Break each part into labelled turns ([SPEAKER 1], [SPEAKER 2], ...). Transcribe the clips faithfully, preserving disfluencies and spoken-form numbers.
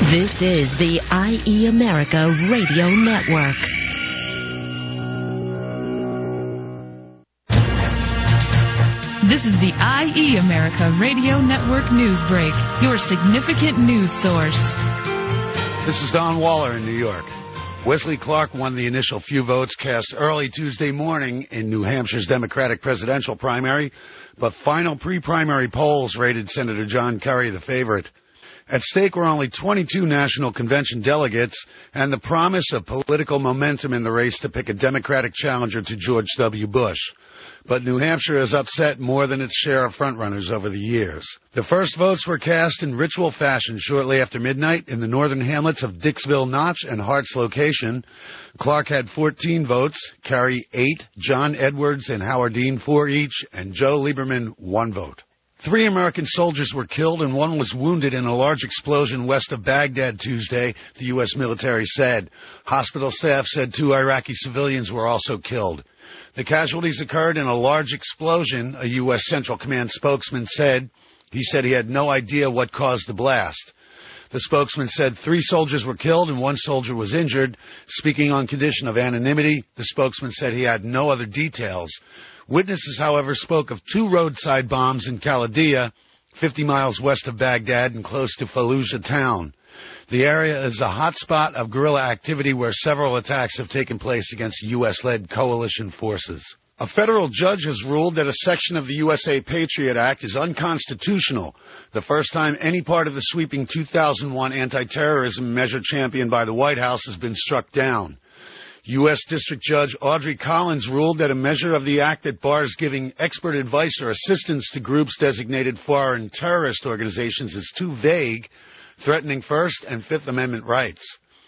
[SPEAKER 1] This is the I E America Radio Network.
[SPEAKER 2] This is the I E America Radio Network News Break, your significant news source.
[SPEAKER 3] This is Don Waller in New York. Wesley Clark won the initial few votes cast early Tuesday morning in New Hampshire's Democratic presidential primary, but final pre-primary polls rated Senator John Kerry the favorite. At stake were only twenty-two National Convention delegates and the promise of political momentum in the race to pick a Democratic challenger to George W. Bush. But New Hampshire has upset more than its share of frontrunners over the years. The first votes were cast in ritual fashion shortly after midnight in the northern hamlets of Dixville Notch and Hart's Location. Clark had fourteen votes, Kerry eight, John Edwards and Howard Dean four each, and Joe Lieberman one vote. Three American soldiers were killed and one was wounded in a large explosion west of Baghdad Tuesday, the U S military said. Hospital staff said two Iraqi civilians were also killed. The casualties occurred in a large explosion, a U S Central Command spokesman said. He said he had no idea what caused the blast. The spokesman said three soldiers were killed and one soldier was injured. Speaking on condition of anonymity, the spokesman said he had no other details. Witnesses, however, spoke of two roadside bombs in Khalidiyah, fifty miles west of Baghdad and close to Fallujah town. The area is a hot spot of guerrilla activity where several attacks have taken place against U S-led coalition forces. A federal judge has ruled that a section of the U S A Patriot Act is unconstitutional, the first time any part of the sweeping two thousand one anti-terrorism measure championed by the White House has been struck down. U S District Judge Audrey Collins ruled that a measure of the act that bars giving expert advice or assistance to groups designated foreign terrorist organizations is too vague, threatening First and Fifth Amendment rights.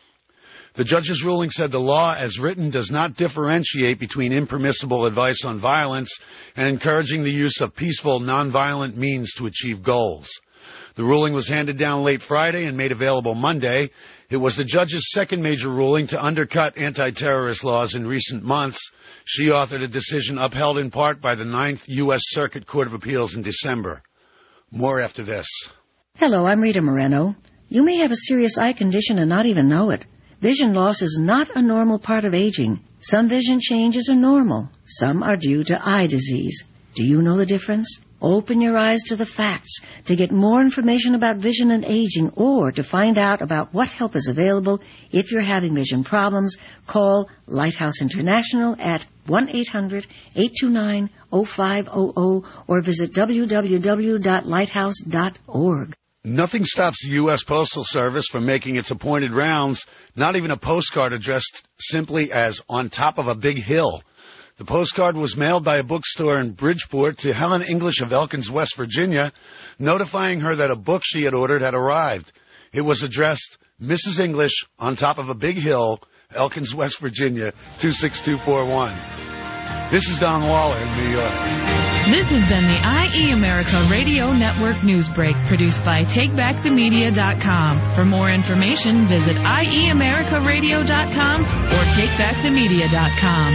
[SPEAKER 3] The judge's ruling said the law as written does not differentiate between impermissible advice on violence and encouraging the use of peaceful, nonviolent means to achieve goals. The ruling was handed down late Friday and made available Monday. It was the judge's second major ruling to undercut anti-terrorist laws in recent months. She authored a decision upheld in part by the Ninth U S Circuit Court of Appeals in December. More after this.
[SPEAKER 4] Hello, I'm Rita Moreno. You may have a serious eye condition and not even know it. Vision loss is not a normal part of aging. Some vision changes are normal. Some are due to eye disease. Do you know the difference? Open your eyes to the facts. To get more information about vision and aging or to find out about what help is available if you're having vision problems, call Lighthouse International at one eight hundred eight two nine oh five oh oh or visit w w w dot lighthouse dot org.
[SPEAKER 3] Nothing stops the U S Postal Service from making its appointed rounds, not even a postcard addressed simply as on top of a big hill. The postcard was mailed by a bookstore in Bridgeport to Helen English of Elkins, West Virginia, notifying her that a book she had ordered had arrived. It was addressed, Missus English, on top of a big hill, Elkins, West Virginia, two six two four one. This is Don Waller in New York.
[SPEAKER 2] This has been the I E America Radio Network News Break, produced by take back the media dot com. For more information, visit I E America Radio dot com or take back the media dot com.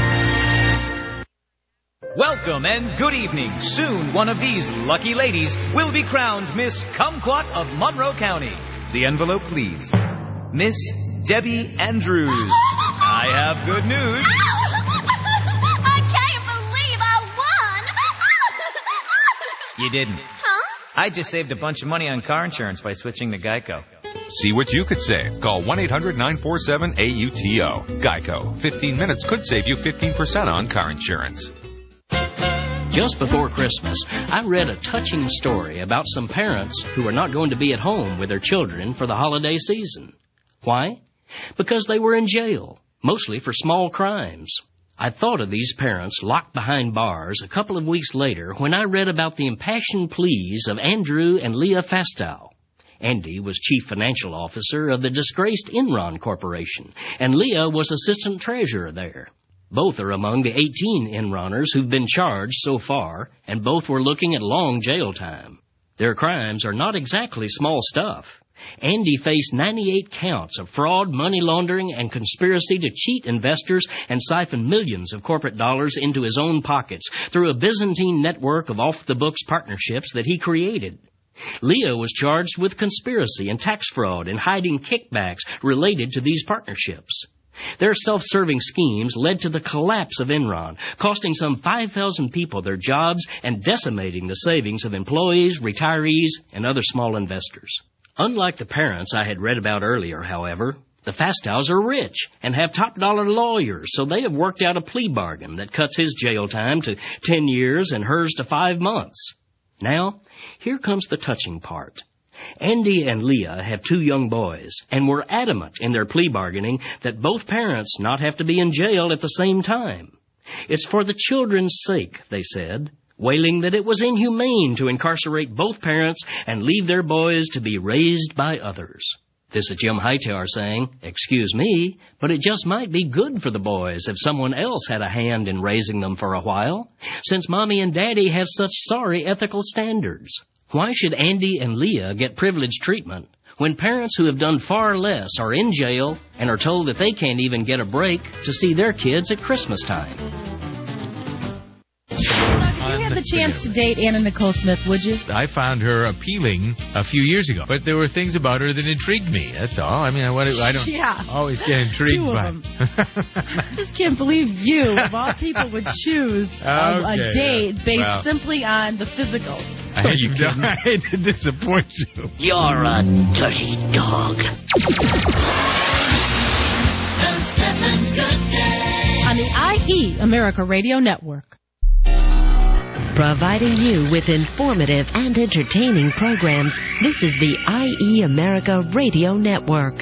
[SPEAKER 5] Welcome and good evening. Soon one of these lucky ladies will be crowned Miss Kumquat of Monroe County. The envelope, please. Miss Debbie Andrews. I have good news.
[SPEAKER 6] I can't believe I won.
[SPEAKER 5] You didn't.
[SPEAKER 6] Huh?
[SPEAKER 5] I just saved a bunch of money on car insurance by switching to Geico.
[SPEAKER 7] See what you could save. Call one eight hundred nine four seven A U T O. Geico. fifteen minutes could save you fifteen percent on car insurance.
[SPEAKER 8] Just before Christmas, I read a touching story about some parents who are not going to be at home with their children for the holiday season. Why? Because they were in jail, mostly for small crimes. I thought of these parents locked behind bars a couple of weeks later when I read about the impassioned pleas of Andrew and Leah Fastow. Andy was chief financial officer of the disgraced Enron Corporation, and Leah was assistant treasurer there. Both are among the eighteen Enroners who've been charged so far, and both were looking at long jail time. Their crimes are not exactly small stuff. Andy faced ninety-eight counts of fraud, money laundering, and conspiracy to cheat investors and siphon millions of corporate dollars into his own pockets through a Byzantine network of off-the-books partnerships that he created. Leah was charged with conspiracy and tax fraud and hiding kickbacks related to these partnerships. Their self-serving schemes led to the collapse of Enron, costing some five thousand people their jobs and decimating the savings of employees, retirees, and other small investors. Unlike the parents I had read about earlier, however, the Fastows are rich and have top-dollar lawyers, so they have worked out a plea bargain that cuts his jail time to ten years and hers to five months. Now, here comes the touching part. Andy and Leah have two young boys and were adamant in their plea bargaining that both parents not have to be in jail at the same time. It's for the children's sake, they said, wailing that it was inhumane to incarcerate both parents and leave their boys to be raised by others. This is Jim Hightower saying, excuse me, but it just might be good for the boys if someone else had a hand in raising them for a while, since Mommy and Daddy have such sorry ethical standards. Why should Andy and Leah get privileged treatment when parents who have done far less are in jail and are told that they can't even get a break to see their kids at Christmas time?
[SPEAKER 9] If you had the chance to date Anna Nicole Smith, would you?
[SPEAKER 10] I found her appealing a few years ago, but there were things about her that intrigued me. That's all. I mean, I, I don't
[SPEAKER 9] yeah.
[SPEAKER 10] always get intrigued
[SPEAKER 9] Two of
[SPEAKER 10] by
[SPEAKER 9] them. I just can't believe you, of all people, would choose a,
[SPEAKER 10] okay,
[SPEAKER 9] a date
[SPEAKER 10] yeah.
[SPEAKER 9] based
[SPEAKER 10] well,
[SPEAKER 9] simply on the physical.
[SPEAKER 10] I hate, you I hate to disappoint you.
[SPEAKER 8] You're a dirty dog.
[SPEAKER 9] On the I E America Radio Network.
[SPEAKER 1] Providing you with informative and entertaining programs, this is the I E America Radio Network.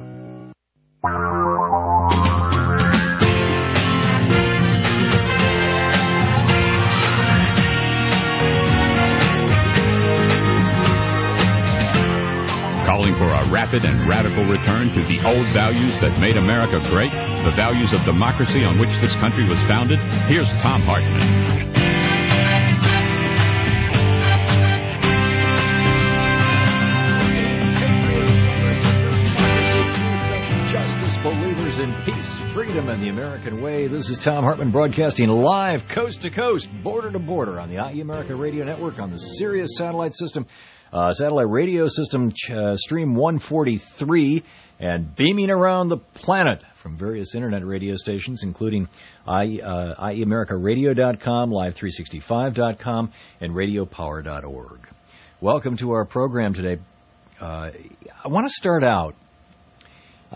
[SPEAKER 11] Calling for a rapid and radical return to the old values that made America great, the values of democracy on which this country was founded, here's Thom Hartmann.
[SPEAKER 12] Believers in peace, freedom, and the American way. This is Thom Hartmann broadcasting live, coast to coast, border to border on the I E America Radio Network on the Sirius satellite system, uh, satellite radio system, uh, stream one forty-three, and beaming around the planet from various internet radio stations, including I, uh, I E America Radio dot com, Live three sixty-five dot com, and Radio Power dot org. Welcome to our program today. Uh, I want to start out Uh,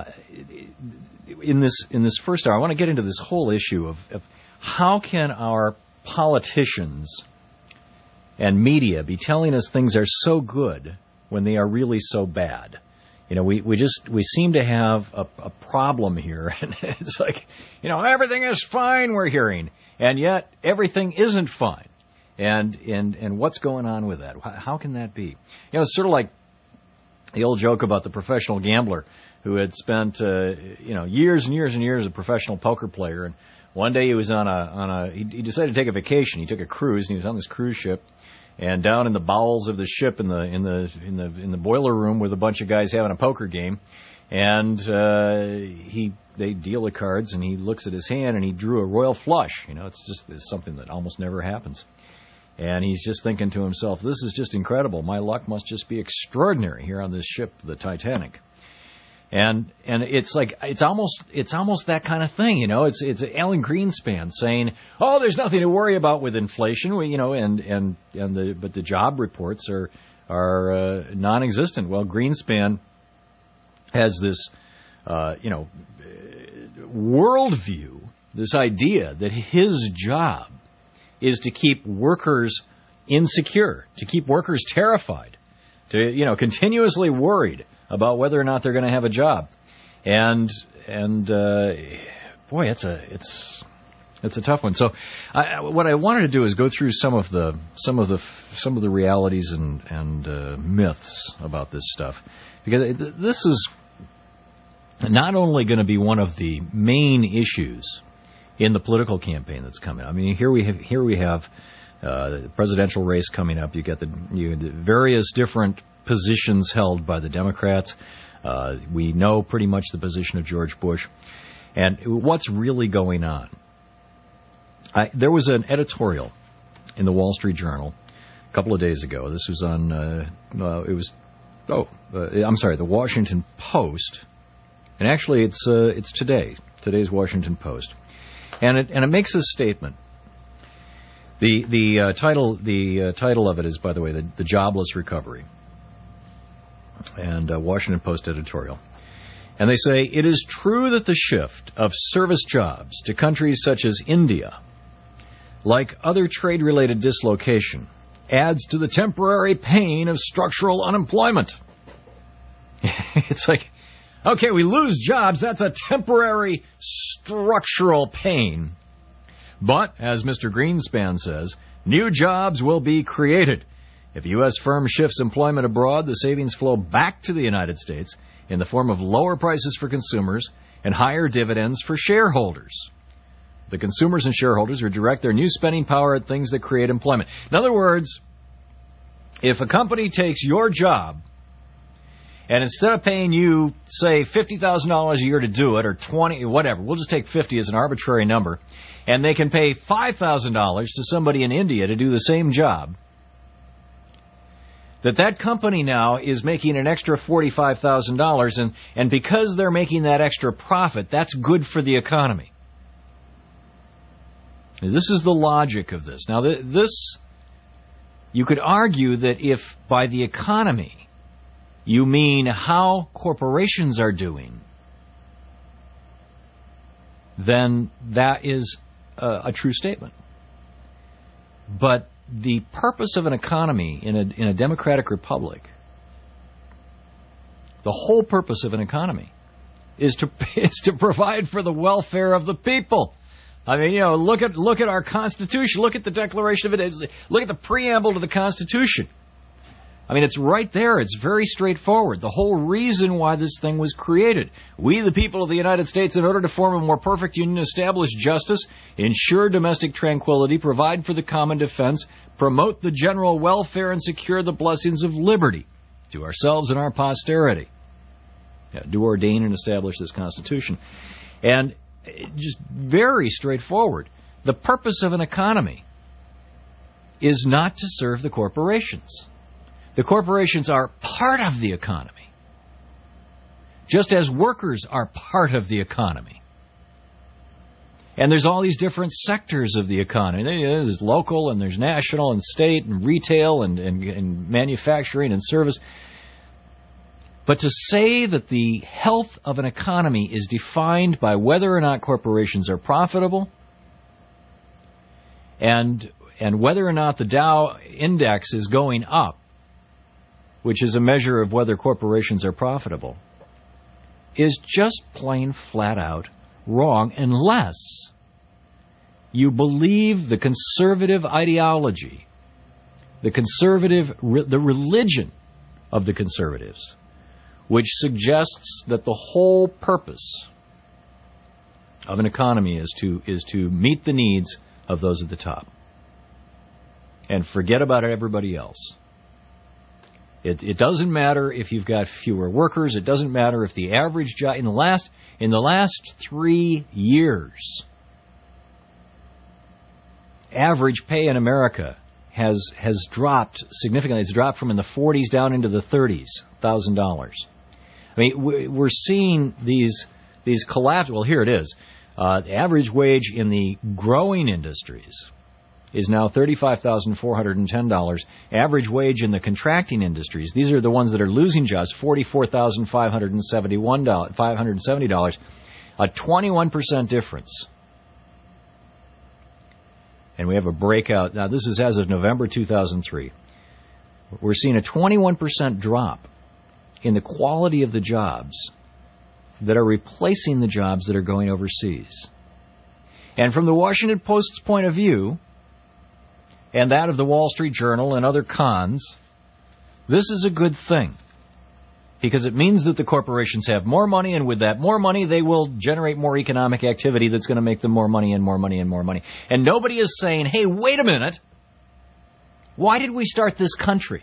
[SPEAKER 12] in this in this first hour. I want to get into this whole issue of, of how can our politicians and media be telling us things are so good when they are really so bad. You know, we, we just we seem to have a, a problem here, and it's like, you know, everything is fine, we're hearing, and yet everything isn't fine. And and and what's going on with that? How can that be? You know, it's sort of like the old joke about the professional gambler who had spent, uh, you know, years and years and years as a professional poker player. And one day he was on a, on a, he, he decided to take a vacation. He took a cruise, and he was on this cruise ship. And down in the bowels of the ship, in the in the in the in the boiler room, with a bunch of guys having a poker game. And uh, he they deal the cards, and he looks at his hand, and he drew a royal flush. You know, it's just it's something that almost never happens. And he's just thinking to himself, "This is just incredible. My luck must just be extraordinary here on this ship, the Titanic." And and it's like it's almost it's almost that kind of thing, you know. It's it's Alan Greenspan saying, "Oh, there's nothing to worry about with inflation," we, you know, and and and the but the job reports are are uh, non-existent. Well, Greenspan has this, uh, you know, worldview, this idea that his job is to keep workers insecure, to keep workers terrified, to you know continuously worried about whether or not they're going to have a job, and and uh, boy, it's a it's it's a tough one. So, I, what I wanted to do is go through some of the some of the some of the realities and and uh, myths about this stuff, because this is not only going to be one of the main issues in the political campaign that's coming. I mean, here we have here we have uh, the presidential race coming up. You get the you the various different positions held by the Democrats. Uh, we know pretty much the position of George Bush. And what's really going on? I, there was an editorial in the Wall Street Journal a couple of days ago. This was on, uh, uh, it was, oh, uh, I'm sorry, the Washington Post. And actually, it's uh, it's today, today's Washington Post. And it, and it makes this statement. The the uh, title the uh, title of it is, by the way, the, the Jobless Recovery. And uh, Washington Post editorial. And they say, it is true that the shift of service jobs to countries such as India, like other trade-related dislocation, adds to the temporary pain of structural unemployment. It's like, okay, we lose jobs, that's a temporary structural pain. But, as Mister Greenspan says, new jobs will be created. If a U S firm shifts employment abroad, the savings flow back to the United States in the form of lower prices for consumers and higher dividends for shareholders. The consumers and shareholders will direct their new spending power at things that create employment. In other words, if a company takes your job and instead of paying you, say, fifty thousand dollars a year to do it, or twenty, whatever, we'll just take fifty as an arbitrary number, and they can pay five thousand dollars to somebody in India to do the same job, that that company now is making an extra forty-five thousand dollars, and, and because they're making that extra profit, that's good for the economy. This is the logic of this. Now, this, you could argue that if by the economy you mean how corporations are doing, then that is a, a true statement. But the purpose of an economy in a, in a democratic republic, the whole purpose of an economy is to is to provide for the welfare of the people. I mean, you know, look at look at our Constitution, look at the Declaration of it, look at the preamble to the Constitution. I mean, it's right there. It's very straightforward. The whole reason why this thing was created. We, the people of the United States, in order to form a more perfect union, establish justice, ensure domestic tranquility, provide for the common defense, promote the general welfare, and secure the blessings of liberty to ourselves and our posterity. Yeah, do ordain and establish this Constitution. And just very straightforward. The purpose of an economy is not to serve the corporations. The corporations are part of the economy, just as workers are part of the economy. And there's all these different sectors of the economy. There's local, and there's national, and state, and retail, and, and, and manufacturing, and service. But to say that the health of an economy is defined by whether or not corporations are profitable, and and whether or not the Dow index is going up, which is a measure of whether corporations are profitable, is just plain flat out wrong unless you believe the conservative ideology, the conservative, the religion of the conservatives, which suggests that the whole purpose of an economy is to is to meet the needs of those at the top and forget about everybody else. It, it doesn't matter if you've got fewer workers. It doesn't matter if the average job in the last in the last three years, average pay in America has has dropped significantly. It's dropped from in the forties down into the thirties thousand dollars. I mean, we're seeing these these collapse. Well, here it is. Uh, the average wage in the growing industries is now thirty-five thousand four hundred ten dollars. Average wage in the contracting industries, these are the ones that are losing jobs, forty-four thousand five hundred seventy-one dollars, five hundred seventy dollars, a twenty-one percent difference. And we have a breakout. Now, this is as of November two thousand three. We're seeing a twenty-one percent drop in the quality of the jobs that are replacing the jobs that are going overseas. And from the Washington Post's point of view, and that of the Wall Street Journal and other cons, this is a good thing. Because it means that the corporations have more money, and with that more money, they will generate more economic activity that's going to make them more money and more money and more money. And nobody is saying, hey, wait a minute, why did we start this country?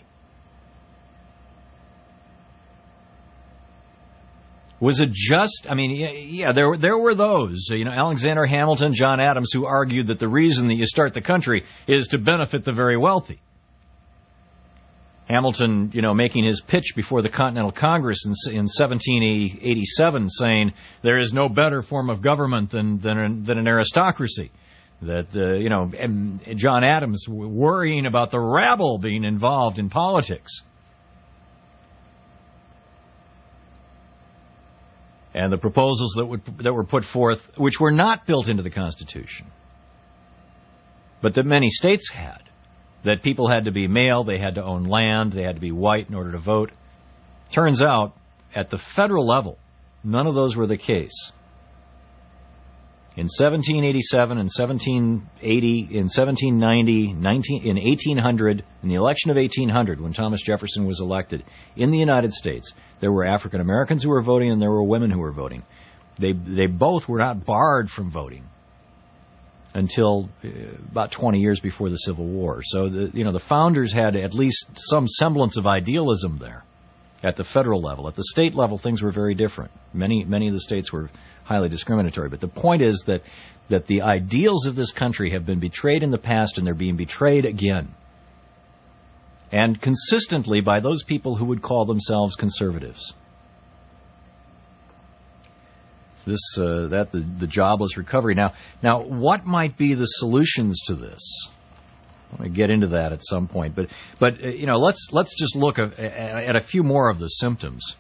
[SPEAKER 12] Was it just, I mean, yeah, there, there were those, you know, Alexander Hamilton, John Adams, who argued that the reason that you start the country is to benefit the very wealthy. Hamilton, you know, making his pitch before the Continental Congress in, in seventeen eighty-seven, saying there is no better form of government than than, than an aristocracy. That uh, you know, and John Adams worrying about the rabble being involved in politics. And the proposals that would that were put forth, which were not built into the Constitution, but that many states had. That people had to be male, they had to own land, they had to be white in order to vote. Turns out, at the federal level, none of those were the case. In seventeen eighty-seven, in seventeen eighty, in seventeen ninety, nineteen, in eighteen hundred, in the election of eighteen hundred, when Thomas Jefferson was elected, in the United States, there were African Americans who were voting and there were women who were voting. They they both were not barred from voting until uh, about twenty years before the Civil War. So, the, you know, the founders had at least some semblance of idealism there at the federal level. At the state level, things were very different. Many many of the states were highly discriminatory. But the point is that, that the ideals of this country have been betrayed in the past, and they're being betrayed again. And consistently by those people who would call themselves conservatives. This, uh, that the, the jobless recovery. Now, now, what might be the solutions to this? I want to get into that at some point, but, but uh, you know, let's let's just look at, at a few more of the symptoms.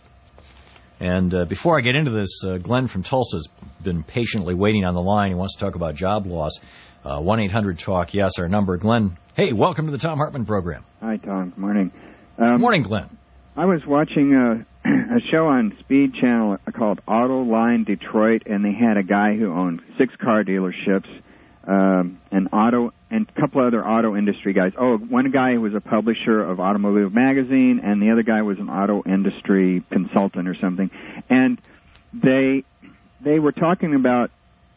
[SPEAKER 12] And uh, before I get into this, uh, Glenn from Tulsa has been patiently waiting on the line. He wants to talk about job loss. Uh, one eight hundred talk yes, our number. Glenn, hey, welcome to the Thom Hartmann program.
[SPEAKER 13] Hi, Tom. Good morning. Um,
[SPEAKER 12] Good morning, Glenn.
[SPEAKER 13] I was watching a, a show on Speed Channel called Auto Line Detroit, and they had a guy who owned six car dealerships, um, an auto, and a couple other auto industry guys. Oh, one guy was a publisher of Automobile Magazine, and the other guy was an auto industry consultant or something. And they they were talking about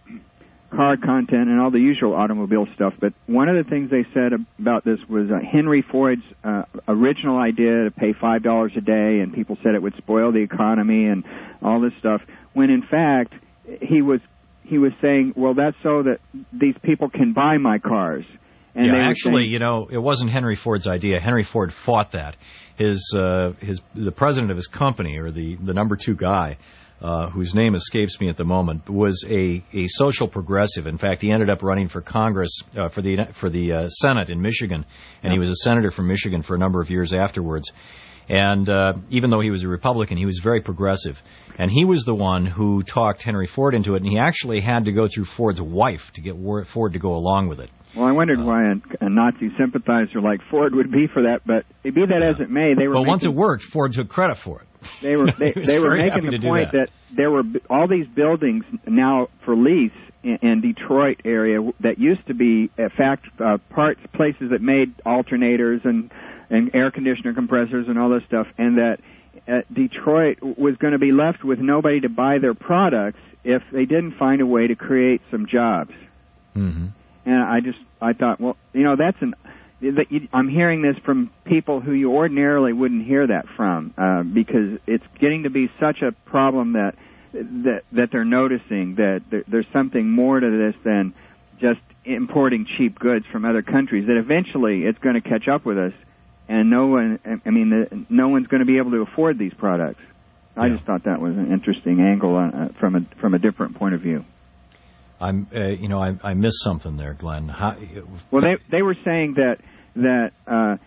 [SPEAKER 13] car content and all the usual automobile stuff, but one of the things they said about this was uh, Henry Ford's uh, original idea to pay five dollars a day, and people said it would spoil the economy and all this stuff, when in fact he was he was saying, well, that's so that these people can buy my cars. And
[SPEAKER 12] yeah,
[SPEAKER 13] they were
[SPEAKER 12] actually,
[SPEAKER 13] saying,
[SPEAKER 12] you know, it wasn't Henry Ford's idea. Henry Ford fought that. His uh, his the president of his company, or the, the number two guy, Uh, whose name escapes me at the moment, was a, a social progressive. In fact, he ended up running for Congress, uh, for the for the uh, Senate in Michigan, and he was a senator from Michigan for a number of years afterwards. And uh, even though he was a Republican, he was very progressive. And he was the one who talked Henry Ford into it, and he actually had to go through Ford's wife to get Ford to go along with it.
[SPEAKER 13] Well, I wondered uh, why a, a Nazi sympathizer like Ford would be for that, but be that yeah. as it may, they were.
[SPEAKER 12] But
[SPEAKER 13] making,
[SPEAKER 12] once it worked, Ford took credit for it.
[SPEAKER 13] They were they, they were making the point that. that there were all these buildings now for lease in, in Detroit area that used to be uh, fact uh, parts places that made alternators and and air conditioner compressors and all this stuff, and that uh, Detroit was going to be left with nobody to buy their products if they didn't find a way to create some jobs.
[SPEAKER 12] Mm-hmm.
[SPEAKER 13] And I just I thought, well, you know, that's an that you, I'm hearing this from people who you ordinarily wouldn't hear that from, uh, because it's getting to be such a problem that that that they're noticing that there, there's something more to this than just importing cheap goods from other countries. That eventually it's going to catch up with us, and no one, I mean, the, no one's going to be able to afford these products. I yeah. just thought that was an interesting angle uh, from a from a different point of view.
[SPEAKER 12] I'm, uh, you know, I, I missed something there, Glenn. How,
[SPEAKER 13] well, they they were saying that that uh,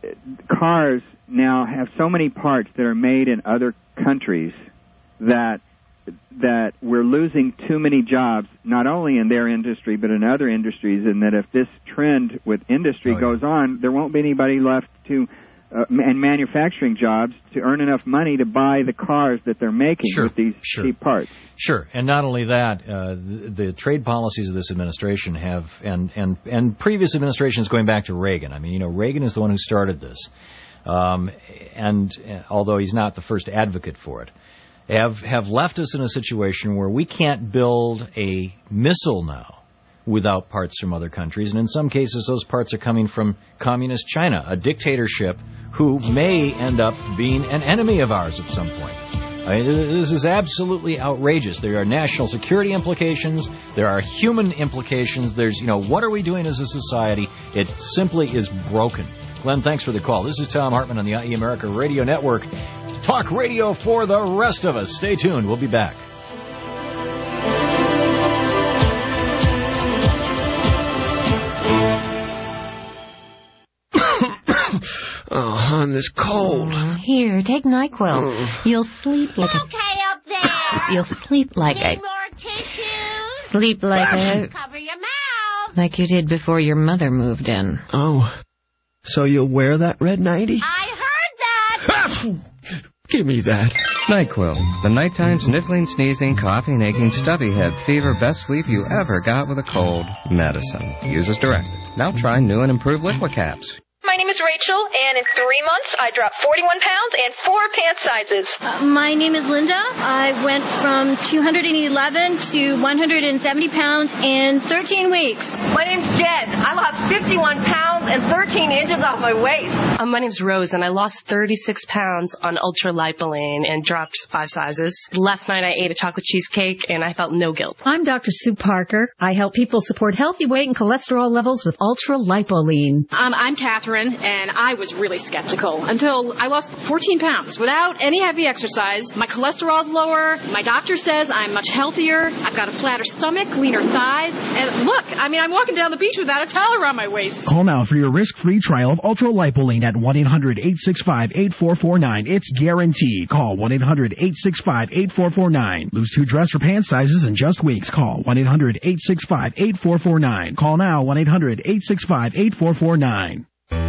[SPEAKER 13] cars now have so many parts that are made in other countries that that we're losing too many jobs, not only in their industry but in other industries, and that if this trend with industry oh, yeah. goes on, there won't be anybody left to. Uh, and manufacturing jobs to earn enough money to buy the cars that they're making
[SPEAKER 12] sure,
[SPEAKER 13] with these
[SPEAKER 12] sure.
[SPEAKER 13] cheap parts.
[SPEAKER 12] Sure, and not only that, uh, the, the trade policies of this administration have, and, and, and previous administrations going back to Reagan. I mean, you know, Reagan is the one who started this, um, and uh, although he's not the first advocate for it, have have left us in a situation where we can't build a missile now without parts from other countries, and in some cases those parts are coming from communist China, a dictatorship who may end up being an enemy of ours at some point. I mean, this is absolutely outrageous. There are national security implications. There are human implications. There's, you know, what are we doing as a society? It simply is broken. Glenn, thanks for the call. This is Tom Hartman on the I E America Radio Network. Talk radio for the rest of us. Stay tuned. We'll be back.
[SPEAKER 14] Oh, hon, this cold.
[SPEAKER 15] Here, take NyQuil. Mm. You'll sleep like
[SPEAKER 6] okay a... up there.
[SPEAKER 15] You'll sleep like
[SPEAKER 6] Need
[SPEAKER 15] a...
[SPEAKER 6] more tissues?
[SPEAKER 15] Sleep like a...
[SPEAKER 6] Cover your mouth.
[SPEAKER 15] Like you did before your mother moved in.
[SPEAKER 14] Oh, so you'll wear that red nightie?
[SPEAKER 6] I heard that.
[SPEAKER 14] Give me that.
[SPEAKER 16] NyQuil, the nighttime sniffling, sneezing, coughing, aching, stubby head, fever, best sleep you ever got with a cold. Medicine. Use as directed. Now try new and improved liquid caps.
[SPEAKER 17] My name is Rachel, and in three months, I dropped forty-one pounds and four pant sizes.
[SPEAKER 18] Uh, my name is Linda. I went from two hundred eleven to one hundred seventy pounds in thirteen weeks.
[SPEAKER 17] My name's Jen. I lost fifty-one pounds and thirteen inches off my waist.
[SPEAKER 19] Uh, my name's Rose, and I lost thirty-six pounds on ultra-lipoline and dropped five sizes. Last night, I ate a chocolate cheesecake, and I felt no guilt.
[SPEAKER 20] I'm Doctor Sue Parker. I help people support healthy weight and cholesterol levels with ultra-lipoline.
[SPEAKER 21] Um, I'm Catherine. And I was really skeptical until I lost fourteen pounds without any heavy exercise. My cholesterol's lower. My doctor says I'm much healthier. I've got a flatter stomach, leaner thighs. And look, I mean, I'm walking down the beach without a towel around my waist.
[SPEAKER 22] Call now for your risk-free trial of ultra-lipoline at one eight hundred eight six five eight four four nine. It's guaranteed. Call one eight hundred eight six five eight four four nine. Lose two dress or pant sizes in just weeks. Call one eight hundred eight six five eight four four nine. Call now one eight hundred eight six five eight four four nine.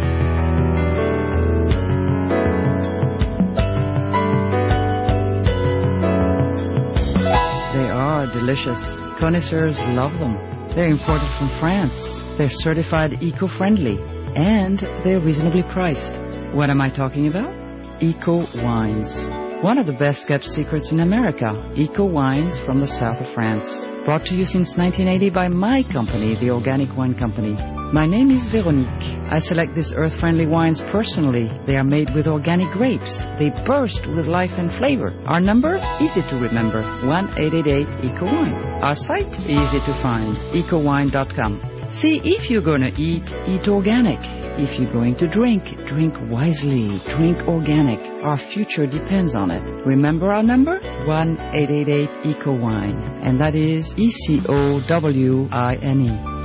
[SPEAKER 23] Delicious. Connoisseurs love them. They're imported from France. They're certified eco-friendly. And they're reasonably priced. What am I talking about? Eco Wines. One of the best kept secrets in America. Eco Wines from the south of France. Brought to you since nineteen eighty by my company, the Organic Wine Company. My name is Veronique. I select these earth-friendly wines personally. They are made with organic grapes. They burst with life and flavor. Our number? Easy to remember. one eight eight eight eco wine. Our site? Easy to find. eco wine dot com. See, if you're going to eat, eat organic. If you're going to drink, drink wisely. Drink organic. Our future depends on it. Remember our number? one eight eight eight eco wine. And that is E C O W I N E.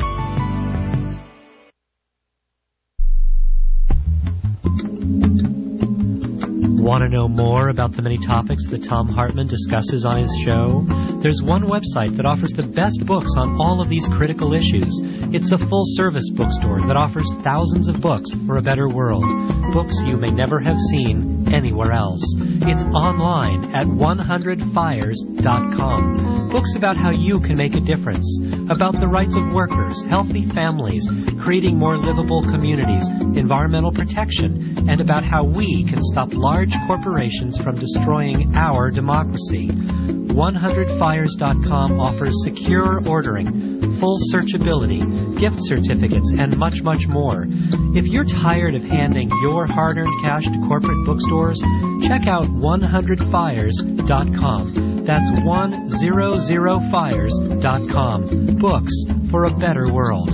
[SPEAKER 24] Want to know more about the many topics that Tom Hartman discusses on his show? There's one website that offers the best books on all of these critical issues. It's a full-service bookstore that offers thousands of books for a better world. Books you may never have seen anywhere else. It's online at one hundred fires dot com. Books about how you can make a difference, about the rights of workers, healthy families, creating more livable communities, environmental protection, and about how we can stop large corporations from destroying our democracy. one hundred fires dot com offers secure ordering, full searchability, gift certificates, and much, much more. If you're tired of handing your hard-earned cash to corporate bookstores, check out one hundred fires dot com. That's one hundred fires dot com. Books for a better world.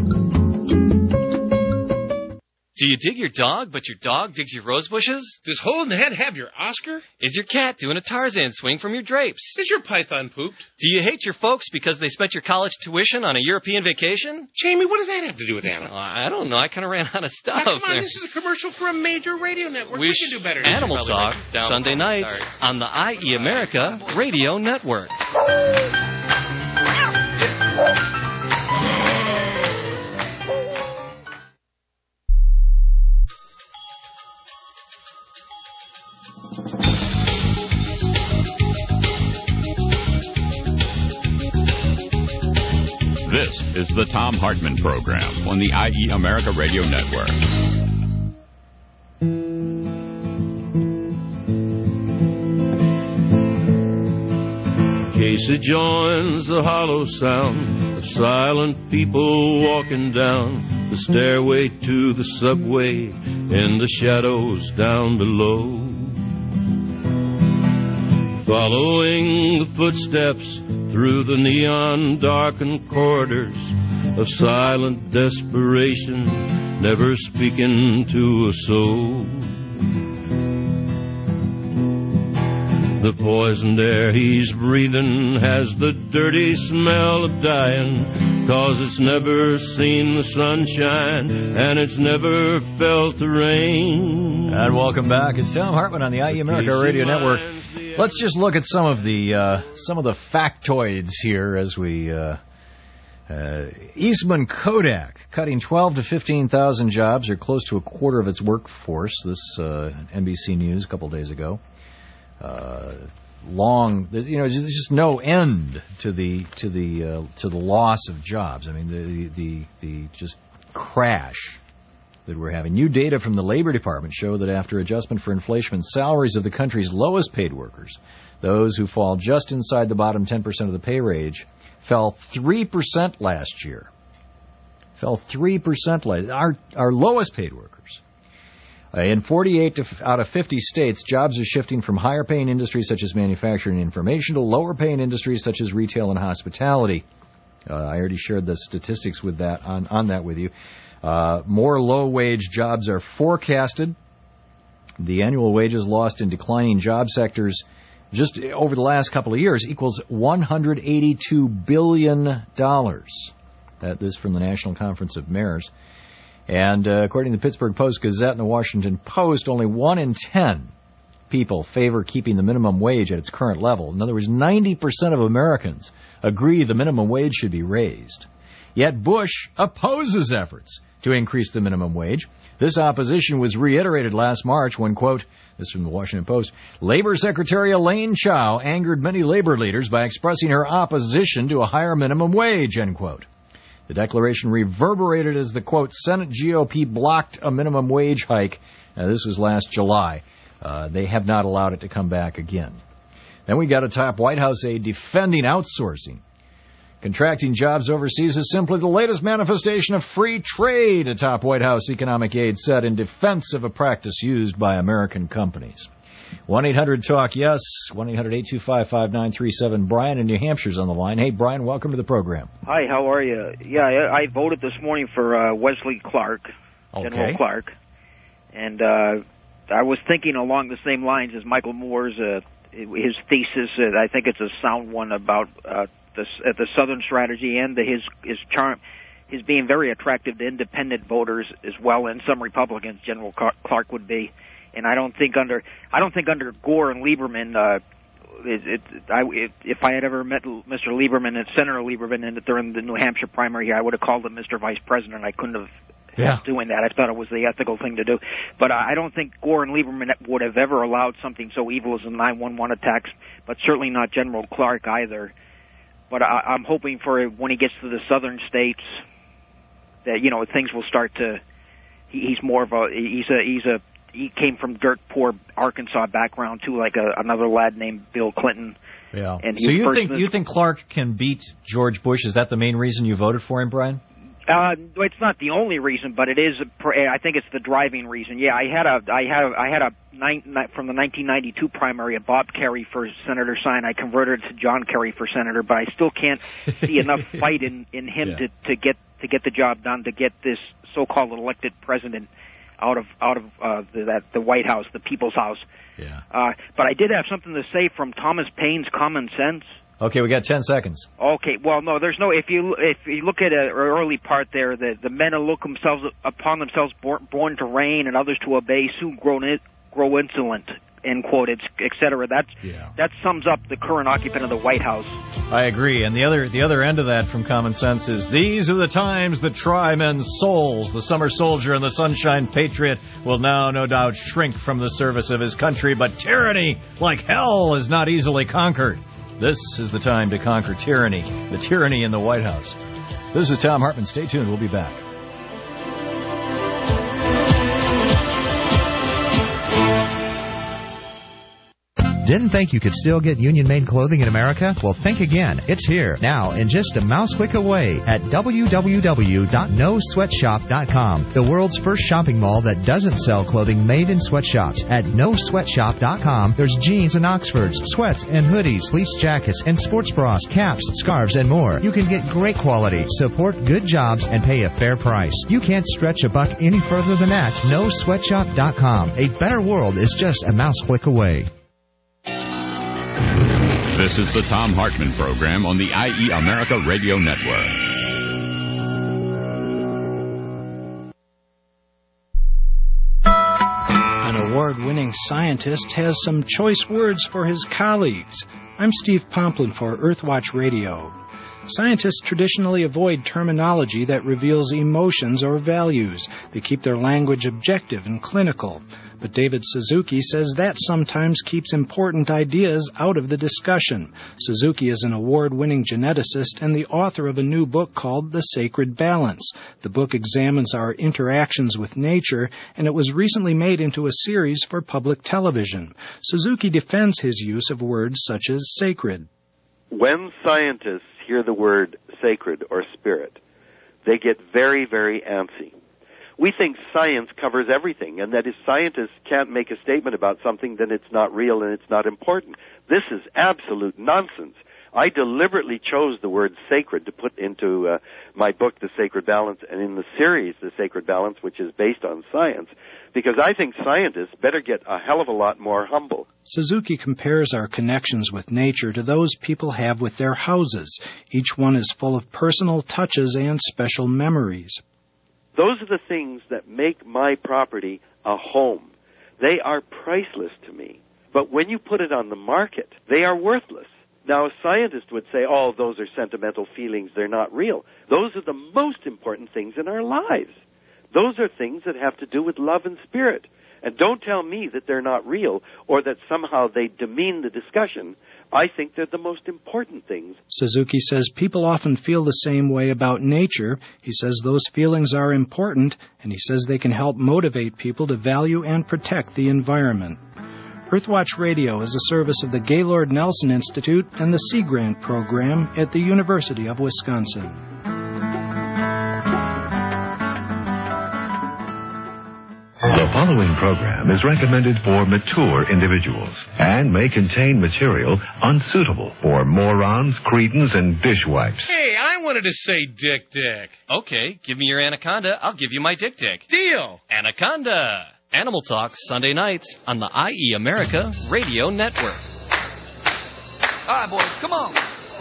[SPEAKER 25] Do you dig your dog, but your dog digs your rose bushes?
[SPEAKER 26] Does Hole in the Head have your Oscar?
[SPEAKER 25] Is your cat doing a Tarzan swing from your drapes?
[SPEAKER 26] Is your python pooped?
[SPEAKER 25] Do you hate your folks because they spent your college tuition on a European vacation?
[SPEAKER 26] Jamie, what does that have to do with animals?
[SPEAKER 25] Oh, I don't know. I kind of ran out of stuff.
[SPEAKER 26] Now, come on, this is a commercial for a major radio network. We, we can do better.
[SPEAKER 25] Animal Talk, Sunday nights on the I E America Radio Network.
[SPEAKER 11] This is the Tom Hartman Program on the I E America Radio Network.
[SPEAKER 27] Casey joins the hollow sound of silent people walking down the stairway to the subway in the shadows down below. Following the footsteps through the neon-darkened corridors of silent desperation, never speaking to a soul. The poisoned air he's breathing has the dirty smell of dying, 'cause it's never seen the sunshine and it's never felt the rain.
[SPEAKER 12] And welcome back. It's Tom Hartman on the I E America Radio Network. Let's just look at some of the uh, some of the factoids here as we uh, uh, Eastman Kodak cutting twelve to fifteen thousand jobs, or close to a quarter of its workforce. This uh, N B C News a couple of days ago. Uh, long, you know, there's just no end to the to the uh, to the loss of jobs. I mean, the the the just crash that we're having. New data from the Labor Department show that after adjustment for inflation, salaries of the country's lowest paid workers, those who fall just inside the bottom ten percent of the pay range, fell three percent last year. Fell three percent last. Our our lowest paid workers. Uh, in forty-eight to f- out of fifty states, jobs are shifting from higher-paying industries such as manufacturing and information to lower-paying industries such as retail and hospitality. Uh, I already shared the statistics with that on, on that with you. Uh, more low-wage jobs are forecasted. The annual wages lost in declining job sectors just over the last couple of years equals one hundred eighty-two billion dollars. That this from the National Conference of Mayors. And uh, according to the Pittsburgh Post-Gazette and the Washington Post, only one in ten people favor keeping the minimum wage at its current level. In other words, ninety percent of Americans agree the minimum wage should be raised. Yet Bush opposes efforts to increase the minimum wage. This opposition was reiterated last March when, quote, this from the Washington Post, Labor Secretary Elaine Chao angered many labor leaders by expressing her opposition to a higher minimum wage, end quote. The declaration reverberated as the, quote, Senate G O P blocked a minimum wage hike. Now, this was last July. Uh, they have not allowed it to come back again. Then we got a top White House aide defending outsourcing. Contracting jobs overseas is simply the latest manifestation of free trade, a top White House economic aide said in defense of a practice used by American companies. one eight hundred talk yes, one eight hundred eight two five five nine three seven. Brian in New Hampshire's on the line. Hey, Brian, welcome to the program.
[SPEAKER 2] Hi, how are you? Yeah, I, I voted this morning for uh, Wesley Clark,
[SPEAKER 12] okay.
[SPEAKER 2] General Clark, and uh, I was thinking along the same lines as Michael Moore's, uh, his thesis. Uh, I think it's a sound one about uh, the, uh, the Southern strategy and the, his his charm, his being very attractive to independent voters as well, and some Republicans. General Clark would be. And I don't think under I don't think under Gore and Lieberman, uh, it, it, I, it, if I had ever met Mister Lieberman and Senator Lieberman and during the New Hampshire primary here, I would have called him Mister Vice President. I couldn't have
[SPEAKER 12] yeah.
[SPEAKER 2] helped doing that. I thought it was the ethical thing to do. But I don't think Gore and Lieberman would have ever allowed something so evil as a nine one one attacks, but certainly not General Clark either. But I, I'm hoping for when he gets to the southern states that, you know, things will start to. He, he's more of a he's a he's a he came from dirt poor Arkansas background too, like a, another lad named Bill Clinton.
[SPEAKER 12] Yeah.
[SPEAKER 2] And
[SPEAKER 12] so you think
[SPEAKER 2] this,
[SPEAKER 12] you think Clark can beat George Bush? Is that the main reason you voted for him, Brian?
[SPEAKER 2] Uh, it's not the only reason, but it is. I think it's the driving reason. Yeah, I had a, I had, a, I had a nine, from the nineteen ninety-two primary, a Bob Kerrey for senator sign. I converted it to John Kerry for senator, but I still can't see enough fight in in him yeah. to to get to get the job done, to get this so-called elected president out of out of uh, the, that the White House, the People's House.
[SPEAKER 12] Yeah.
[SPEAKER 2] Uh, but I did have something to say from Thomas Paine's Common Sense.
[SPEAKER 12] Okay, we got ten seconds.
[SPEAKER 2] Okay, well, no, there's no. If you if you look at an early part there, the the men who look themselves upon themselves born, born to reign and others to obey soon grow grow insolent. End quote, et cetera. That's
[SPEAKER 12] yeah.
[SPEAKER 2] that sums up the current occupant of the White House.
[SPEAKER 12] I agree. And the other the other end of that from Common Sense is these are the times that try men's souls. The summer soldier and the sunshine patriot will now no doubt shrink from the service of his country, but tyranny, like hell, is not easily conquered. This is the time to conquer tyranny, the tyranny in the White House. This is Tom Hartman. Stay tuned. We'll be back.
[SPEAKER 3] Didn't think you could still get union-made clothing in America? Well, think again. It's here, now, and just a mouse click away at w w w dot no sweatshop dot com, the world's first shopping mall that doesn't sell clothing made in sweatshops. At no sweatshop dot com, there's jeans and Oxfords, sweats and hoodies, fleece jackets, and sports bras, caps, scarves, and more. You can get great quality, support good jobs, and pay a fair price. You can't stretch a buck any further than that. no sweatshop dot com. A better world is just a mouse click away.
[SPEAKER 11] This is the Thom Hartmann Program on the I E America Radio Network.
[SPEAKER 4] An award-winning scientist has some choice words for his colleagues. I'm Steve Pomplin for Earthwatch Radio. Scientists traditionally avoid terminology that reveals emotions or values. They keep their language objective and clinical. But David Suzuki says that sometimes keeps important ideas out of the discussion. Suzuki is an award-winning geneticist and the author of a new book called The Sacred Balance. The book examines our interactions with nature, and it was recently made into a series for public television. Suzuki defends his use of words such as sacred.
[SPEAKER 5] When scientists hear the word sacred or spirit, they get very, very antsy. We think science covers everything, and that if scientists can't make a statement about something, then it's not real and it's not important. This is absolute nonsense. I deliberately chose the word sacred to put into uh, my book, The Sacred Balance, and in the series, The Sacred Balance, which is based on science, because I think scientists better get a hell of a lot more humble.
[SPEAKER 4] Suzuki compares our connections with nature to those people have with their houses. Each one is full of personal touches and special memories.
[SPEAKER 5] Those are the things that make my property a home. They are priceless to me. But when you put it on the market, they are worthless. Now, a scientist would say, oh, those are sentimental feelings, they're not real. Those are the most important things in our lives. Those are things that have to do with love and spirit. And don't tell me that they're not real or that somehow they demean the discussion. I think they're the most important things.
[SPEAKER 4] Suzuki says people often feel the same way about nature. He says those feelings are important, and he says they can help motivate people to value and protect the environment. Earthwatch Radio is a service of the Gaylord Nelson Institute and the Sea Grant Program at the University of Wisconsin.
[SPEAKER 7] The following program is recommended for mature individuals and may contain material unsuitable for morons, cretins, and dishwipes.
[SPEAKER 26] Hey, I wanted to say Dick Dick.
[SPEAKER 25] Okay, give me your anaconda. I'll give you my Dick Dick.
[SPEAKER 26] Deal.
[SPEAKER 25] Anaconda. Animal Talk, Sunday nights on the I E America Radio Network. All right, boys, come on.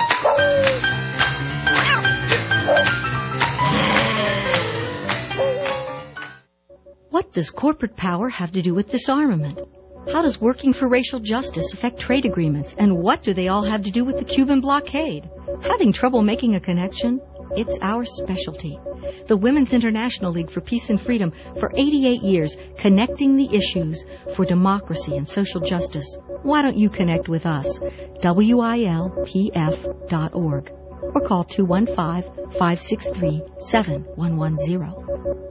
[SPEAKER 20] What does corporate power have to do with disarmament? How does working for racial justice affect trade agreements? And what do they all have to do with the Cuban blockade? Having trouble making a connection? It's our specialty. The Women's International League for Peace and Freedom, for eighty-eight years, connecting the issues for democracy and social justice. Why don't you connect with us? W I L P F dot org or call two one five, five six three, seven one one zero.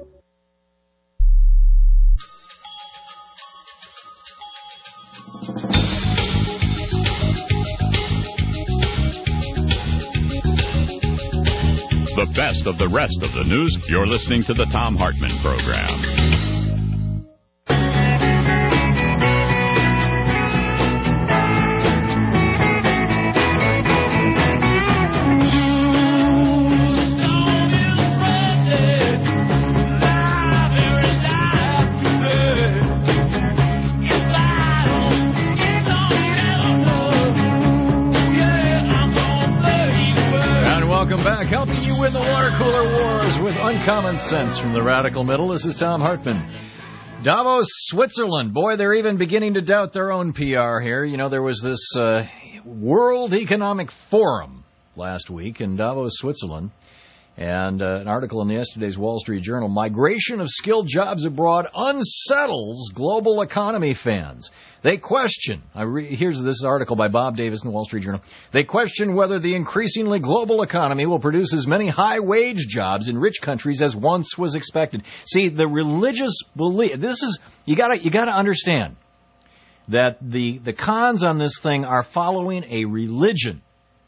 [SPEAKER 11] The best of the rest of the news. You're listening to the Thom Hartmann Program.
[SPEAKER 12] Helping you win the water cooler wars with uncommon sense from the radical middle. This is Thom Hartmann. Davos, Switzerland. Boy, they're even beginning to doubt their own P R here. You know, there was this uh, World Economic Forum last week in Davos, Switzerland. And uh, an article in yesterday's Wall Street Journal, migration of skilled jobs abroad unsettles global economy fans. They question, I re, here's this article by Bob Davis in the Wall Street Journal, they question whether the increasingly global economy will produce as many high-wage jobs in rich countries as once was expected. See, the religious belief, this is, you gotta, you gotta understand, that the, the cons on this thing are following a religion.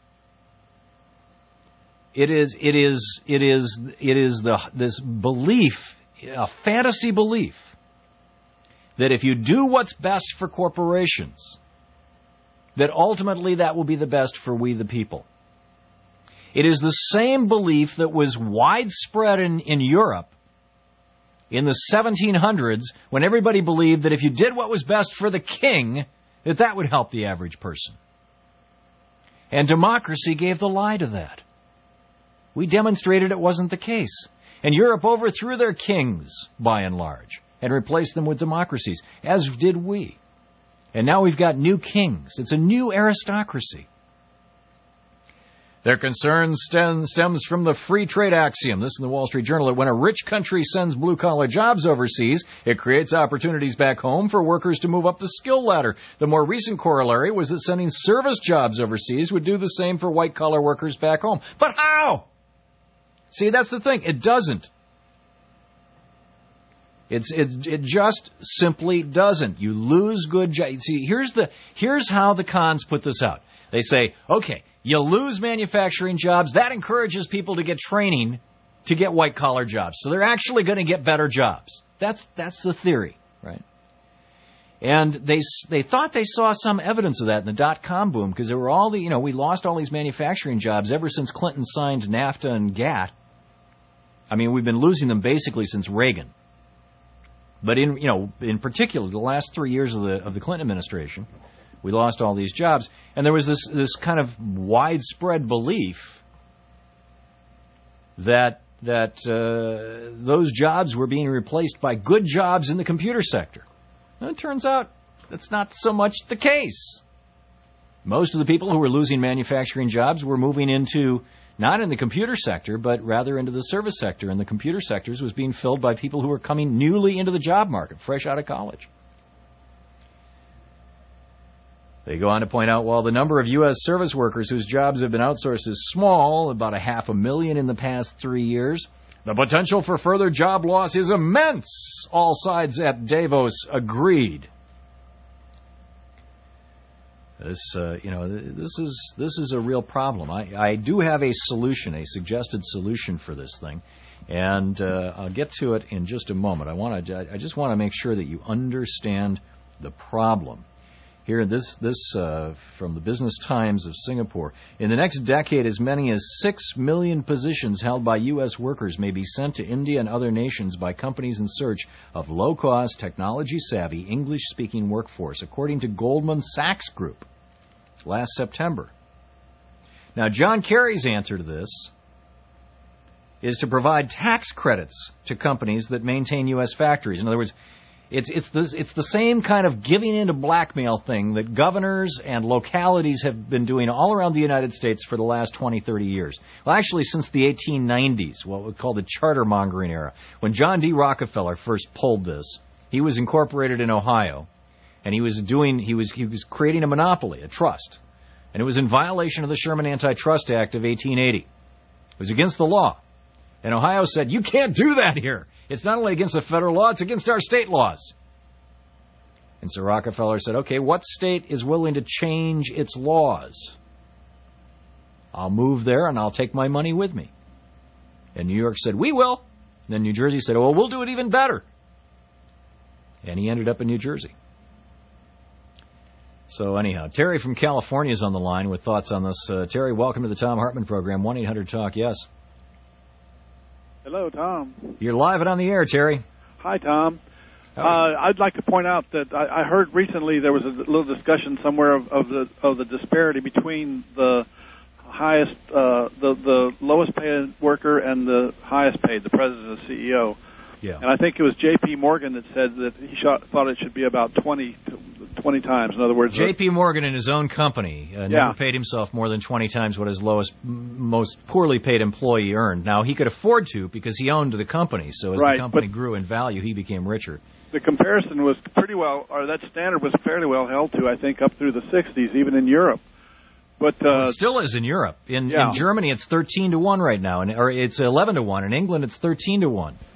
[SPEAKER 12] It is, it is, it is, it is the, this belief, a fantasy belief, that if you do what's best for corporations, that ultimately that will be the best for we the people. It is the same belief that was widespread in, in Europe in the seventeen hundreds, when everybody believed that if you did what was best for the king, that that would help the average person. And democracy gave the lie to that. We demonstrated it wasn't the case. And Europe overthrew their kings, by and large, and replaced them with democracies, as did we. And now we've got new kings. It's a new aristocracy. Their concern stem, stems from the free trade axiom. This in the Wall Street Journal, that when a rich country sends blue-collar jobs overseas, it creates opportunities back home for workers to move up the skill ladder. The more recent corollary was that sending service jobs overseas would do the same for white-collar workers back home. But how? See, that's the thing. It doesn't. It's, it, it just simply doesn't. You lose good jobs. See, here's, the, here's how the cons put this out. They say, okay, you lose manufacturing jobs. That encourages people to get training to get white-collar jobs. So they're actually going to get better jobs. That's that's the theory, right? And they they thought they saw some evidence of that in the dot-com boom, because there were all the, you know, we lost all these manufacturing jobs ever since Clinton signed NAFTA and GATT. I mean, we've been losing them basically since Reagan. But in, you know, in particular, the last three years of the of the Clinton administration, we lost all these jobs. And there was this, this kind of widespread belief that that uh, those jobs were being replaced by good jobs in the computer sector. And it turns out that's not so much the case. Most of the people who were losing manufacturing jobs were moving into, not in the computer sector, but rather into the service sector. And the computer sectors was being filled by people who were coming newly into the job market, fresh out of college. They go on to point out, while the number of U S service workers whose jobs have been outsourced is small, about a half a million in the past three years, the potential for further job loss is immense. All sides at Davos agreed. This, uh, you know, this is this is a real problem. I, I do have a solution, a suggested solution for this thing, and uh, I'll get to it in just a moment. I want to, I just want to make sure that you understand the problem. Here, this this uh, from the Business Times of Singapore. In the next decade, as many as six million positions held by U S workers may be sent to India and other nations by companies in search of low-cost, technology-savvy, English-speaking workforce, according to Goldman Sachs Group last September. Now, John Kerry's answer to this is to provide tax credits to companies that maintain U S factories. In other words, It's it's the, it's the same kind of giving in to blackmail thing that governors and localities have been doing all around the United States for the last twenty, thirty years. Well, actually, since the eighteen nineties, what we call the charter mongering era. When John D. Rockefeller first pulled this, he was incorporated in Ohio, and he was doing he was he was creating a monopoly, a trust, and it was in violation of the Sherman Antitrust Act of eighteen eighty. It was against the law, and Ohio said, "You can't do that here. It's not only against the federal law, it's against our state laws." And so Rockefeller said, okay, what state is willing to change its laws? I'll move there and I'll take my money with me. And New York said, we will. And then New Jersey said, well, we'll do it even better. And he ended up in New Jersey. So anyhow, Terry from California is on the line with thoughts on this. Uh, Terry, welcome to the Tom Hartman program, one eight hundred talk yes.
[SPEAKER 1] Hello, Tom.
[SPEAKER 12] You're live and on the air, Terry.
[SPEAKER 1] Hi, Tom. Uh, I'd like to point out that I, I heard recently there was a little discussion somewhere of, of the of the disparity between the highest, uh, the the lowest paid worker and the highest paid, the president and C E O.
[SPEAKER 12] Yeah.
[SPEAKER 1] And I think it was J P. Morgan that said that he shot, thought it should be about twenty, twenty times. In other words,
[SPEAKER 12] J P. Morgan in his own company uh,
[SPEAKER 1] yeah.
[SPEAKER 12] never paid himself more than twenty times what his lowest, most poorly paid employee earned. Now, he could afford to because he owned the company. So as
[SPEAKER 1] right,
[SPEAKER 12] the company grew in value, he became richer.
[SPEAKER 1] The comparison was pretty well, or that standard was fairly well held to, I think, up through the sixties, even in Europe. But uh,
[SPEAKER 12] well, it still is in Europe. In,
[SPEAKER 1] yeah.
[SPEAKER 12] in Germany, it's thirteen to one right now, and or it's eleven to one. In England, it's thirteen to one.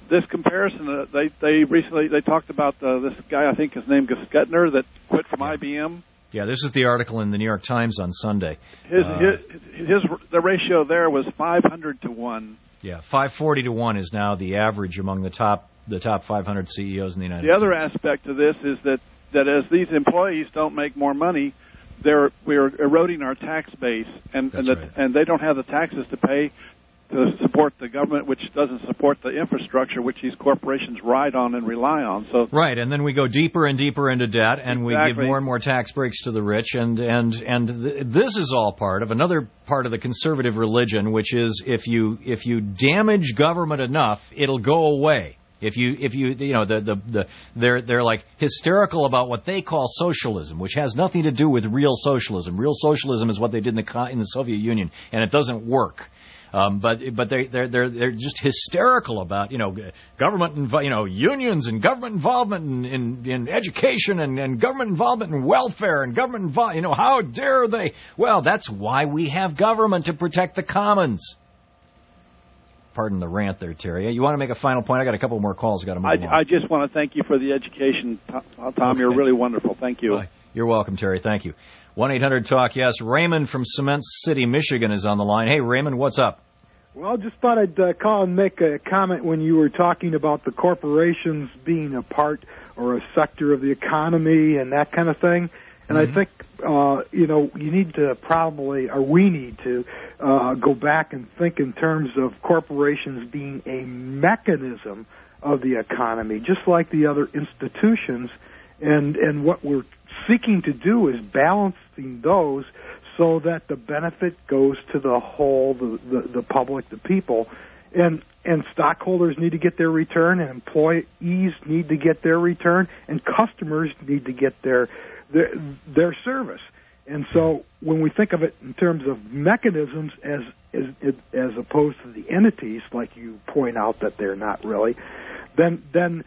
[SPEAKER 1] this comparison, uh, they they recently they talked about uh, this guy, I think his name is Skutner, that quit from I B M.
[SPEAKER 12] Yeah, this is the article in the New York Times on Sunday.
[SPEAKER 1] His,
[SPEAKER 12] uh,
[SPEAKER 1] his, his the ratio there was five hundred to one.
[SPEAKER 12] Yeah, five forty to one is now the average among the top the top five hundred C E Os in the United
[SPEAKER 1] the
[SPEAKER 12] States.
[SPEAKER 1] The other aspect of this is that, that as these employees don't make more money, they're we're eroding our tax base, and and, the,
[SPEAKER 12] right.
[SPEAKER 1] and they don't have the taxes to pay to support the government, which doesn't support the infrastructure which these corporations ride on and rely on. So
[SPEAKER 12] right, and then we go deeper and deeper into debt, and
[SPEAKER 1] exactly.
[SPEAKER 12] we give more and more tax breaks to the rich, and and and th- this is all part of another part of the conservative religion, which is if you if you damage government enough, it'll go away. If you if you you know the the, the they're they're like hysterical about what they call socialism, which has nothing to do with real socialism. Real socialism is what they did in the in the Soviet Union, and it doesn't work. Um, but but they they're they're they're just hysterical about you know government inv- you know unions and government involvement in in, in education and, and government involvement in welfare and government involvement. You know, how dare they? Well, that's why we have government, to protect the commons. Pardon the rant there, Terry. You want to make a final point? I got a couple more calls. I got to move
[SPEAKER 1] I,
[SPEAKER 12] on.
[SPEAKER 1] I just want to thank you for the education, Tom.
[SPEAKER 12] Okay.
[SPEAKER 1] You're really wonderful. Thank you.
[SPEAKER 12] Well, you're welcome, Terry. Thank you. one eight hundred talk yes. Raymond from Cement City, Michigan is on the line. Hey, Raymond, what's up?
[SPEAKER 6] Well, just thought I'd uh, call and make a comment when you were talking about the corporations being a part or a sector of the economy and that kind of thing. And mm-hmm. I think, uh, you know, you need to probably, or we need to, uh, go back and think in terms of corporations being a mechanism of the economy, just like the other institutions. And, and what we're seeking to do is balancing those so that the benefit goes to the whole, the, the, the public, the people. And and stockholders need to get their return, and employees need to get their return, and customers need to get their their, their service. And so when we think of it in terms of mechanisms as, as as opposed to the entities, like you point out that they're not really, then then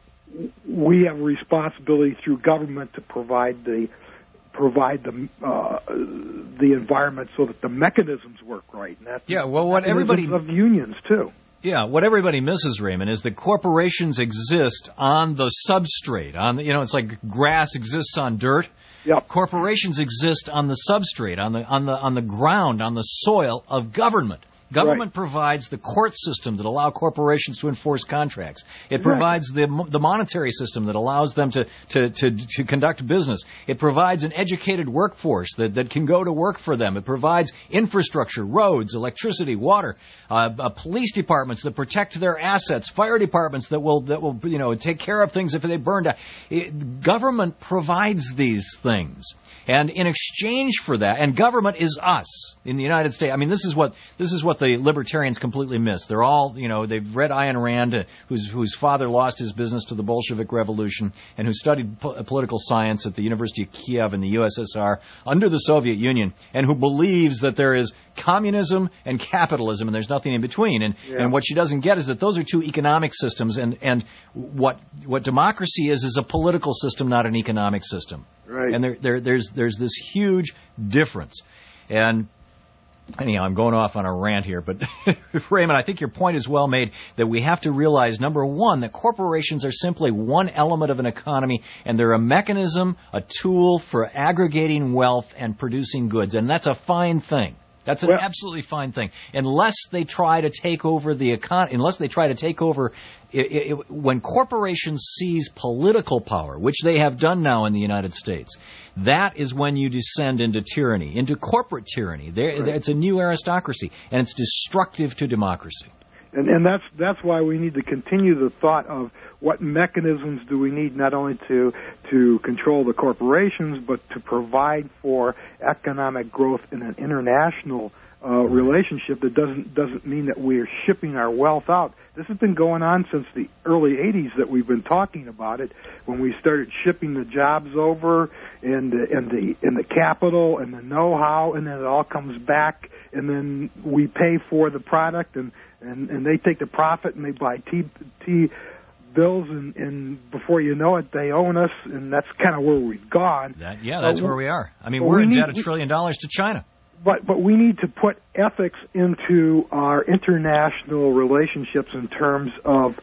[SPEAKER 6] we have a responsibility through government to provide the provide the uh, the environment so that the mechanisms work right. And that's
[SPEAKER 12] yeah, well, what everybody
[SPEAKER 6] of unions too.
[SPEAKER 12] Yeah, what everybody misses, Raymond, is that corporations exist on the substrate. On the, you know, it's like grass exists on dirt.
[SPEAKER 6] Yep.
[SPEAKER 12] Corporations exist on the substrate, on the on the on the ground, on the soil of government. Government right. provides the court system that allow corporations to enforce contracts. It exactly. provides the the monetary system that allows them to, to, to, to conduct business. It provides an educated workforce that, that can go to work for them. It provides infrastructure, roads, electricity, water, uh, uh, police departments that protect their assets, fire departments that will that will you know take care of things if they burn down. It, government provides these things. And in exchange for that, and government is us in the United States. I mean, this is what this is what the libertarians completely miss. They're all, you know, they've read Ayn Rand, uh, whose whose father lost his business to the Bolshevik Revolution, and who studied po- political science at the University of Kiev in the U S S R under the Soviet Union, and who believes that there is communism and capitalism, and there's nothing in between. And
[SPEAKER 6] yeah.
[SPEAKER 12] and what she doesn't get is that those are two economic systems, and and what what democracy is is a political system, not an economic system.
[SPEAKER 6] Right.
[SPEAKER 12] And there, there, there's there's this huge difference. And anyhow, I'm going off on a rant here, but Raymond, I think your point is well made that we have to realize, number one, that corporations are simply one element of an economy, and they're a mechanism, a tool for aggregating wealth and producing goods, and that's a fine thing. That's an well, absolutely fine thing, unless they try to take over the econ. Unless they try to take over, it, it, when corporations seize political power, which they have done now in the United States, that is when you descend into tyranny, into corporate tyranny. There, right. It's a new aristocracy, and it's destructive to democracy.
[SPEAKER 6] And, and that's that's why we need to continue the thought of what mechanisms do we need not only to to control the corporations, but to provide for economic growth in an international uh, relationship that doesn't doesn't mean that we're shipping our wealth out. This has been going on since the early eighties that we've been talking about it, when we started shipping the jobs over and the, and the and the capital and the know-how, and then it all comes back, and then we pay for the product, and and, and they take the profit and they buy T, T bills, and, and before you know it, they own us, and that's kind of where we've gone.
[SPEAKER 12] That, yeah, that's uh, where we are. I mean, we're
[SPEAKER 6] we
[SPEAKER 12] in
[SPEAKER 6] need,
[SPEAKER 12] debt a trillion dollars to China.
[SPEAKER 6] But but we need to put ethics into our international relationships in terms of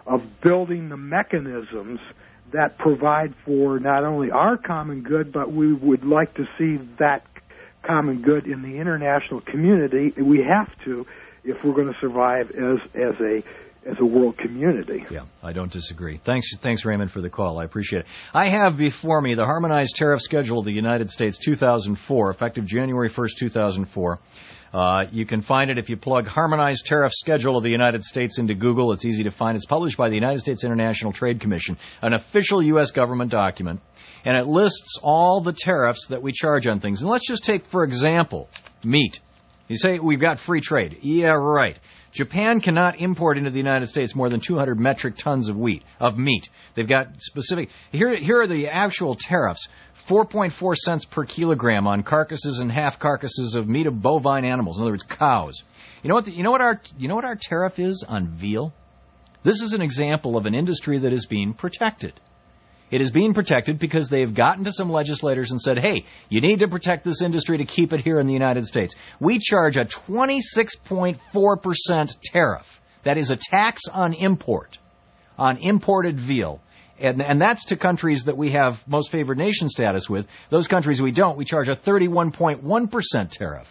[SPEAKER 6] of building the mechanisms that provide for not only our common good, but we would like to see that common good in the international community. We have to, if we're going to survive as as a as a world community.
[SPEAKER 12] Yeah, I don't disagree. Thanks, thanks, Raymond, for the call. I appreciate it. I have before me the Harmonized Tariff Schedule of the United States two thousand four, effective January first, two thousand four. Uh, you can find it if you plug Harmonized Tariff Schedule of the United States into Google. It's easy to find. It's published by the United States International Trade Commission, an official U S government document, and it lists all the tariffs that we charge on things. And let's just take, for example, meat. You say we've got free trade. Yeah, right. Japan cannot import into the United States more than two hundred metric tons of wheat, of meat. They've got specific... Here, here are the actual tariffs. four point four cents per kilogram on carcasses and half carcasses of meat of bovine animals. In other words, cows. You know what the, you know what our you know what our tariff is on veal? This is an example of an industry that is being protected. It is being protected because they've gotten to some legislators and said, hey, you need to protect this industry to keep it here in the United States. We charge a twenty-six point four percent tariff. That is a tax on import, on imported veal. And, and that's to countries that we have most favored nation status with. Those countries we don't, we charge a thirty-one point one percent tariff.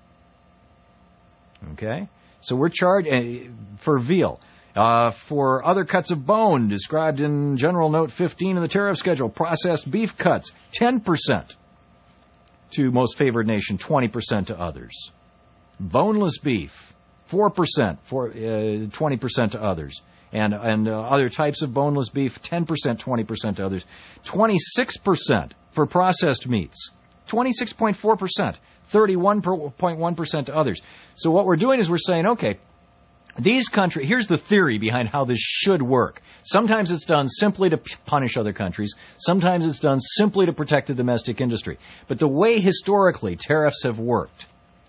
[SPEAKER 12] Okay? So we're charged uh, for veal. Uh, for other cuts of bone, described in General Note fifteen of the tariff schedule, processed beef cuts, ten percent to most favored nation, twenty percent to others. Boneless beef, four percent, for, uh, twenty percent to others. And, and uh, other types of boneless beef, ten percent, twenty percent to others. twenty-six percent for processed meats. twenty-six point four percent, thirty-one point one percent to others. So what we're doing is we're saying, okay, these countries, here's the theory behind how this should work. Sometimes it's done simply to p- punish other countries. Sometimes it's done simply to protect the domestic industry. But the way historically tariffs have worked,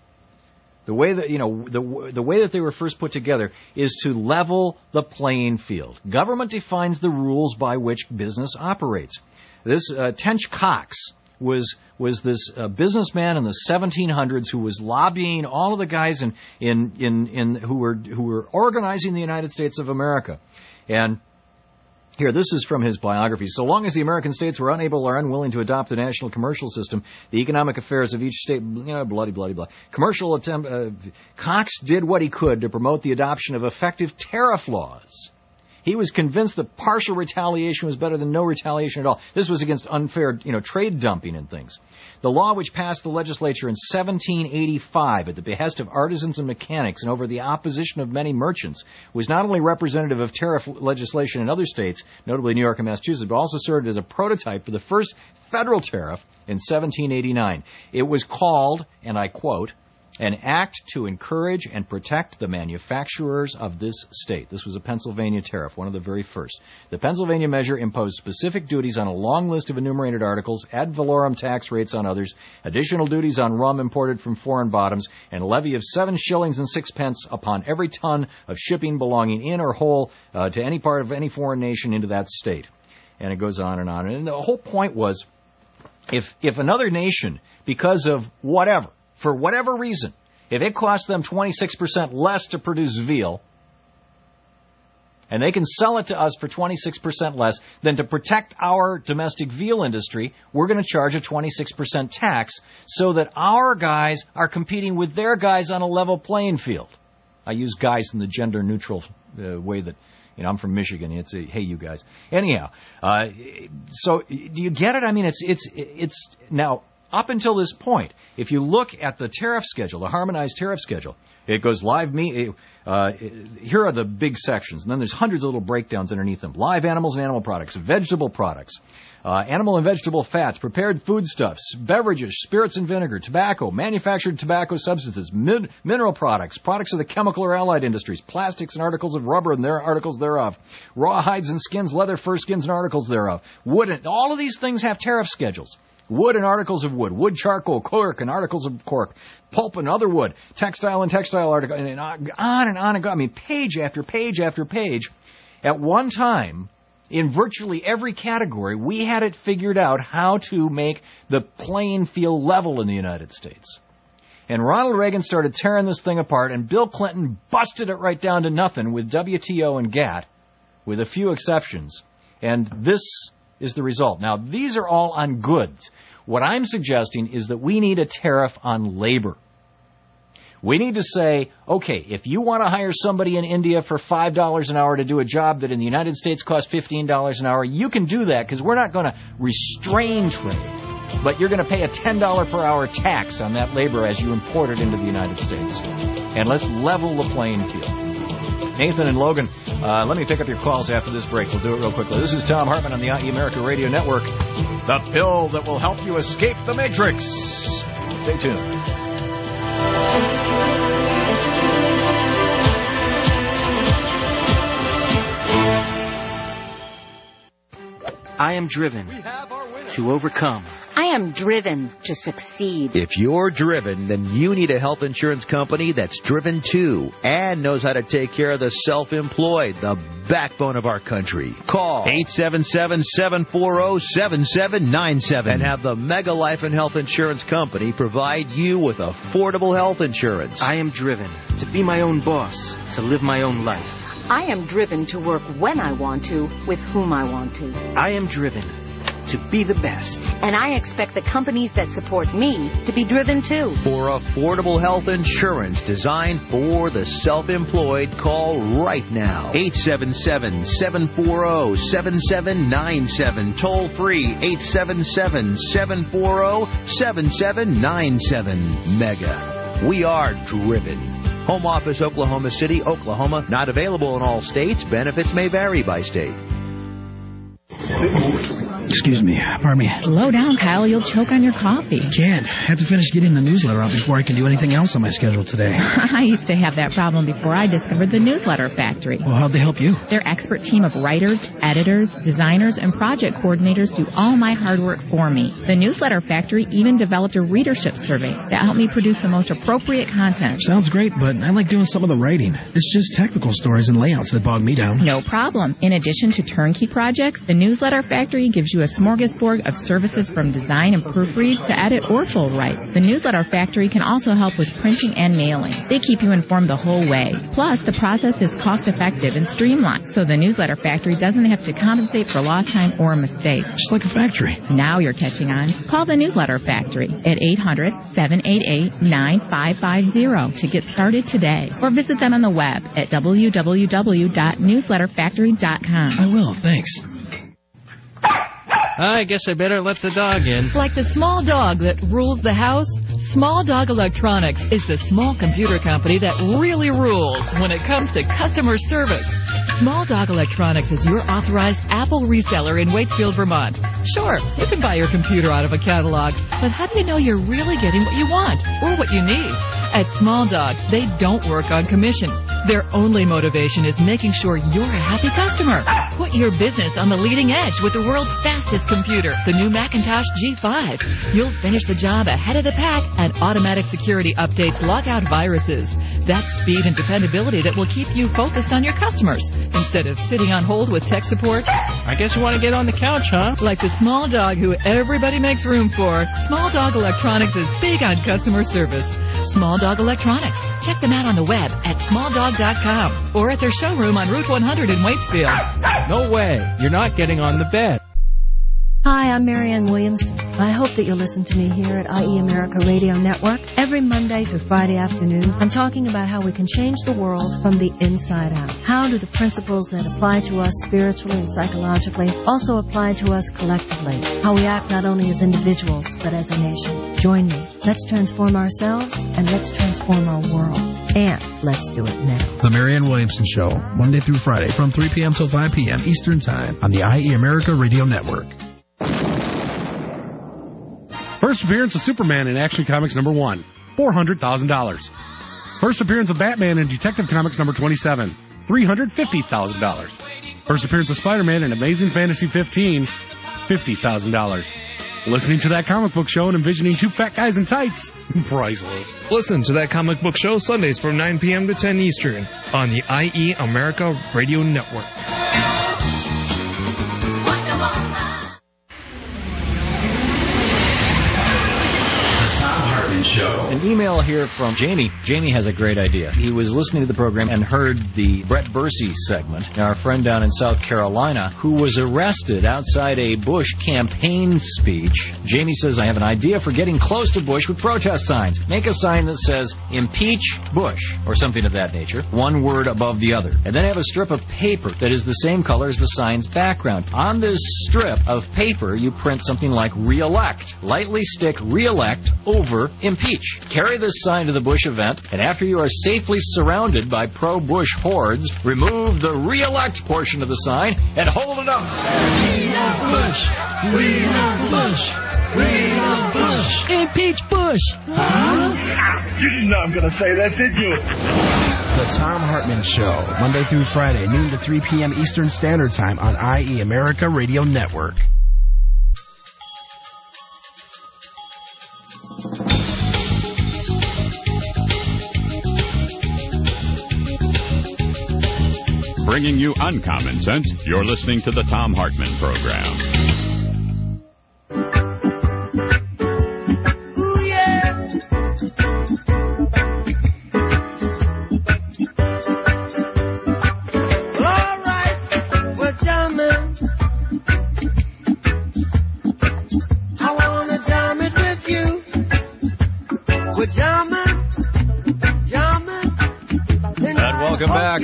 [SPEAKER 12] the way that, you know, the, the way that they were first put together is to level the playing field. Government defines the rules by which business operates. This uh, Tench Coxe was was this uh, businessman in the seventeen hundreds who was lobbying all of the guys in, in, in, in who were who were organizing the United States of America. And here, this is from his biography. So long as the American states were unable or unwilling to adopt the national commercial system, the economic affairs of each state, you know, bloody, bloody, blah. Commercial attempt, uh, Coxe did what he could to promote the adoption of effective tariff laws. He was convinced that partial retaliation was better than no retaliation at all. This was against unfair, you know, trade dumping and things. The law, which passed the legislature in seventeen eighty-five at the behest of artisans and mechanics and over the opposition of many merchants, was not only representative of tariff legislation in other states, notably New York and Massachusetts, but also served as a prototype for the first federal tariff in seventeen eighty-nine. It was called, and I quote, an act to encourage and protect the manufacturers of this state. This was a Pennsylvania tariff, one of the very first. The Pennsylvania measure imposed specific duties on a long list of enumerated articles, ad valorem tax rates on others, additional duties on rum imported from foreign bottoms, and a levy of seven shillings and sixpence upon every ton of shipping belonging in or whole uh, to any part of any foreign nation into that state. And it goes on and on. And the whole point was, if if another nation, because of whatever, for whatever reason, if it costs them twenty-six percent less to produce veal, and they can sell it to us for twenty-six percent less than to protect our domestic veal industry, we're going to charge a twenty-six percent tax so that our guys are competing with their guys on a level playing field. I use guys in the gender-neutral uh, way that, you know, I'm from Michigan. It's a, hey, you guys. Anyhow, uh, so do you get it? I mean, it's it's it's now... Up until this point, if you look at the tariff schedule, the harmonized tariff schedule, it goes live meat. Uh, here are the big sections, and then there's hundreds of little breakdowns underneath them. Live animals and animal products, vegetable products, uh, animal and vegetable fats, prepared foodstuffs, beverages, spirits and vinegar, tobacco, manufactured tobacco substances, min- mineral products, products of the chemical or allied industries, plastics and articles of rubber and their articles thereof, raw hides and skins, leather, fur skins and articles thereof, wood. And all of these things have tariff schedules. Wood and articles of wood, wood charcoal, cork and articles of cork, pulp and other wood, textile and textile articles, and on and on and on. I mean, page after page after page. At one time, in virtually every category, we had it figured out how to make the playing field level in the United States. And Ronald Reagan started tearing this thing apart, and Bill Clinton busted it right down to nothing with W T O and GATT. with a few exceptions. And this is the result. Now, these are all on goods. What I'm suggesting is that we need a tariff on labor. We need to say, okay, if you want to hire somebody in India for five dollars an hour to do a job that in the United States costs fifteen dollars an hour, you can do that because we're not going to restrain trade. But you're going to pay a ten dollars per hour tax on that labor as you import it into the United States. And let's level the playing field. Nathan and Logan, uh, let me pick up your calls after this break. We'll do it real quickly. This is Tom Hartman on the I E America Radio Network. The pill that will help you escape the Matrix. Stay tuned.
[SPEAKER 8] I am driven to overcome.
[SPEAKER 9] I am driven to succeed.
[SPEAKER 10] If you're driven, then you need a health insurance company that's driven too and knows how to take care of the self-employed, the backbone of our country. Call eight seven seven, seven four zero, seven seven nine seven and have the Mega Life and Health Insurance Company provide you with affordable health insurance.
[SPEAKER 8] I am driven to be my own boss, to live my own life.
[SPEAKER 9] I am driven to work when I want to, with whom I want to.
[SPEAKER 8] I am driven to be the best.
[SPEAKER 9] And I expect the companies that support me to be driven too.
[SPEAKER 10] For affordable health insurance designed for the self-employed, call right now. eight seven seven, seven four zero, seven seven nine seven. Toll free eight seven seven, seven four zero, seven seven nine seven. Mega. We are driven. Home office, Oklahoma City, Oklahoma. Not available in all states. Benefits may vary by state.
[SPEAKER 22] Excuse me. Pardon me.
[SPEAKER 13] Slow down, Kyle. You'll choke on your coffee.
[SPEAKER 22] Can't. Have to finish getting the newsletter out before I can do anything else on my schedule today.
[SPEAKER 13] I used to have that problem before I discovered the Newsletter Factory.
[SPEAKER 22] Well, how'd they help you?
[SPEAKER 13] Their expert team of writers, editors, designers, and project coordinators do all my hard work for me. The Newsletter Factory even developed a readership survey that helped me produce the most appropriate content.
[SPEAKER 22] Sounds great, but I like doing some of the writing. It's just technical stories and layouts that bog me down.
[SPEAKER 13] No problem. In addition to turnkey projects, the Newsletter Factory gives you a smorgasbord of services from design and proofread to edit or full write. The Newsletter Factory can also help with printing and mailing. They keep you informed the whole way. Plus, the process is cost-effective and streamlined, so the Newsletter Factory doesn't have to compensate for lost time or mistakes.
[SPEAKER 22] Just like a factory.
[SPEAKER 13] Now you're catching on. Call the Newsletter Factory at eight hundred, seven eight eight, nine five five zero to get started today, or visit them on the web at w w w dot newsletter factory dot com.
[SPEAKER 22] I will, thanks.
[SPEAKER 24] I guess I better let the dog in.
[SPEAKER 14] Like the small dog that rules the house, Small Dog Electronics is the small computer company that really rules when it comes to customer service. Small Dog Electronics is your authorized Apple reseller in Waitsfield, Vermont. Sure, you can buy your computer out of a catalog, but how do you know you're really getting what you want or what you need? At Small Dog, they don't work on commission. Their only motivation is making sure you're a happy customer. Put your business on the leading edge with the world's fastest computer, the new Macintosh G five. You'll finish the job ahead of the pack, and automatic security updates lock out viruses. That's speed and dependability that will keep you focused on your customers instead of sitting on hold with tech support.
[SPEAKER 24] I guess you want to get on the couch, huh?
[SPEAKER 14] Like the small dog who everybody makes room for, Small Dog Electronics is big on customer service. Small Dog Electronics. Check them out on the web at small dog dot com or at their showroom on Route one hundred in Waitsfield.
[SPEAKER 24] No way. You're not getting on the bed.
[SPEAKER 15] Hi, I'm Marianne Williamson. I hope that you'll listen to me here at I E America Radio Network every Monday through Friday afternoon. I'm talking about how we can change the world from the inside out. How do the principles that apply to us spiritually and psychologically also apply to us collectively? How we act not only as individuals, but as a nation. Join me. Let's transform ourselves, and let's transform our world. And let's do it now.
[SPEAKER 22] The Marianne Williamson Show, Monday through Friday from three p.m. till five p.m. Eastern Time on the I E America Radio Network.
[SPEAKER 16] First appearance of Superman in Action Comics number one, four hundred thousand dollars. First appearance of Batman in Detective Comics number twenty-seven, three hundred fifty thousand dollars. First appearance of Spider-Man in Amazing Fantasy fifteen, fifty thousand dollars. Listening to That Comic Book Show and envisioning two fat guys in tights, priceless.
[SPEAKER 28] Listen to That Comic Book Show Sundays from nine p.m. to ten Eastern on the I E America Radio Network.
[SPEAKER 7] Show
[SPEAKER 12] An email here from Jamie. Jamie has a great idea. He was listening to the program and heard the Brett Bursey segment, our friend down in South Carolina, who was arrested outside a Bush campaign speech. Jamie says, I have an idea for getting close to Bush with protest signs. Make a sign that says, impeach Bush, or something of that nature, one word above the other. And then have a strip of paper that is the same color as the sign's background. On this strip of paper, you print something like re-elect. Lightly stick re-elect over impeach. Carry this sign to the Bush event, and after you are safely surrounded by pro-Bush hordes, remove the re-elect portion of the sign and hold it up.
[SPEAKER 22] We love Bush. We love Bush. We love Bush. Impeach Bush. Huh?
[SPEAKER 2] You didn't know I'm going to say that, did you?
[SPEAKER 22] The Thom Hartmann Show, Monday through Friday, noon to three p.m. Eastern Standard Time on I E America Radio Network.
[SPEAKER 11] Bringing you uncommon sense, you're listening to the Thom Hartmann Program.
[SPEAKER 2] Ooh, yeah. Well, all right, well, jamming. I want to jam it with you. We're jamming, jamming.
[SPEAKER 12] And welcome back.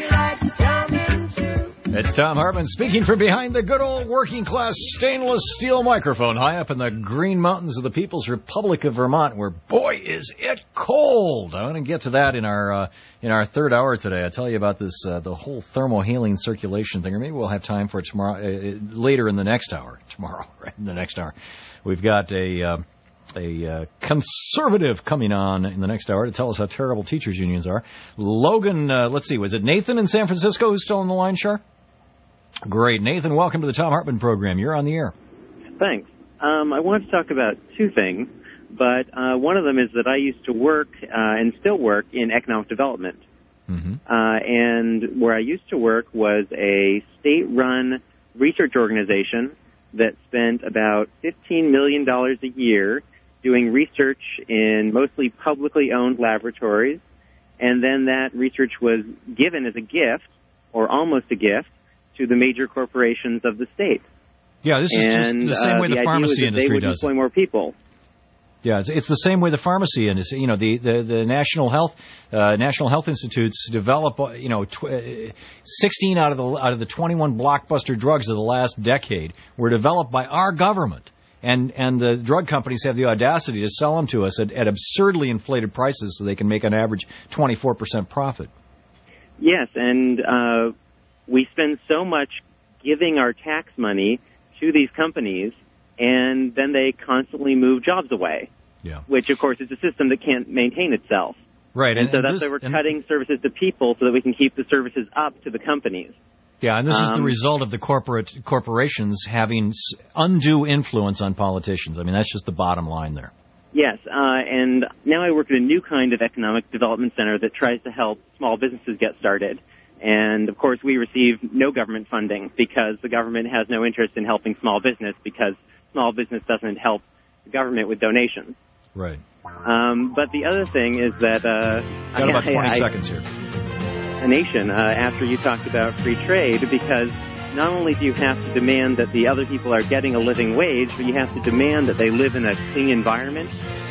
[SPEAKER 12] It's Thom Hartmann speaking from behind the good old working-class stainless steel microphone high up in the Green Mountains of the People's Republic of Vermont, where, boy, is it cold. I want to get to that in our uh, in our third hour today. I'll tell you about this, uh, the whole thermohaline circulation thing, or maybe we'll have time for it tomorrow, uh, later in the next hour. Tomorrow, right, in the next hour. We've got a... Uh, a uh, conservative coming on in the next hour to tell us how terrible teachers' unions are. Logan, uh, let's see, was it Nathan in San Francisco who's still on the line, Shar? Great. Nathan, welcome to the Thom Hartmann Program. You're on the air.
[SPEAKER 3] Thanks. Um, I wanted to talk about two things, but uh, one of them is that I used to work uh, and still work in economic development.
[SPEAKER 12] Mm-hmm.
[SPEAKER 3] Uh, and where I used to work was a state-run research organization that spent about fifteen million dollars a year doing research in mostly publicly owned laboratories, and then that research was given as a gift, or almost a gift, to the major corporations of the state.
[SPEAKER 12] Yeah, this is
[SPEAKER 3] and,
[SPEAKER 12] just the same
[SPEAKER 3] uh,
[SPEAKER 12] way the,
[SPEAKER 3] the
[SPEAKER 12] pharmacy
[SPEAKER 3] industry
[SPEAKER 12] industry
[SPEAKER 3] would
[SPEAKER 12] does
[SPEAKER 3] employ
[SPEAKER 12] it.
[SPEAKER 3] more people.
[SPEAKER 12] Yeah, it's, it's the same way the pharmacy industry, you know, the, the, the National Health uh, National Health Institutes develop, uh, you know, tw- uh, sixteen out of the out of the twenty-one blockbuster drugs of the last decade were developed by our government. And and the drug companies have the audacity to sell them to us at, at absurdly inflated prices so they can make an average twenty-four percent profit.
[SPEAKER 3] Yes, and uh, we spend so much giving our tax money to these companies, and then they constantly move jobs away.
[SPEAKER 12] Yeah.
[SPEAKER 3] Which, of course, is a system that can't maintain itself.
[SPEAKER 12] Right.
[SPEAKER 3] And,
[SPEAKER 12] And,
[SPEAKER 3] so
[SPEAKER 12] and
[SPEAKER 3] that's
[SPEAKER 12] this,
[SPEAKER 3] why we're
[SPEAKER 12] and,
[SPEAKER 3] cutting services to people so that we can keep the services up to the companies.
[SPEAKER 12] Yeah, and this
[SPEAKER 3] um,
[SPEAKER 12] is the result of the corporate corporations having undue influence on politicians. I mean, that's just the bottom line there.
[SPEAKER 3] Yes, uh, and now I work at a new kind of economic development center that tries to help small businesses get started. And, of course, we receive no government funding because the government has no interest in helping small business because small business doesn't help the government with donations.
[SPEAKER 12] Right.
[SPEAKER 3] Um, but the other thing is that... Uh,
[SPEAKER 12] Got about
[SPEAKER 3] I,
[SPEAKER 12] twenty
[SPEAKER 3] I,
[SPEAKER 12] seconds here.
[SPEAKER 3] A nation, uh, after you talked about free trade, because not only do you have to demand that the other people are getting a living wage, but you have to demand that they live in a clean environment.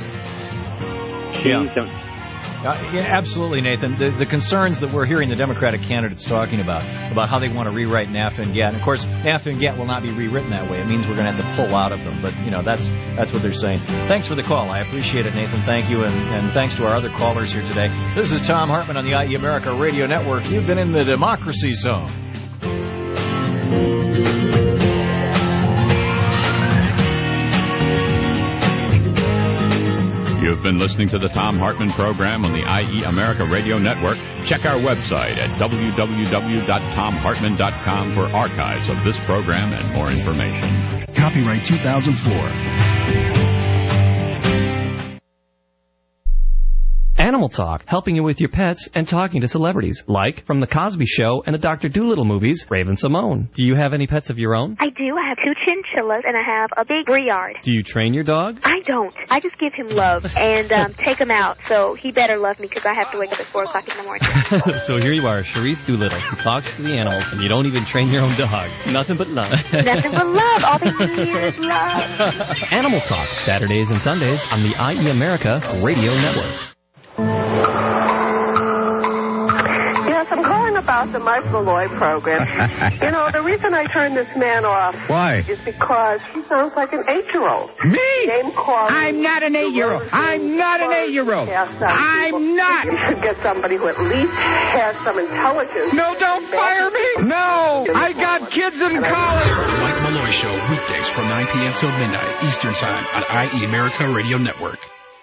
[SPEAKER 12] Yeah. Don't... Uh, yeah, absolutely, Nathan. The, the concerns that we're hearing the Democratic candidates talking about, about how they want to rewrite NAFTA and GATT. And, of course, NAFTA and GATT will not be rewritten that way. It means we're going to have to pull out of them. But, you know, that's that's what they're saying. Thanks for the call. I appreciate it, Nathan. Thank you. And, and thanks to our other callers here today. This is Thom Hartmann on the I E America Radio Network. You've been in the Democracy Zone.
[SPEAKER 11] You've been listening to the Thom Hartmann Program on the I E America Radio Network. Check our website at w w w dot tom hartmann dot com for archives of this program and more information.
[SPEAKER 22] Copyright two thousand four.
[SPEAKER 25] Animal Talk, helping you with your pets and talking to celebrities, like from The Cosby Show and the Doctor Dolittle movies, Raven Simone. Do you have any pets of your own?
[SPEAKER 4] I do. I have two chinchillas, and I have a big Briard.
[SPEAKER 25] Do you train your dog?
[SPEAKER 4] I don't. I just give him love and um, take him out, so he better love me because I have to wake up at four o'clock in the morning.
[SPEAKER 25] So here you are, Charisse Doolittle, who talks to the animals, and you don't even train your own dog. Nothing but love.
[SPEAKER 4] Nothing but love. All they need is love.
[SPEAKER 25] Animal Talk, Saturdays and Sundays on the I E America Radio Network.
[SPEAKER 5] Yes, I'm calling about the Mike Malloy program. You know, the reason I turned this man off
[SPEAKER 17] Why?
[SPEAKER 5] is because he sounds like an eight-year-old.
[SPEAKER 17] Me?
[SPEAKER 5] Name calling.
[SPEAKER 17] I'm not an eight-year-old. I'm not an eight-year-old. I'm not.
[SPEAKER 5] You should get somebody who at least has some intelligence.
[SPEAKER 17] No, don't fire me. No, I got kids in college.
[SPEAKER 18] The Mike Malloy Show, weekdays from nine p.m. till midnight Eastern Time on I E America Radio Network.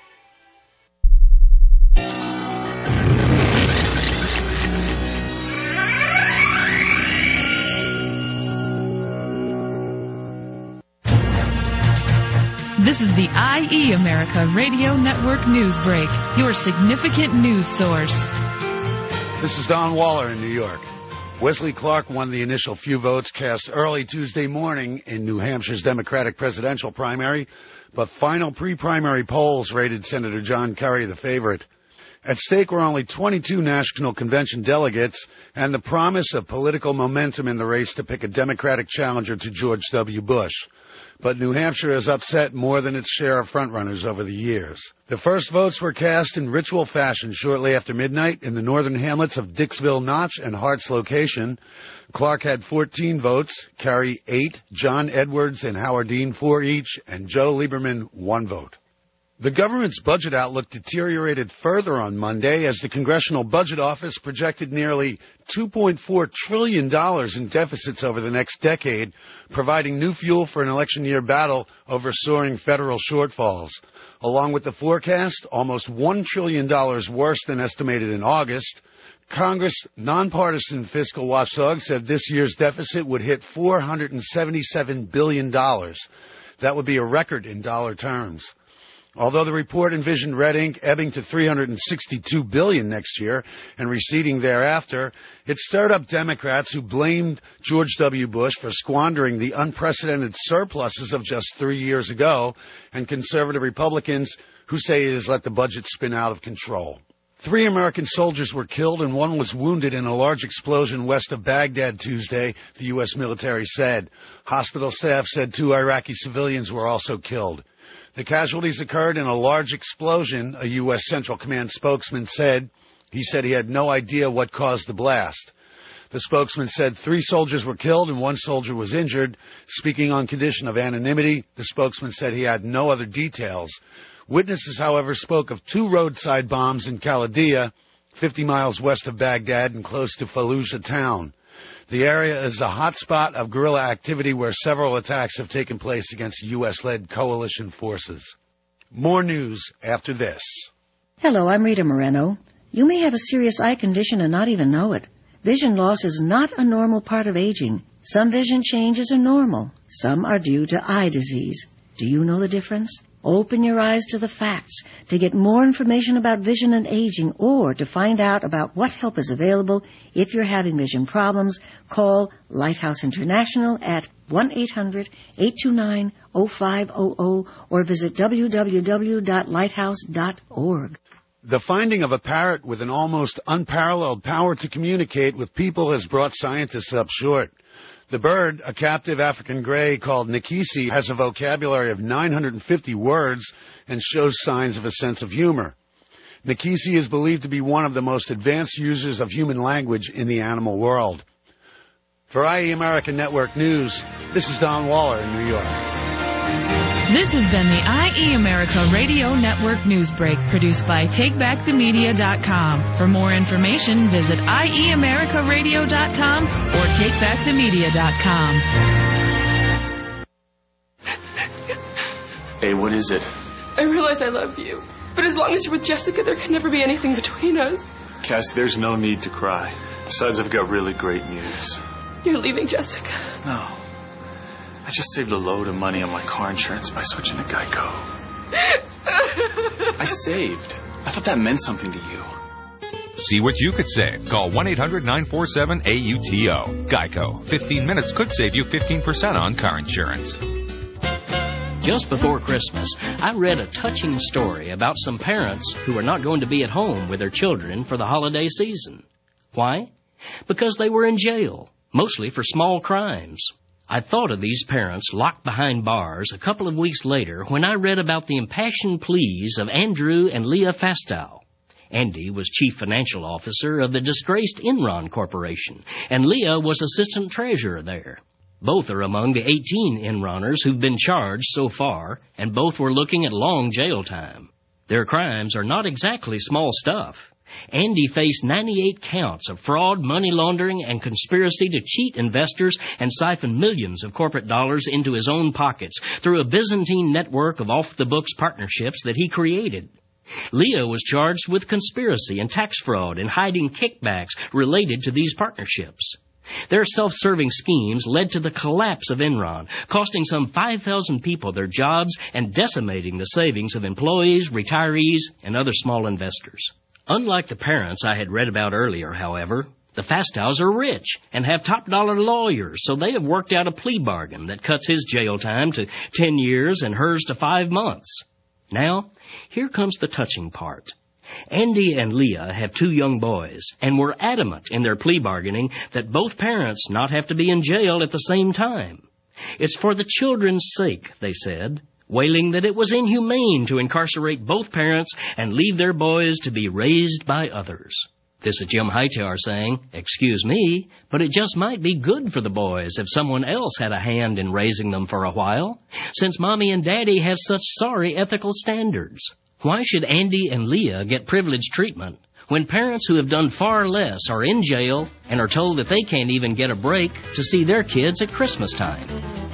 [SPEAKER 14] This is the I E America Radio Network News Break, your significant news source.
[SPEAKER 19] This is Don Waller in New York. Wesley Clark won the initial few votes cast early Tuesday morning in New Hampshire's Democratic presidential primary, but final pre-primary polls rated Senator John Kerry the favorite. At stake were only twenty-two National Convention delegates and the promise of political momentum in the race to pick a Democratic challenger to George W. Bush. But New Hampshire has upset more than its share of frontrunners over the years. The first votes were cast in ritual fashion shortly after midnight in the northern hamlets of Dixville Notch and Hart's Location. Clark had fourteen votes, Kerry eight, John Edwards and Howard Dean four each, and Joe Lieberman one vote. The government's budget outlook deteriorated further on Monday as the Congressional Budget Office projected nearly two point four trillion dollars in deficits over the next decade, providing new fuel for an election year battle over soaring federal shortfalls. Along with the forecast, almost one trillion dollars worse than estimated in August, Congress nonpartisan fiscal watchdog said this year's deficit would hit four hundred seventy-seven billion dollars. That would be a record in dollar terms. Although the report envisioned red ink ebbing to three hundred sixty-two billion dollars next year and receding thereafter, it stirred up Democrats who blamed George W. Bush for squandering the unprecedented surpluses of just three years ago, and conservative Republicans who say it has let the budget spin out of control. Three American soldiers were killed and one was wounded in a large explosion west of Baghdad Tuesday, the U S military said. Hospital staff said two Iraqi civilians were also killed. The casualties occurred in a large explosion, a U S Central Command spokesman said. He said he had no idea what caused the blast. The spokesman said three soldiers were killed and one soldier was injured. Speaking on condition of anonymity, the spokesman said he had no other details. Witnesses, however, spoke of two roadside bombs in Khalidiyah, fifty miles west of Baghdad and close to Fallujah town. The area is a hot spot of guerrilla activity where several attacks have taken place against U S-led coalition forces. More news after this.
[SPEAKER 21] Hello, I'm Rita Moreno. You may have a serious eye condition and not even know it. Vision loss is not a normal part of aging. Some vision changes are normal. Some are due to eye disease. Do you know the difference? Open your eyes to the facts. To get more information about vision and aging or to find out about what help is available if you're having vision problems, call Lighthouse International at one eight hundred eight two nine oh five hundred or visit w w w dot lighthouse dot org.
[SPEAKER 19] The finding of a parrot with an almost unparalleled power to communicate with people has brought scientists up short. The bird, a captive African gray called Nikisi, has a vocabulary of nine hundred fifty words and shows signs of a sense of humor. Nikisi is believed to be one of the most advanced users of human language in the animal world. For I E America Network News, this is Don Waller in New York.
[SPEAKER 14] This has been the I E America Radio Network News Break, produced by take back the media dot com. For more information, visit I E America Radio dot com or take back the media dot com.
[SPEAKER 23] Hey, what is it?
[SPEAKER 27] I realize I love you, but as long as you're with Jessica, there can never be anything between us.
[SPEAKER 23] Cassie, there's no need to cry. Besides, I've got really great news.
[SPEAKER 27] You're leaving Jessica.
[SPEAKER 23] No. I just saved a load of money on my car insurance by switching to Geico. I saved.
[SPEAKER 18] I thought that meant something to you.
[SPEAKER 1] See what you could save. Call one eight hundred nine four seven A U T O. Geico. fifteen minutes could save you fifteen percent on car insurance.
[SPEAKER 6] Just before Christmas, I read a touching story about some parents who are not going to be at home with their children for the holiday season. Why? Because they were in jail, mostly for small crimes. I thought of these parents locked behind bars a couple of weeks later when I read about the impassioned pleas of Andrew and Leah Fastow. Andy was chief financial officer of the disgraced Enron Corporation, and Leah was assistant treasurer there. Both are among the eighteen Enroners who've been charged so far, and both were looking at long jail time. Their crimes are not exactly small stuff. Andy faced ninety-eight counts of fraud, money laundering, and conspiracy to cheat investors and siphon millions of corporate dollars into his own pockets through a Byzantine network of off-the-books partnerships that he created. Leah was charged with conspiracy and tax fraud and hiding kickbacks related to these partnerships. Their self-serving schemes led to the collapse of Enron, costing some five thousand people their jobs and decimating the savings of employees, retirees, and other small investors. Unlike the parents I had read about earlier, however, the Fastows are rich and have top-dollar lawyers, so they have worked out a plea bargain that cuts his jail time to ten years and hers to five months. Now, here comes the touching part. Andy and Leah have two young boys and were adamant in their plea bargaining that both parents not have to be in jail at the same time. It's for the children's sake, they said, wailing that it was inhumane to incarcerate both parents and leave their boys to be raised by others. This is Jim Hightower saying, excuse me, but it just might be good for the boys if someone else had a hand in raising them for a while, since Mommy and Daddy have such sorry ethical standards. Why should Andy and Leah get privileged treatment when parents who have done far less are in jail and are told that they can't even get a break to see their kids at Christmas time?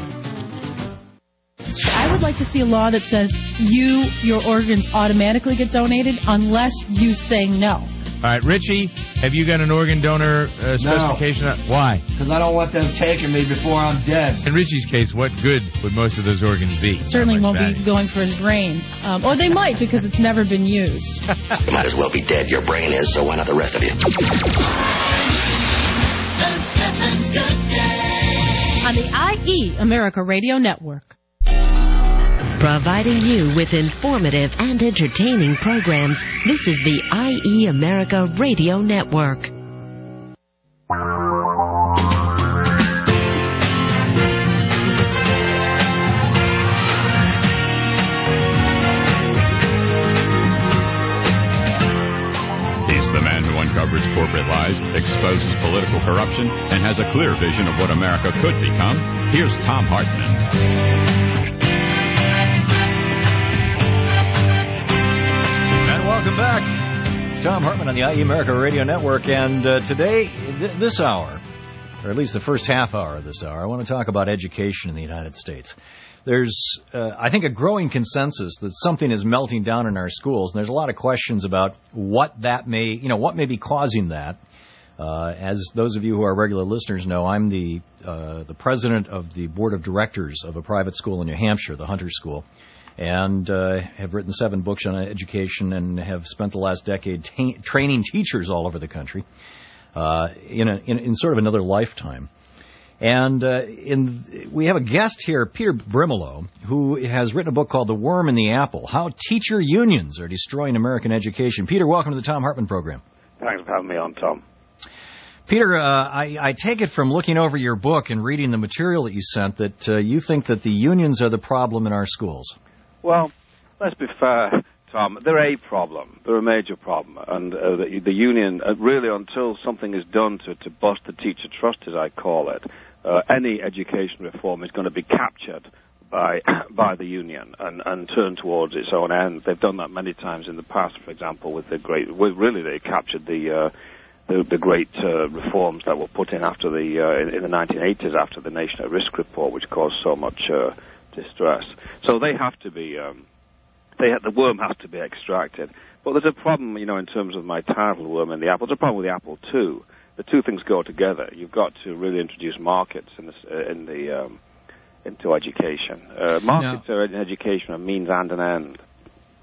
[SPEAKER 8] I would like to see a law that says you, your organs automatically get donated unless you say no.
[SPEAKER 9] All right, Richie, have you got an organ donor uh, specification?
[SPEAKER 10] No.
[SPEAKER 9] Why?
[SPEAKER 10] Because I don't want them taking me before I'm dead.
[SPEAKER 9] In Richie's case, what good would most of those organs be?
[SPEAKER 8] Certainly won't be going for his brain. Um, or they might because it's never been used.
[SPEAKER 13] You might as well be dead. Your brain is, so why not the rest of you?
[SPEAKER 8] On the I E America Radio Network.
[SPEAKER 20] Providing you with informative and entertaining programs, this is the I E America Radio Network.
[SPEAKER 11] He's the man who uncovers corporate lies, exposes political corruption, and has a clear vision of what America could become. Here's Thom Hartmann.
[SPEAKER 12] Welcome back. It's Thom Hartmann on the I E America Radio Network, and uh, today, th- this hour, or at least the first half hour of this hour, I want to talk about education in the United States. There's, uh, I think, a growing consensus that something is melting down in our schools, and there's a lot of questions about what that may, you know, what may be causing that. Uh, as those of you who are regular listeners know, I'm the uh, the president of the board of directors of a private school in New Hampshire, the Hunter School. And uh, have written seven books on education and have spent the last decade ta- training teachers all over the country uh, in, a, in, in sort of another lifetime. And uh, in, we have a guest here, Peter Brimelow, who has written a book called The Worm in the Apple, How Teacher Unions Are Destroying American Education. Peter, welcome to the Thom Hartmann program.
[SPEAKER 26] Thanks for having me on, Tom.
[SPEAKER 12] Peter, uh, I, I take it from looking over your book and reading the material that you sent that uh, you think that the unions are the problem in our schools.
[SPEAKER 26] Well, let's be fair, Tom. They're a problem. They're a major problem. And uh, the, the union, uh, really, until something is done to, to bust the teacher trust, as I call it, uh, any education reform is going to be captured by by the union and, and turned towards its own end. They've done that many times in the past, for example, with the great... With, really, they captured the... Uh, The, the great uh, reforms that were put in after the uh, in, in the nineteen eighties after the Nation at Risk report, which caused so much uh, distress. So they have to be, um, they have, the worm has to be extracted. But there's a problem, you know, in terms of my title, Worm in the Apple. There's a problem with the apple too. The two things go together. You've got to really introduce markets in the uh, in the um, into education. Uh, markets no. are in education a means and an end.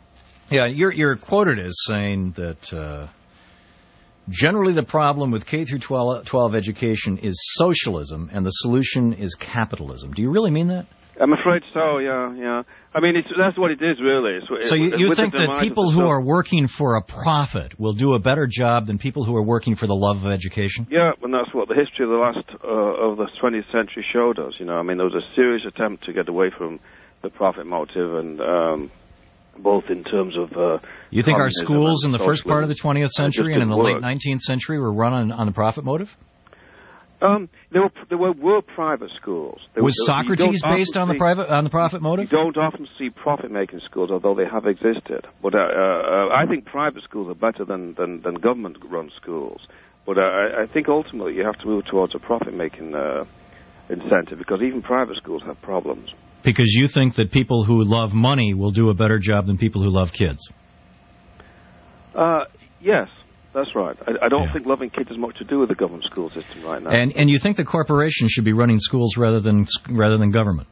[SPEAKER 12] Yeah, you're, you're quoted as saying that uh, generally the problem with K through twelve, twelve education is socialism and the solution is capitalism. Do you really mean that?
[SPEAKER 26] I'm afraid so, yeah, yeah. I mean, it's, that's what it is, really. It's,
[SPEAKER 12] so you, you
[SPEAKER 26] with
[SPEAKER 12] think
[SPEAKER 26] the
[SPEAKER 12] that people who are working for a profit will do a better job than people who are working for the love of education?
[SPEAKER 26] Yeah, and that's what the history of the last, uh, of the twentieth century showed us, you know. I mean, there was a serious attempt to get away from the profit motive, and um, both in terms of... Uh,
[SPEAKER 12] you think our schools in the first part of the twentieth century and in the
[SPEAKER 26] work.
[SPEAKER 12] late nineteenth century were run on, on the profit motive?
[SPEAKER 26] Um, there were there were, were private schools. There
[SPEAKER 12] was
[SPEAKER 26] were,
[SPEAKER 12] Socrates based on the private on the profit motive?
[SPEAKER 26] You don't often see profit-making schools, although they have existed. But uh, uh, I think private schools are better than than, than government-run schools. But uh, I, I think ultimately you have to move towards a profit-making uh, incentive, because even private schools have problems.
[SPEAKER 12] Because you think that people who love money will do a better job than people who love kids?
[SPEAKER 26] Uh, yes. That's right. I, I don't
[SPEAKER 12] yeah.
[SPEAKER 26] think loving kids has much to do with the government school system right now.
[SPEAKER 12] And and you think the corporations should be running schools rather than rather than government?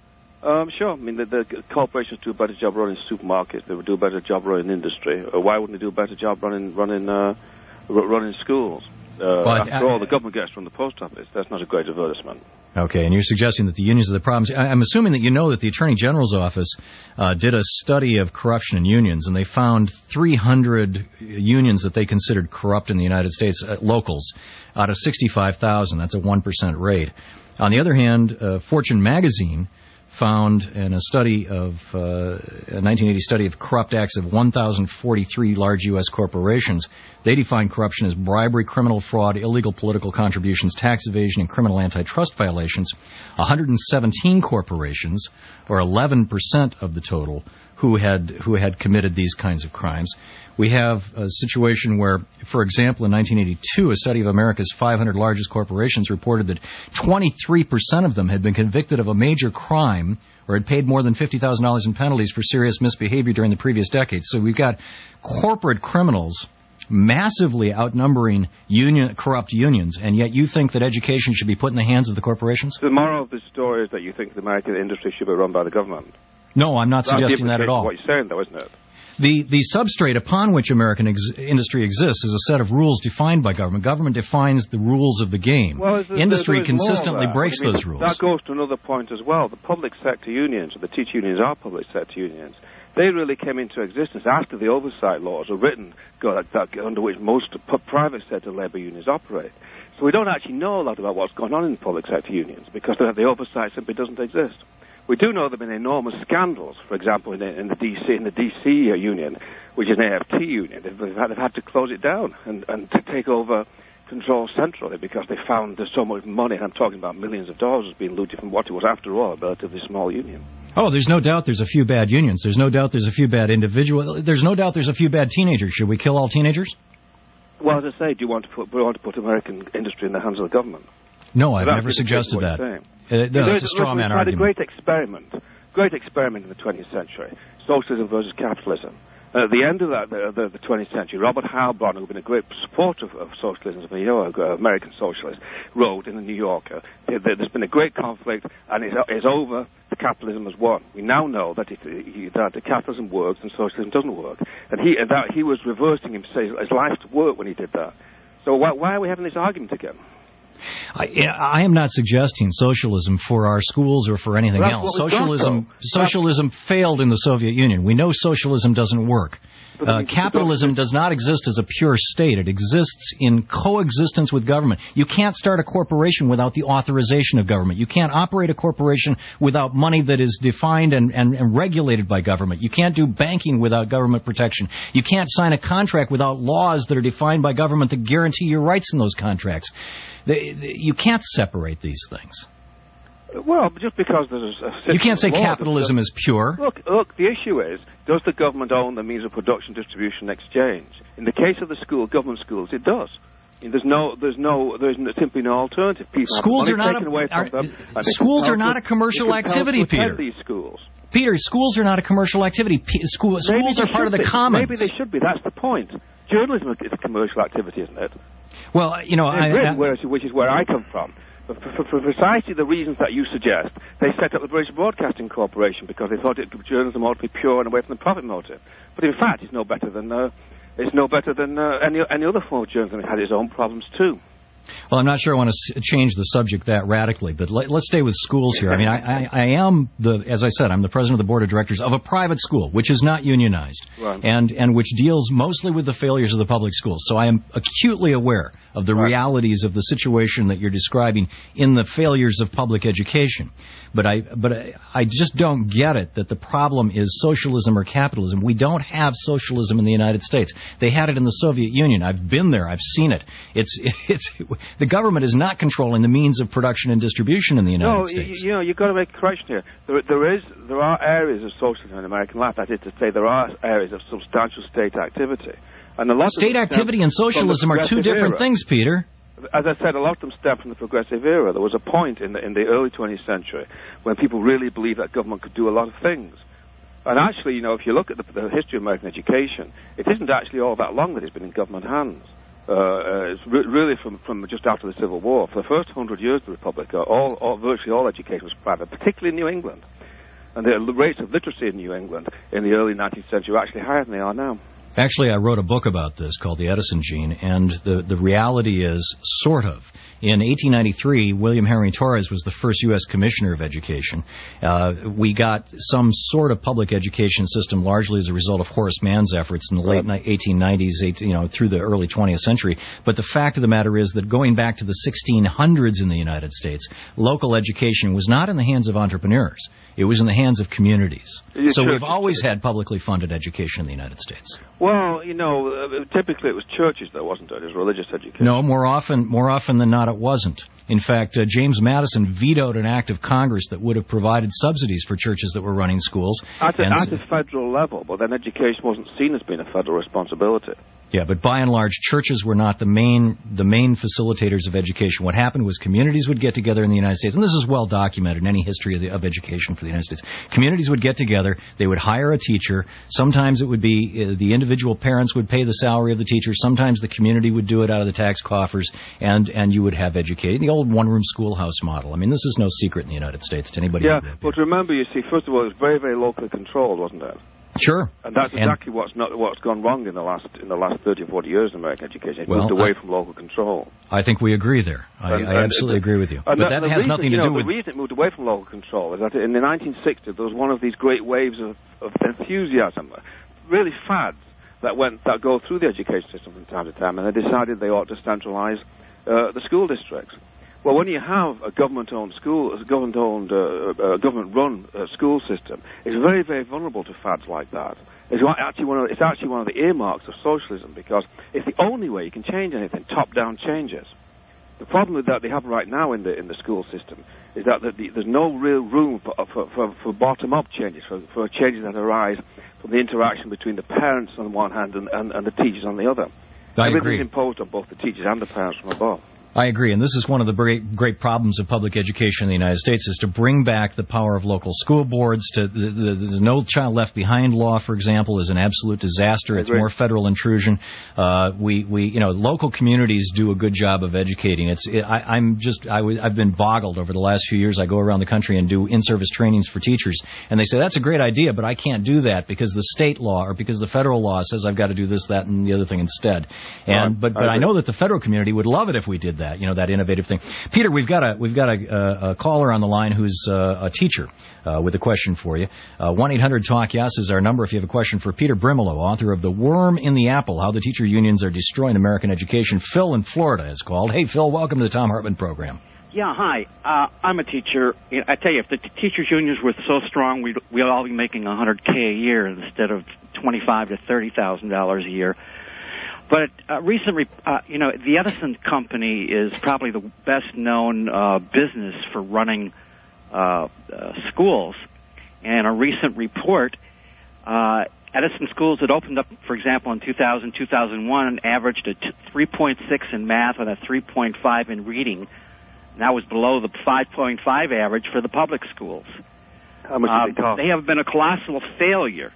[SPEAKER 26] Um, sure. I mean, the, the corporations do a better job running supermarkets. They would do a better job running industry. Or why wouldn't they do a better job running running uh, running schools? Uh,
[SPEAKER 12] but,
[SPEAKER 26] after
[SPEAKER 12] uh,
[SPEAKER 26] all, the government gets from the post office. That's not a great advertisement.
[SPEAKER 12] Okay, and you're suggesting that the unions are the problems. I'm assuming that you know that the Attorney General's office uh, did a study of corruption in unions, and they found three hundred unions that they considered corrupt in the United States, uh, locals, out of sixty-five thousand. That's a one percent rate. On the other hand, uh, Fortune magazine found in a study of uh, a nineteen eighty study of corrupt acts of one thousand forty-three large U S corporations. They define corruption as bribery, criminal fraud, illegal political contributions, tax evasion, and criminal antitrust violations. one hundred seventeen corporations, or eleven percent of the total, who had who had committed these kinds of crimes. We have a situation where, for example, in nineteen eighty-two, a study of America's five hundred largest corporations reported that twenty-three percent of them had been convicted of a major crime or had paid more than fifty thousand dollars in penalties for serious misbehavior during the previous decade. So we've got corporate criminals massively outnumbering union, corrupt unions, and yet you think that education should be put in the hands of the corporations?
[SPEAKER 26] The moral of the story is that you think the American industry should be run by the government.
[SPEAKER 12] No, I'm not
[SPEAKER 26] That's
[SPEAKER 12] suggesting that at all.
[SPEAKER 26] What you're saying, though, isn't it?
[SPEAKER 12] The the substrate upon which American ex- industry exists is a set of rules defined by government. Government defines the rules of the game.
[SPEAKER 26] Well, there,
[SPEAKER 12] industry
[SPEAKER 26] there
[SPEAKER 12] consistently breaks
[SPEAKER 26] I mean,
[SPEAKER 12] those rules.
[SPEAKER 26] That goes to another point as well. The public sector unions, or the teacher unions are public sector unions, they really came into existence after the oversight laws were written, under which most private sector labour unions operate. So we don't actually know a lot about what's going on in public sector unions, because the oversight simply doesn't exist. We do know there have been enormous scandals, for example, in the, in the D C in the D C union, which is an A F T union. They've, they've, had, they've had to close it down and, and to take over control centrally because they found there's so much money, and I'm talking about millions of dollars, being looted from what it was, after all, a relatively small union.
[SPEAKER 12] Oh, there's no doubt there's a few bad unions. There's no doubt there's a few bad individuals. There's no doubt there's a few bad teenagers. Should we kill all teenagers?
[SPEAKER 26] Well, as I say, do you want to put, we want to put American industry in the hands of the government?
[SPEAKER 12] No, I've never suggested that. Uh, no, it's a straw man
[SPEAKER 26] argument.
[SPEAKER 12] argument.
[SPEAKER 26] We had a great experiment, great experiment in the twentieth century, socialism versus capitalism. And at the end of that, the, the, the twentieth century, Robert Heilbronn, who had been a great supporter of, of socialism, you know, American socialist, wrote in the New Yorker, there's been a great conflict, and it's, it's over, the capitalism has won. We now know that, it, that the capitalism works and socialism doesn't work. And he, and that he was reversing his, his life's work when he did that. So why, why are we having this argument again?
[SPEAKER 12] I, I am not suggesting socialism for our schools or for anything
[SPEAKER 26] That's
[SPEAKER 12] else.
[SPEAKER 26] what
[SPEAKER 12] Socialism,
[SPEAKER 26] got,
[SPEAKER 12] socialism failed in the Soviet Union. We know socialism doesn't work. Uh, capitalism does not exist as a pure state. It exists in coexistence with government. You can't start a corporation without the authorization of government. You can't operate a corporation without money that is defined and, and, and regulated by government. You can't do banking without government protection. You can't sign a contract without laws that are defined by government that guarantee your rights in those contracts. They, they, you can't separate these things.
[SPEAKER 26] Well, just because there's a system
[SPEAKER 12] you can't say
[SPEAKER 26] law
[SPEAKER 12] capitalism is pure.
[SPEAKER 26] Look, look. The issue is, does the government own the means of production, distribution, and exchange? In the case of the school, government schools, it does. I mean, there's no, there's no, there's no, simply no alternative. People
[SPEAKER 12] schools
[SPEAKER 26] have
[SPEAKER 12] are not
[SPEAKER 26] taken
[SPEAKER 12] a,
[SPEAKER 26] away from
[SPEAKER 12] are,
[SPEAKER 26] them, and
[SPEAKER 12] schools are not
[SPEAKER 26] to,
[SPEAKER 12] a commercial activity,
[SPEAKER 26] to
[SPEAKER 12] Peter.
[SPEAKER 26] These schools.
[SPEAKER 12] Peter, schools are not a commercial activity. P- school, schools are part of the
[SPEAKER 26] be.
[SPEAKER 12] commons.
[SPEAKER 26] Maybe they should be. That's the point. Journalism is a commercial activity, isn't it?
[SPEAKER 12] Well, you know,
[SPEAKER 26] in
[SPEAKER 12] I,
[SPEAKER 26] Britain,
[SPEAKER 12] I,
[SPEAKER 26] where, which is where I come from, For, for, for precisely the reasons that you suggest, they set up the British Broadcasting Corporation because they thought it, journalism ought to be pure and away from the profit motive. But in fact, it's no better than uh, it's no better than uh, any any other form of journalism. It had its own problems too.
[SPEAKER 12] Well, I'm not sure I want to s- change the subject that radically, but let, let's stay with schools here. I mean, I, I, I am the, as I said, I'm the president of the board of directors of a private school, which is not unionized,
[SPEAKER 26] right.
[SPEAKER 12] and and which deals mostly with the failures of the public schools. So I am acutely aware of the right. realities of the situation that you're describing in the failures of public education. But I, but I, I just don't get it that the problem is socialism or capitalism. We don't have socialism in the United States. They had it in the Soviet Union. I've been there. I've seen it. It's, it's, the government is not controlling the means of production and distribution in the United
[SPEAKER 26] no,
[SPEAKER 12] States.
[SPEAKER 26] You, you know, you've got to make a correction here. There, there is, there are areas of socialism in American life. That is to say, there are areas of substantial state activity. And a lot
[SPEAKER 12] state
[SPEAKER 26] of
[SPEAKER 12] activity and socialism are two different
[SPEAKER 26] era.
[SPEAKER 12] things, Peter.
[SPEAKER 26] As I said, a lot of them stem from the progressive era. There was a point in the, in the early twentieth century when people really believed that government could do a lot of things. And actually, you know, if you look at the, the history of American education, it isn't actually all that long that it's been in government hands. Uh, uh, it's re- really from, from just after the Civil War. For the first hundred years of the Republic, uh, all, all, virtually all education was private, particularly in New England. And the rates of literacy in New England in the early nineteenth century were actually higher than they are now.
[SPEAKER 12] Actually, I wrote a book about this called The Edison Gene, and the, the reality is, sort of. In eighteen ninety-three, William Henry Torres was the first U S Commissioner of Education. Uh, we got some sort of public education system largely as a result of Horace Mann's efforts in the late ni- eighteen nineties, eighteen, you know, through the early twentieth century. But the fact of the matter is that going back to the sixteen hundreds in the United States, local education was not in the hands of entrepreneurs. It was in the hands of communities.
[SPEAKER 26] You
[SPEAKER 12] so
[SPEAKER 26] sure?
[SPEAKER 12] we've always had publicly funded education in the United States.
[SPEAKER 26] Well, you know, uh, typically it was churches, though, wasn't it? It was religious education.
[SPEAKER 12] No, more often, more often than not, it wasn't. In fact, uh, James Madison vetoed an act of Congress that would have provided subsidies for churches that were running schools.
[SPEAKER 26] At a,
[SPEAKER 12] and,
[SPEAKER 26] at a federal level, but then education wasn't seen as being a federal responsibility.
[SPEAKER 12] Yeah, but by and large, churches were not the main the main facilitators of education. What happened was communities would get together in the United States, and this is well documented in any history of, the, of education for the United States. Communities would get together, they would hire a teacher. Sometimes it would be uh, the individual parents would pay the salary of the teacher. Sometimes the community would do it out of the tax coffers, and, and you would have educated. The old one-room schoolhouse model. I mean, this is no secret in the United States to anybody.
[SPEAKER 26] Yeah, but remember, you see, first of all, it was very, very locally controlled, wasn't it?
[SPEAKER 12] Sure,
[SPEAKER 26] and that's
[SPEAKER 12] and
[SPEAKER 26] exactly what's not what's gone wrong in the last in the last thirty or forty years in American education. It
[SPEAKER 12] well,
[SPEAKER 26] moved away
[SPEAKER 12] I,
[SPEAKER 26] from local control.
[SPEAKER 12] I think we agree there. I,
[SPEAKER 26] and,
[SPEAKER 12] I absolutely
[SPEAKER 26] and,
[SPEAKER 12] agree with you.
[SPEAKER 26] But
[SPEAKER 12] that
[SPEAKER 26] the
[SPEAKER 12] has
[SPEAKER 26] reason,
[SPEAKER 12] nothing to
[SPEAKER 26] you know,
[SPEAKER 12] do with
[SPEAKER 26] the reason it moved away from local control is that in the nineteen sixties there was one of these great waves of, of enthusiasm, really fads that went that go through the education system from time to time, and they decided they ought to centralize uh, the school districts. Well, when you have a government-owned school, a government-owned, uh, uh, government-run uh, school system, it's very, very vulnerable to fads like that. It's actually one of it's actually one of the earmarks of socialism because it's the only way you can change anything. Top-down changes. The problem with that they have right now in the in the school system is that the, the, there's no real room for for, for, for bottom-up changes, for, for changes that arise from the interaction between the parents on the one hand and, and, and the teachers on the other.
[SPEAKER 12] I
[SPEAKER 26] Everything's
[SPEAKER 12] agree.
[SPEAKER 26] imposed on both the teachers and the parents from above.
[SPEAKER 12] I agree, and this is one of the great, great problems of public education in the United States is to bring back the power of local school boards. To the, the, the No Child Left Behind law, for example, is an absolute disaster. It's more federal intrusion. Uh, we, we, you know, local communities do a good job of educating. It's, it, I, I'm just, I w- I've been boggled over the last few years. I go around the country and do in-service trainings for teachers, and they say that's a great idea, but I can't do that because the state law or because the federal law says I've got to do this, that, and the other thing instead. And
[SPEAKER 26] Right.
[SPEAKER 12] but but I, I know that the federal community would love it if we did that. You know, that innovative thing. Peter, we've got a we've got a, a, a caller on the line who's uh, a teacher uh, with a question for you. one eight hundred talk yes is our number if you have a question for Peter Brimelow, author of The Worm in the Apple, How the Teacher Unions Are Destroying American Education. Phil in Florida is called. Hey, Phil, welcome to the Tom Hartman program.
[SPEAKER 2] Yeah, hi. Uh, I'm a teacher. I tell you, if the t- teachers' unions were so strong, we'd, we'd all be making one hundred K a year instead of twenty-five to thirty thousand dollars a year. But uh, recent, re- uh, you know, the Edison Company is probably the best-known uh, business for running uh, uh, schools. And a recent report, uh, Edison schools that opened up, for example, in two thousand, two thousand one, averaged a t- three point six in math and a three point five in reading. And that was below the five point five average for the public schools.
[SPEAKER 26] How much
[SPEAKER 2] uh,
[SPEAKER 26] did they cost?
[SPEAKER 2] They have been a colossal failure.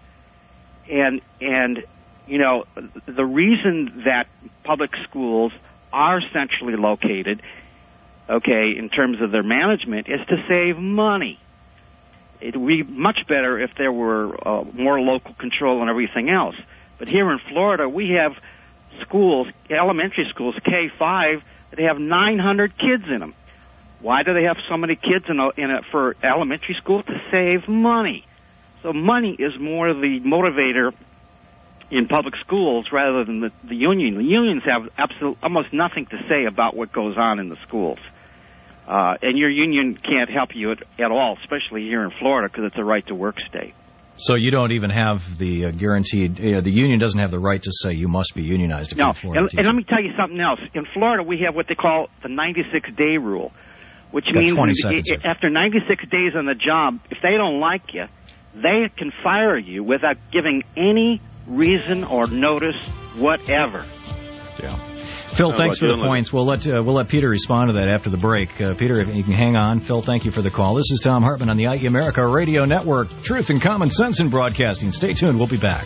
[SPEAKER 2] And, and you know, the reason that public schools are centrally located okay, in terms of their management, is to save money. It would be much better if there were uh, more local control and everything else. But here in Florida, we have schools, elementary schools, K five, that have nine hundred kids in them. Why do they have so many kids in, a, in it for elementary school? To save money. So money is more the motivator in public schools rather than the, the union. The unions have absolute, almost nothing to say about what goes on in the schools. Uh, and your union can't help you at, at all, especially here in Florida, because it's a right-to-work state.
[SPEAKER 12] So you don't even have the uh, guaranteed, uh, the union doesn't have the right to say you must be unionized. If
[SPEAKER 2] No,
[SPEAKER 12] you're a Florida
[SPEAKER 2] and,
[SPEAKER 12] teacher.
[SPEAKER 2] and let me tell you something else. In Florida, we have what they call the ninety-six day rule, which
[SPEAKER 12] Got
[SPEAKER 2] means
[SPEAKER 12] twenty
[SPEAKER 2] when-
[SPEAKER 12] seconds.
[SPEAKER 2] after ninety-six days on the job, if they don't like you, they can fire you without giving any reason or notice whatever.
[SPEAKER 12] Yeah. Phil,
[SPEAKER 2] Uh,
[SPEAKER 12] thanks for the
[SPEAKER 2] Dylan.
[SPEAKER 12] points. We'll let uh, we'll let Peter respond to that after the break. Uh, Peter, if you can hang on. Phil, thank you for the call. This is Tom Hartman on the I E America Radio Network. Truth and common sense in broadcasting. Stay tuned. We'll be back.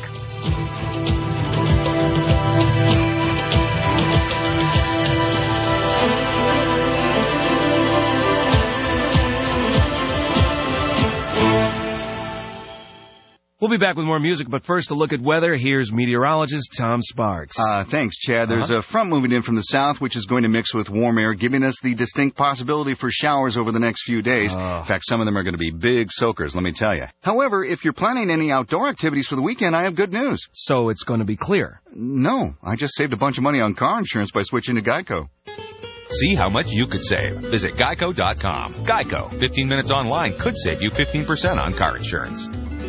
[SPEAKER 3] We'll be back with more music, but first a look at weather. Here's meteorologist Tom Sparks.
[SPEAKER 4] Uh, thanks, Chad. There's
[SPEAKER 3] Uh-huh.
[SPEAKER 4] a front moving in from the south, which is going to mix with warm air, giving us the distinct possibility for showers over the next few days.
[SPEAKER 3] Oh.
[SPEAKER 4] In fact, some of them are going to be big soakers, let me tell you. However, if you're planning any outdoor activities for the weekend, I have good news.
[SPEAKER 3] So it's going to be clear?
[SPEAKER 4] No, I just saved a bunch of money on car insurance by switching to Geico.
[SPEAKER 1] See how much you could save. Visit geico dot com. Geico. fifteen minutes online could save you fifteen percent on car insurance.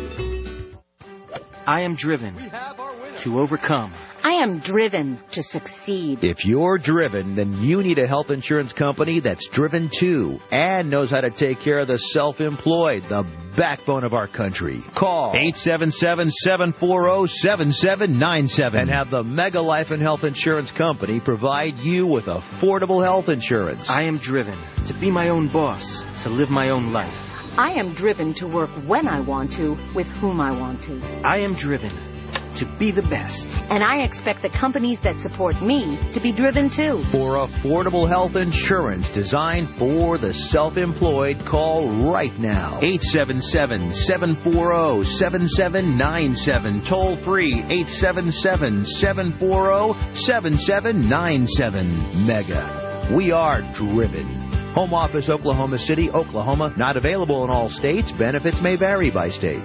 [SPEAKER 6] I am driven to overcome.
[SPEAKER 7] I am driven to succeed.
[SPEAKER 15] If you're driven, then you need a health insurance company that's driven too and knows how to take care of the self-employed, the backbone of our country. Call eight seven seven, seven four zero, seven seven nine seven and have the Mega Life and Health Insurance Company provide you with affordable health insurance.
[SPEAKER 6] I am driven to be my own boss, to live my own life.
[SPEAKER 7] I am driven to work when I want to, with whom I want to.
[SPEAKER 6] I am driven to be the best.
[SPEAKER 7] And I expect the companies that support me to be driven too.
[SPEAKER 15] For affordable health insurance designed for the self-employed, call right now. eight seven seven, seven four zero, seven seven nine seven. Toll free eight seven seven, seven four zero, seven seven nine seven. Mega. We are driven. Home office, Oklahoma City, Oklahoma. Not available in all states. Benefits may vary by state.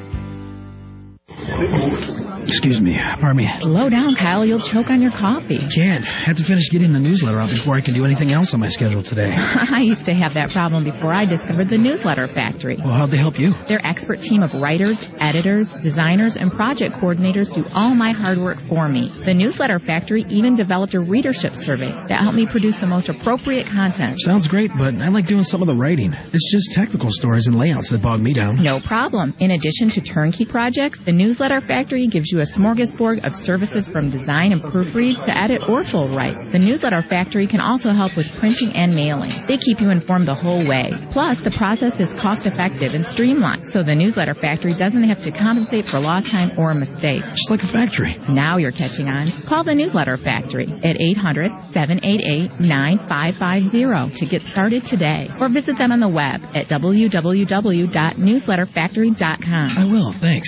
[SPEAKER 18] Excuse me. Pardon me.
[SPEAKER 8] Slow down, Kyle. You'll choke on your coffee.
[SPEAKER 18] Can't. Have to finish getting the newsletter out before I can do anything else on my schedule today.
[SPEAKER 8] I used to have that problem before I discovered the Newsletter Factory.
[SPEAKER 18] Well, how'd they help you?
[SPEAKER 8] Their expert team of writers, editors, designers, and project coordinators do all my hard work for me. The Newsletter Factory even developed a readership survey that helped me produce the most appropriate content.
[SPEAKER 18] Sounds great, but I like doing some of the writing. It's just technical stories and layouts that bog me down.
[SPEAKER 8] No problem. In addition to turnkey projects, the Newsletter Factory gives you a smorgasbord of services from design and proofread to edit or full write. The Newsletter Factory can also help with printing and mailing. They keep you informed the whole way. Plus, the process is cost-effective and streamlined, so the Newsletter Factory doesn't have to compensate for lost time or a mistake.
[SPEAKER 18] Just like a factory.
[SPEAKER 8] Now you're catching on. Call the Newsletter Factory at eight hundred, seven eight eight, nine five five zero to get started today. Or visit them on the web at w w w dot newsletter factory dot com.
[SPEAKER 18] I will, thanks.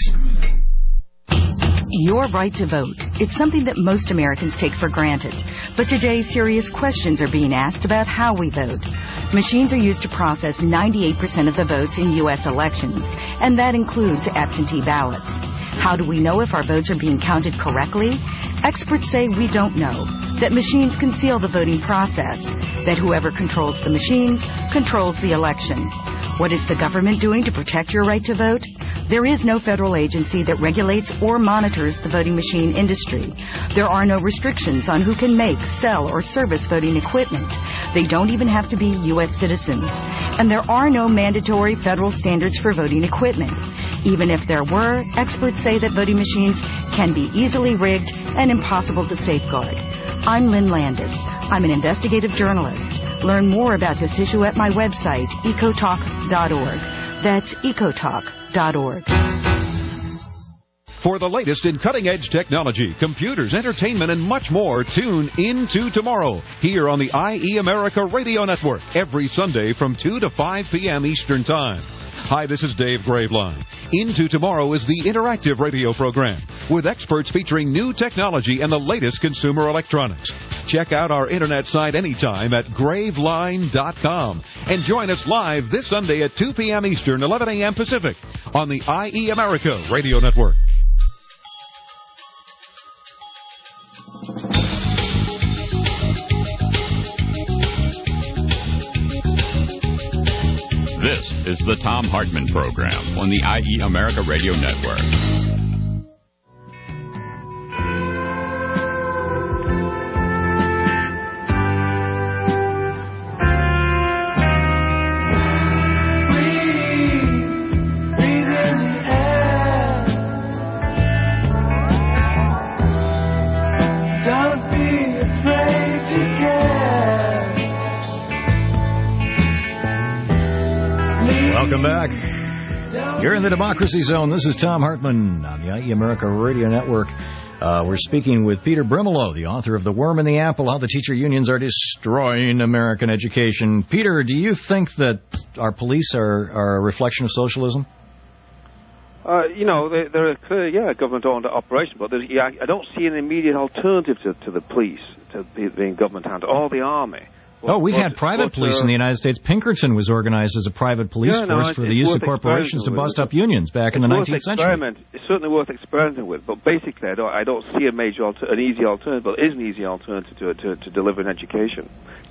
[SPEAKER 16] Your right to vote. It's something that most Americans take for granted. But today, serious questions are being asked about how we vote. Machines are used to process ninety-eight percent of the votes in U S elections, and that includes absentee ballots. How do we know if our votes are being counted correctly? Experts say we don't know, that machines conceal the voting process, that whoever controls the machines controls the election. What is the government doing to protect your right to vote? There is no federal agency that regulates or monitors the voting machine industry. There are no restrictions on who can make, sell, or service voting equipment. They don't even have to be U S citizens. And there are no mandatory federal standards for voting equipment. Even if there were, experts say that voting machines can be easily rigged and impossible to safeguard. I'm Lynn Landis. I'm an investigative journalist. Learn more about this issue at my website, ecotalk dot org. That's ecotalk dot org.
[SPEAKER 5] For the latest in cutting-edge technology, computers, entertainment, and much more, tune Into Tomorrow here on the I E America Radio Network every Sunday from two to five p.m. Eastern Time. Hi, this is Dave Graveline. Into Tomorrow is the interactive radio program with experts featuring new technology and the latest consumer electronics. Check out our internet site anytime at graveline dot com and join us live this Sunday at two p.m. Eastern, eleven a.m. Pacific on the I E America Radio Network.
[SPEAKER 11] This is the Thom Hartmann Program on the I E America Radio Network.
[SPEAKER 12] Welcome back. You're in the Democracy Zone. This is Thom Hartmann on the I E America Radio Network. Uh, we're speaking with Peter Brimelow, the author of The Worm in the Apple, How the Teacher Unions Are Destroying American Education. Peter, do you think that our police are, are a reflection of socialism?
[SPEAKER 26] Uh, you know, they, they're a clear, yeah, government-owned operation, but yeah, I don't see an immediate alternative to, to the police, to being government-handed, or the army.
[SPEAKER 12] Oh, we've
[SPEAKER 26] but,
[SPEAKER 12] had private
[SPEAKER 26] but,
[SPEAKER 12] police
[SPEAKER 26] uh,
[SPEAKER 12] in the United States. Pinkerton was organized as a private police
[SPEAKER 26] yeah, no,
[SPEAKER 12] force
[SPEAKER 26] it's,
[SPEAKER 12] for
[SPEAKER 26] it's
[SPEAKER 12] the use of
[SPEAKER 26] worth
[SPEAKER 12] corporations to bust up unions back in the nineteenth century.
[SPEAKER 26] It's certainly worth experimenting with, but basically I don't, I don't see a major, alter, an easy alternative, but it is an easy alternative to, to, to deliver an education.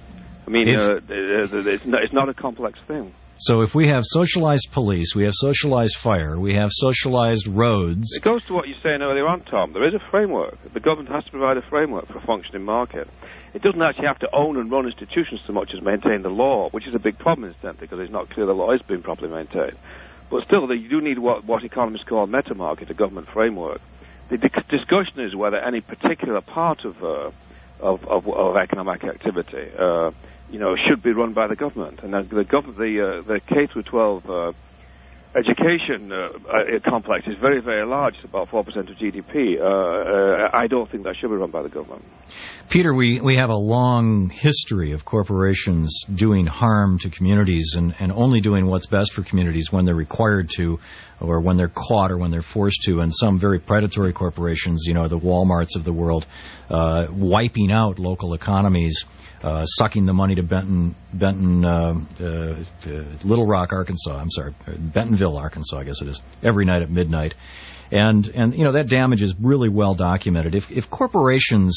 [SPEAKER 26] I mean, uh, it's, not, it's not a complex thing.
[SPEAKER 12] So if we have socialized police, we have socialized fire, we have socialized roads...
[SPEAKER 26] It goes to what you were saying earlier on, Tom. There is a framework. The government has to provide a framework for a functioning market. It doesn't actually have to own and run institutions so much as maintain the law, which is a big problem, incidentally, because it's not clear the law is being properly maintained. But still, you do need what, what economists call a meta-market, a government framework. The di- discussion is whether any particular part of, uh, of, of, of economic activity uh, you know, should be run by the government. And the, the, gov- the, uh, the K through twelve uh, education uh, uh, complex is very, very large. It's about four percent of G D P. Uh, uh, I don't think that should be run by the government.
[SPEAKER 12] Peter, we, we have a long history of corporations doing harm to communities and, and only doing what's best for communities when they're required to or when they're caught or when they're forced to. And some very predatory corporations, you know, the Walmarts of the world, uh, wiping out local economies, uh, sucking the money to Benton, Benton, uh, uh, uh, Little Rock, Arkansas. I'm sorry, Bentonville, Arkansas, I guess it is, every night at midnight. And, and you know, that damage is really well documented. If, if corporations...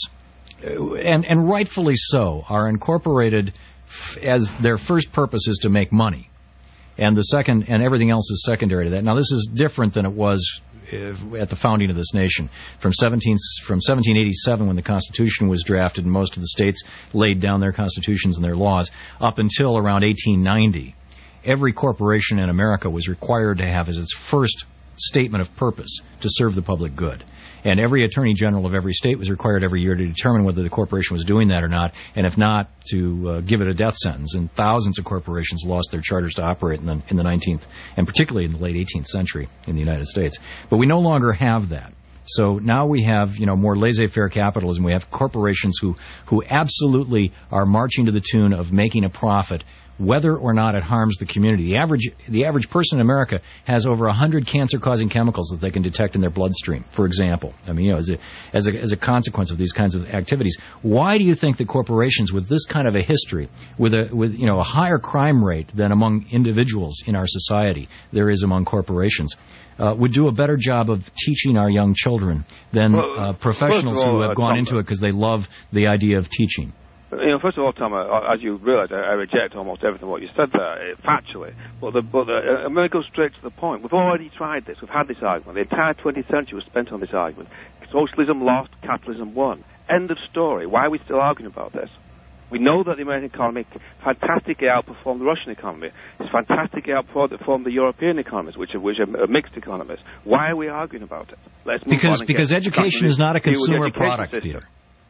[SPEAKER 12] And, and rightfully so, are incorporated f- as their first purpose is to make money, and the second, and everything else is secondary to that. Now, this is different than it was uh, at the founding of this nation. From seventeen from seventeen eighty-seven, when the Constitution was drafted, and most of the states laid down their constitutions and their laws, up until around eighteen ninety, every corporation in America was required to have as its first statement of purpose to serve the public good. And every attorney general of every state was required every year to determine whether the corporation was doing that or not, and if not, to uh, give it a death sentence. And thousands of corporations lost their charters to operate in the, in the nineteenth, and particularly in the late eighteenth century in the United States. But we no longer have that. So now we have, you know, more laissez-faire capitalism. We have corporations who, who absolutely are marching to the tune of making a profit, whether or not it harms the community. The average the average person in America has over one hundred cancer-causing chemicals that they can detect in their bloodstream, for example. I mean, you know, as a, as a, as a consequence of these kinds of activities. Why do you think that corporations with this kind of a history, with a with you know a higher crime rate than among individuals in our society there is among corporations, uh, would do a better job of teaching our young children than
[SPEAKER 26] well,
[SPEAKER 12] uh, professionals
[SPEAKER 26] all,
[SPEAKER 12] who have
[SPEAKER 26] uh,
[SPEAKER 12] gone
[SPEAKER 26] Tom,
[SPEAKER 12] into it because they love the idea of teaching?
[SPEAKER 26] You know, first of all, Tom, uh, as you realise, I, I reject almost everything what you said there, uh, factually. But, the, but the, uh, I'm going to go straight to the point. We've already tried this. We've had this argument. The entire twentieth century was spent on this argument. Socialism lost, capitalism won. End of story. Why are we still arguing about this? We know that the American economy fantastically outperformed the Russian economy. It's fantastically outperformed the European economies, which are, which are mixed economies. Why are we arguing about it? Let's move
[SPEAKER 12] because
[SPEAKER 26] on
[SPEAKER 12] because
[SPEAKER 26] get
[SPEAKER 12] education is not a consumer product,
[SPEAKER 26] system.
[SPEAKER 12] Peter.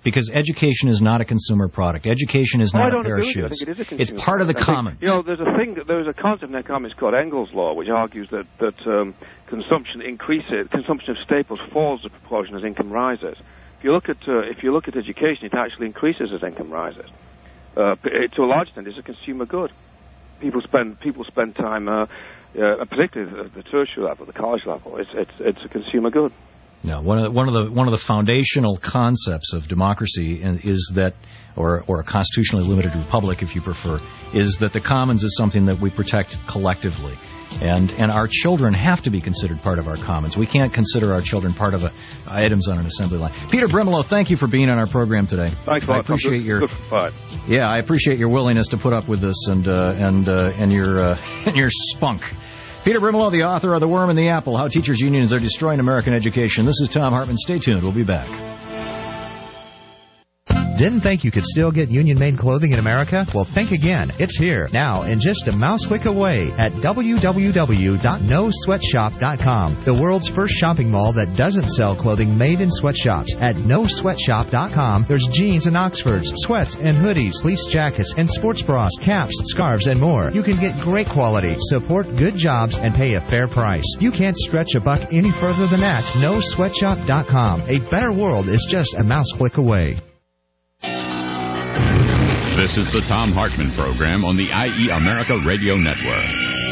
[SPEAKER 12] Because education is not a consumer product. Education is
[SPEAKER 26] Oh,
[SPEAKER 12] not
[SPEAKER 26] I
[SPEAKER 12] a
[SPEAKER 26] don't
[SPEAKER 12] pair of
[SPEAKER 26] agree with
[SPEAKER 12] shoes.
[SPEAKER 26] you. I think it is a
[SPEAKER 12] It's
[SPEAKER 26] consumer
[SPEAKER 12] part of the
[SPEAKER 26] product. I think,
[SPEAKER 12] commons.
[SPEAKER 26] You know, there's a thing, that, there's a concept in economics called Engel's law, which argues that that um, consumption increases, consumption of staples falls in proportion as income rises. If you look at uh, if you look at education, it actually increases as income rises. Uh, to a large extent, it's a consumer good. People spend people spend time, uh, uh, particularly at the tertiary level, the college level. It's it's it's a consumer good.
[SPEAKER 12] No, one of the, one of the one of the foundational concepts of democracy is that, or or a constitutionally limited republic, if you prefer, is that the commons is something that we protect collectively, and and our children have to be considered part of our commons. We can't consider our children part of a, items on an assembly line. Peter Brimelow, thank you for being on our program today.
[SPEAKER 26] Thanks a
[SPEAKER 12] I
[SPEAKER 26] lot.
[SPEAKER 12] appreciate
[SPEAKER 26] Good,
[SPEAKER 12] your
[SPEAKER 26] good fight.
[SPEAKER 12] yeah, I appreciate your willingness to put up with this and uh, and uh, and your uh, and your spunk. Peter Brimelow, the author of The Worm and the Apple, How Teachers' Unions Are Destroying American Education. This is Tom Hartman. Stay tuned. We'll be back.
[SPEAKER 14] Didn't think you could still get union-made clothing in America? Well, think again. It's here, now, in just a mouse click away at w w w dot no sweatshop dot com, the world's first shopping mall that doesn't sell clothing made in sweatshops. At no sweatshop dot com, there's jeans and oxfords, sweats and hoodies, fleece jackets and sports bras, caps, scarves, and more. You can get great quality, support good jobs, and pay a fair price. You can't stretch a buck any further than that. no sweatshop dot com. A better world is just a mouse click away.
[SPEAKER 11] This is the Tom Hartman Program on the I E America Radio Network.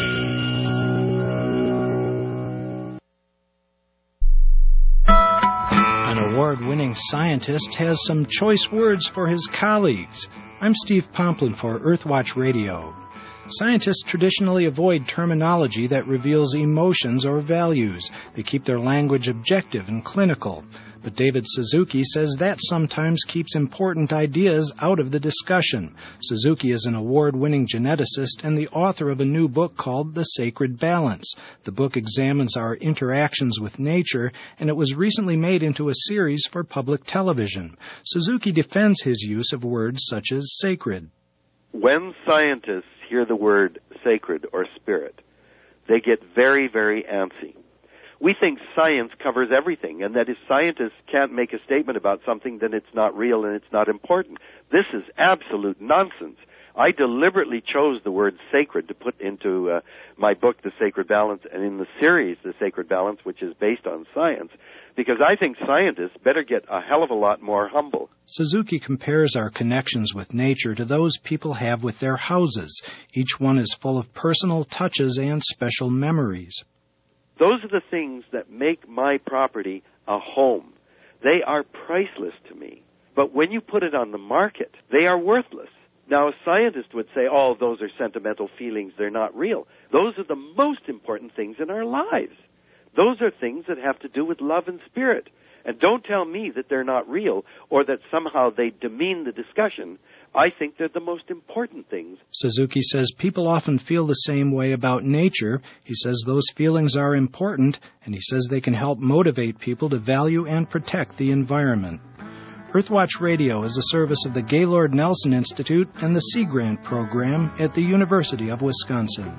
[SPEAKER 17] An award-winning scientist has some choice words for his colleagues. I'm Steve Pomplin for Earthwatch Radio. Scientists traditionally avoid terminology that reveals emotions or values. They keep their language objective and clinical. But David Suzuki says that sometimes keeps important ideas out of the discussion. Suzuki is an award-winning geneticist and the author of a new book called The Sacred Balance. The book examines our interactions with nature, and it was recently made into a series for public television. Suzuki defends his use of words such as sacred.
[SPEAKER 19] When scientists hear the word sacred or spirit, they get very, very antsy. We think science covers everything, and that if scientists can't make a statement about something, then it's not real and it's not important. This is absolute nonsense. I deliberately chose the word sacred to put into uh, my book, The Sacred Balance, and in the series, The Sacred Balance, which is based on science, because I think scientists better get a hell of a lot more humble.
[SPEAKER 17] Suzuki compares our connections with nature to those people have with their houses. Each one is full of personal touches and special memories.
[SPEAKER 19] Those are the things that make my property a home. They are priceless to me. But when you put it on the market, they are worthless. Now, a scientist would say, oh, those are sentimental feelings, they're not real. Those are the most important things in our lives. Those are things that have to do with love and spirit. And don't tell me that they're not real or that somehow they demean the discussion. I think they're the most important things.
[SPEAKER 17] Suzuki says people often feel the same way about nature. He says those feelings are important, and he says they can help motivate people to value and protect the environment. Earthwatch Radio is a service of the Gaylord Nelson Institute and the Sea Grant Program at the University of Wisconsin.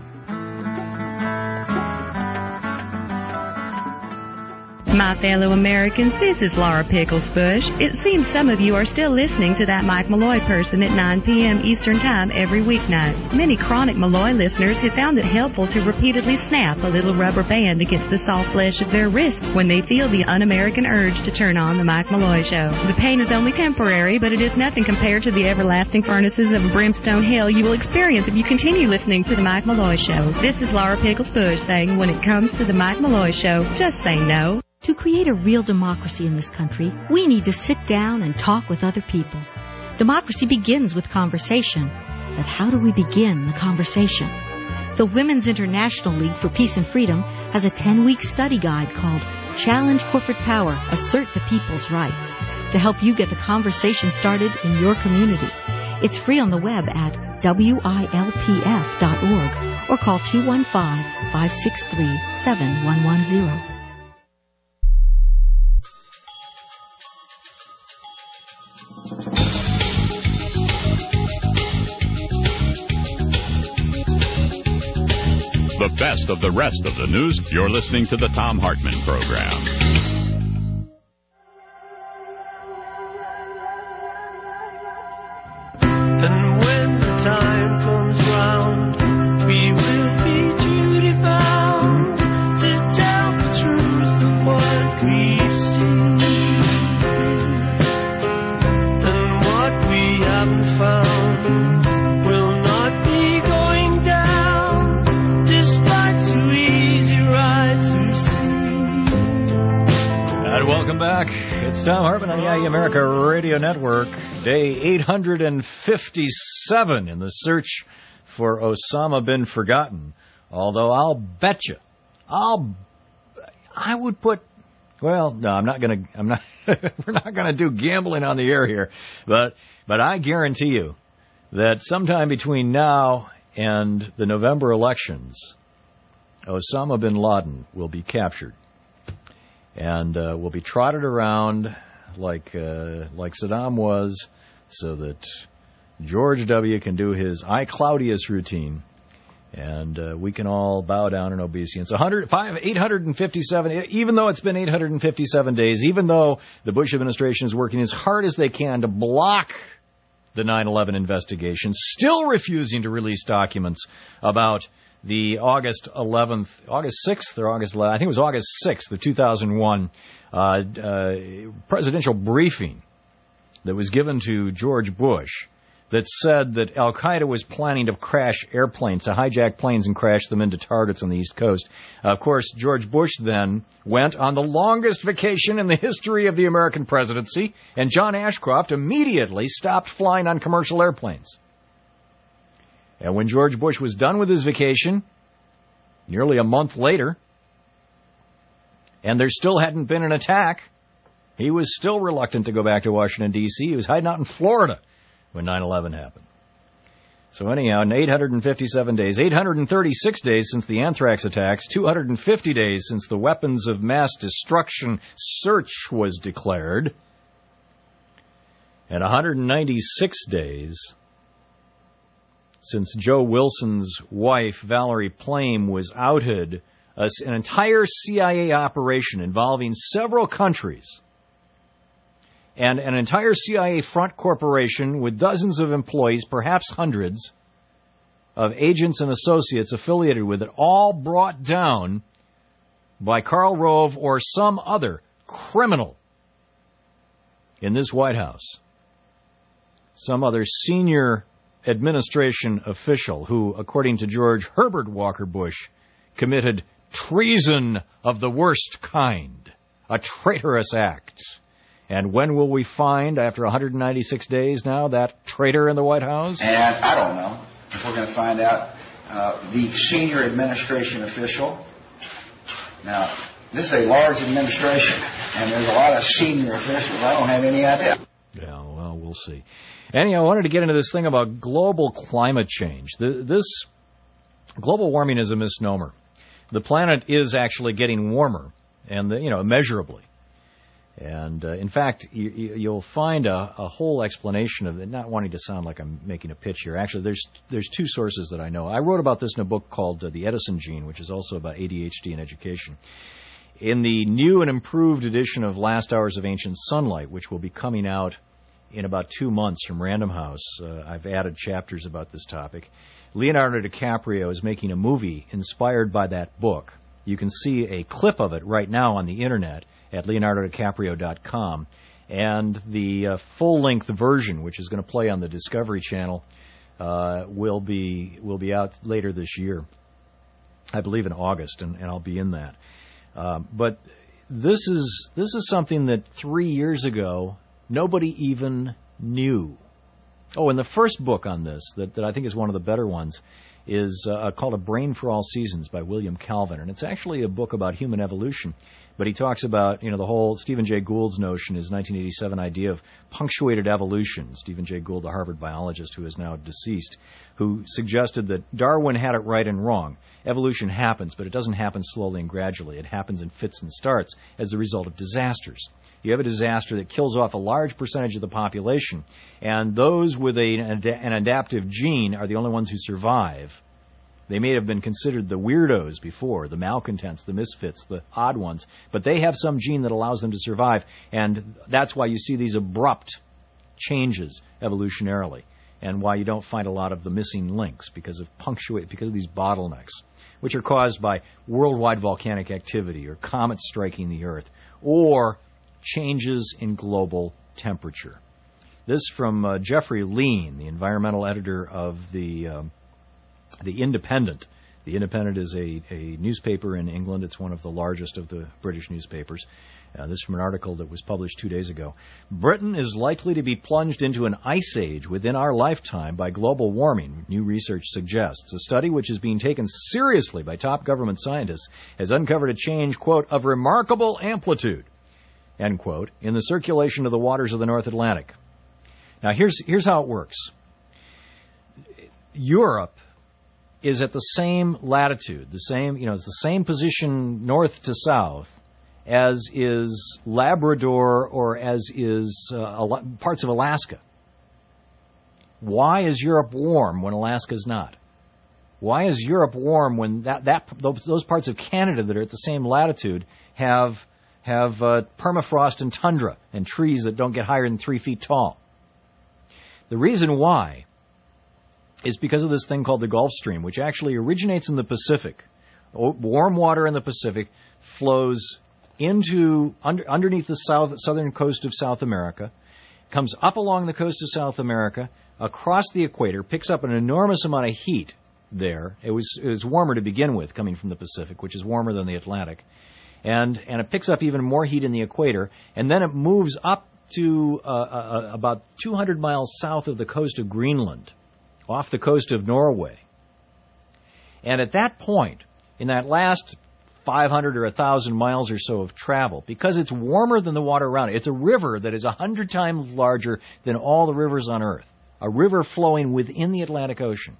[SPEAKER 21] My fellow Americans, this is Laura Pickles Bush. It seems some of you are still listening to that Mike Malloy person at nine p.m. Eastern Time every weeknight. Many chronic Malloy listeners have found it helpful to repeatedly snap a little rubber band against the soft flesh of their wrists when they feel the un-American urge to turn on the Mike Malloy Show. The pain is only temporary, but it is nothing compared to the everlasting furnaces of brimstone hell you will experience if you continue listening to the Mike Malloy Show. This is Laura Pickles Bush saying, when it comes to the Mike Malloy Show, just say no.
[SPEAKER 22] To create a real democracy in this country, we need to sit down and talk with other people. Democracy begins with conversation. But how do we begin the conversation? The Women's International League for Peace and Freedom has a ten-week study guide called Challenge Corporate Power, Assert the People's Rights, to help you get the conversation started in your community. It's free on the web at W I L P F dot org or call two one five, five six three, seven one one zero.
[SPEAKER 11] The best of the rest of the news. You're listening to the Tom Hartman Program.
[SPEAKER 9] And when the time comes round, we will be duty bound to tell the truth of what we've seen. And what we haven't found will not be going down, despite too easy right to see.
[SPEAKER 12] And welcome back. It's Tom Hartman on the I E America Radio Network. Day eight hundred fifty-seven in the search for Osama bin Forgotten. Although I'll bet you, I'll, I would put, well, no, I'm not going to, I'm not, we're not going to do gambling on the air here, but, but I guarantee you that sometime between now and the November elections, Osama bin Laden will be captured and uh, will be trotted around like uh, like Saddam was, so that George W. can do his I Claudius routine, and uh, we can all bow down in obeisance. eight hundred fifty-seven, even though it's been eight hundred fifty-seven days, even though the Bush administration is working as hard as they can to block the nine eleven investigation, still refusing to release documents about the August eleventh, August sixth or August eleventh, I think it was August sixth of two thousand one, uh, uh, presidential briefing that was given to George Bush that said that Al-Qaeda was planning to crash airplanes, to hijack planes and crash them into targets on the East Coast. Uh, of course, George Bush then went on the longest vacation in the history of the American presidency, and John Ashcroft immediately stopped flying on commercial airplanes. And when George Bush was done with his vacation, nearly a month later, and there still hadn't been an attack, he was still reluctant to go back to Washington, D C He was hiding out in Florida when nine eleven happened. So anyhow, in eight hundred fifty-seven days, eight hundred thirty-six days since the anthrax attacks, two hundred fifty days since the weapons of mass destruction search was declared, and one hundred ninety-six days since Joe Wilson's wife, Valerie Plame, was outed, uh, an entire C I A operation involving several countries, and an entire C I A front corporation with dozens of employees, perhaps hundreds, of agents and associates affiliated with it, all brought down by Karl Rove or some other criminal in this White House. Some other senior administration official who, according to George Herbert Walker Bush, committed treason of the worst kind, a traitorous act. And when will we find, after one hundred ninety-six days now, that traitor in the White House?
[SPEAKER 10] And I don't know if we're going to find out uh, the senior administration official. Now, this is a large administration, and there's a lot of senior officials. I don't have any idea.
[SPEAKER 12] Yeah, well, we'll see. Anyhow, I wanted to get into this thing about global climate change. The, this global warming is a misnomer. The planet is actually getting warmer, and the, you know, immeasurably. And uh, in fact, you, you'll find a, a whole explanation of it. Not wanting to sound like I'm making a pitch here. Actually, there's there's two sources that I know. I wrote about this in a book called uh, The Edison Gene, which is also about A D H D and education. In the new and improved edition of Last Hours of Ancient Sunlight, which will be coming out in about two months from Random House, uh, I've added chapters about this topic. Leonardo DiCaprio is making a movie inspired by that book. You can see a clip of it right now on the internet at leonardo dicaprio dot com. And the uh, full-length version, which is going to play on the Discovery Channel, uh, will be will be out later this year. I believe in August, and, and I'll be in that. Uh, but this is this is something that three years ago nobody even knew. Oh, and the first book on this, that, that I think is one of the better ones, is uh, called A Brain for All Seasons by William Calvin. And it's actually a book about human evolution. But he talks about, you know, the whole Stephen Jay Gould's notion, his nineteen eighty-seven idea of punctuated evolution. Stephen Jay Gould, the Harvard biologist who is now deceased, who suggested that Darwin had it right and wrong. Evolution happens, but it doesn't happen slowly and gradually. It happens in fits and starts as a result of disasters. You have a disaster that kills off a large percentage of the population, and those with a, an adaptive gene are the only ones who survive. They may have been considered the weirdos before, the malcontents, the misfits, the odd ones, but they have some gene that allows them to survive, and that's why you see these abrupt changes evolutionarily. and why you don't find a lot of the missing links because of punctuate, because of these bottlenecks, which are caused by worldwide volcanic activity or comets striking the Earth or changes in global temperature. This from uh, Jeffrey Lean, the environmental editor of the um, the Independent. The Independent is a, a newspaper in England. It's one of the largest of the British newspapers. Uh, this is from an article that was published two days ago. Britain is likely to be plunged into an ice age within our lifetime by global warming, new research suggests. A study which is being taken seriously by top government scientists has uncovered a change, quote, of remarkable amplitude, end quote, in the circulation of the waters of the North Atlantic. Now, here's here's how it works. Europe is at the same latitude, the same, you know, it's the same position north to south as is Labrador or as is uh, parts of Alaska. Why is Europe warm when Alaska is not? Why is Europe warm when that, that those parts of Canada that are at the same latitude have have uh, permafrost and tundra and trees that don't get higher than three feet tall? The reason why is because of this thing called the Gulf Stream, which actually originates in the Pacific. Warm water in the Pacific flows into under, underneath the south, southern coast of South America, comes up along the coast of South America, across the equator, picks up an enormous amount of heat there. It was, it was warmer to begin with coming from the Pacific, which is warmer than the Atlantic. And, and it picks up even more heat in the equator, and then it moves up to uh, uh, about two hundred miles south of the coast of Greenland, off the coast of Norway. And at that point, in that last five hundred or one thousand miles or so of travel, because it's warmer than the water around it, it's a river that is one hundred times larger than all the rivers on Earth, a river flowing within the Atlantic Ocean.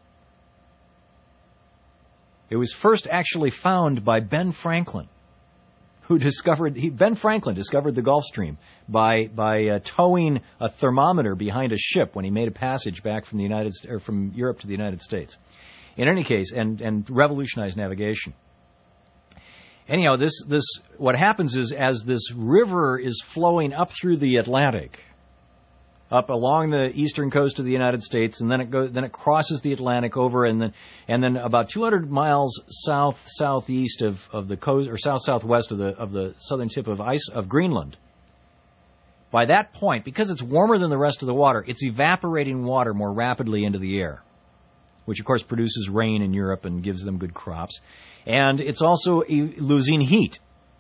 [SPEAKER 12] It was first actually found by Ben Franklin, who discovered, he, Ben Franklin discovered the Gulf Stream by by uh, towing a thermometer behind a ship when he made a passage back from the United or from Europe to the United States. In any case, and and revolutionized navigation. Anyhow, this this what happens is as this river is flowing up through the Atlantic, up along the eastern coast of the United States, and then it goes, then it crosses the Atlantic over, and then and then about two hundred miles south southeast of, of the coast, or south southwest of the of the southern tip of ice of Greenland. By that point, because it's warmer than the rest of the water, it's evaporating water more rapidly into the air, which of course produces rain in Europe and gives them good crops, and it's also losing heat.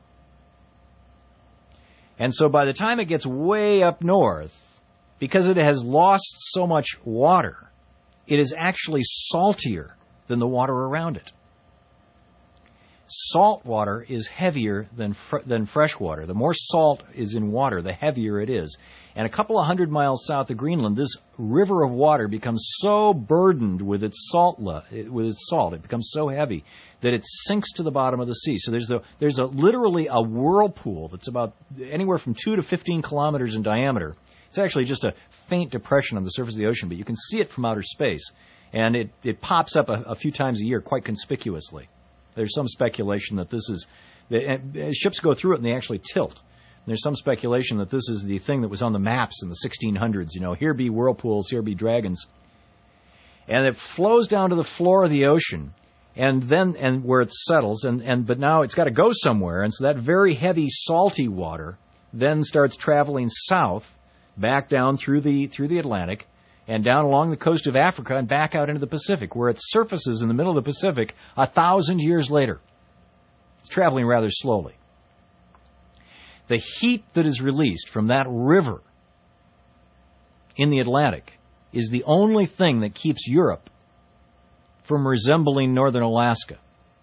[SPEAKER 12] And so by the time it gets way up north, because it has lost so much water, it is actually saltier than the water around it. Salt water is heavier than fr- than fresh water. The more salt is in water, the heavier it is. And a couple of hundred miles south of Greenland, this river of water becomes so burdened with its salt, with its salt, it becomes so heavy that it sinks to the bottom of the sea. So there's the, there's a literally a whirlpool that's about anywhere from two to fifteen kilometers in diameter. It's actually just a faint depression on the surface of the ocean, but you can see it from outer space. And it, it pops up a, a few times a year quite conspicuously. There's some speculation that this is, the, ships go through it and they actually tilt. And there's some speculation that this is the thing that was on the maps in the sixteen hundreds. You know, here be whirlpools, here be dragons. And it flows down to the floor of the ocean, and then, and where it settles, and, and but now it's got to go somewhere. And so that very heavy, salty water then starts traveling south, back down through the through the Atlantic, and down along the coast of Africa and back out into the Pacific, where it surfaces in the middle of the Pacific a thousand years later. It's traveling rather slowly. The heat that is released from that river in the Atlantic is the only thing that keeps Europe from resembling northern Alaska.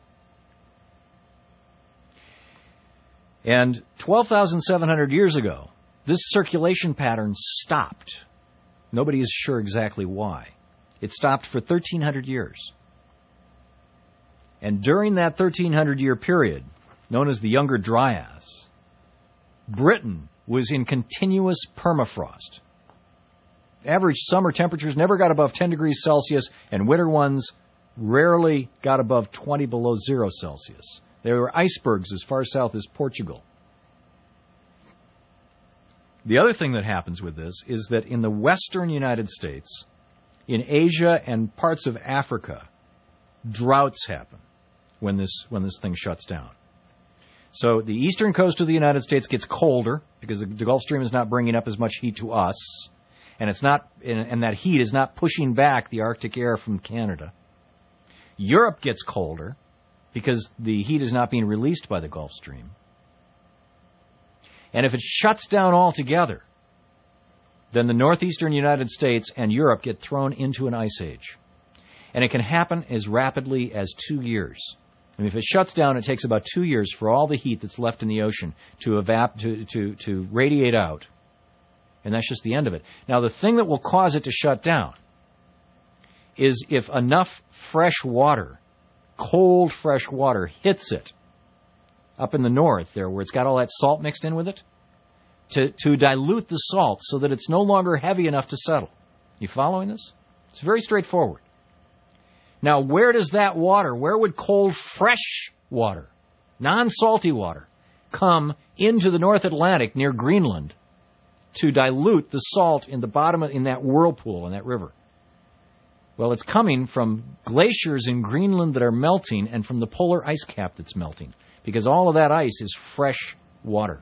[SPEAKER 12] And twelve thousand seven hundred years ago, this circulation pattern stopped. Nobody is sure exactly why. It stopped for thirteen hundred years. And during that thirteen hundred year period, known as the Younger Dryas, Britain was in continuous permafrost. Average summer temperatures never got above ten degrees Celsius, and winter ones rarely got above twenty below zero Celsius. There were icebergs as far south as Portugal. The other thing that happens with this is that in the western United States, in Asia and parts of Africa, droughts happen when this when this thing shuts down. So the eastern coast of the United States gets colder because the, the Gulf Stream is not bringing up as much heat to us, and it's not, and, and that heat is not pushing back the Arctic air from Canada. Europe gets colder because the heat is not being released by the Gulf Stream. And if it shuts down altogether, then the northeastern United States and Europe get thrown into an ice age. And it can happen as rapidly as two years. I mean, if it shuts down, it takes about two years for all the heat that's left in the ocean to evap to, to, to radiate out. And that's just the end of it. Now, the thing that will cause it to shut down is if enough fresh water, cold fresh water, hits it up in the north there where it's got all that salt mixed in with it, to, to dilute the salt so that it's no longer heavy enough to settle. You following this? It's very straightforward. Now, where does that water, where would cold, fresh water, non-salty water, come into the North Atlantic near Greenland to dilute the salt in the bottom of, in that whirlpool in that river? Well, it's coming from glaciers in Greenland that are melting and from the polar ice cap that's melting, because all of that ice is fresh water.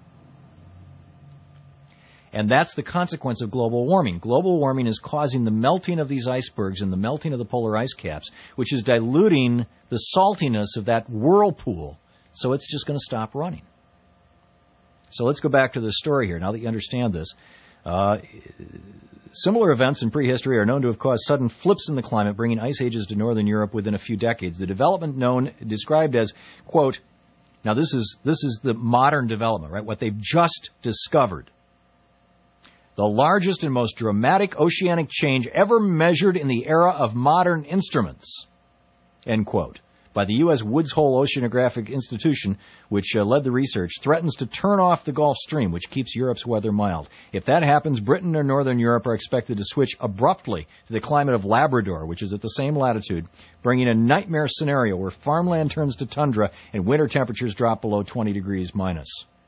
[SPEAKER 12] And that's the consequence of global warming. Global warming is causing the melting of these icebergs and the melting of the polar ice caps, which is diluting the saltiness of that whirlpool, so it's just going to stop running. So let's go back to the story here, now that you understand this. Uh, similar events in prehistory are known to have caused sudden flips in the climate, bringing ice ages to northern Europe within a few decades. The development known, described as, quote, now this is this is the modern development, right? What they've just discovered. The largest and most dramatic oceanic change ever measured in the era of modern instruments, end quote, by the U S Woods Hole Oceanographic Institution, which uh, led the research, threatens to turn off the Gulf Stream, which keeps Europe's weather mild. If that happens, Britain or Northern Europe are expected to switch abruptly to the climate of Labrador, which is at the same latitude, bringing a nightmare scenario where farmland turns to tundra and winter temperatures drop below twenty degrees minus.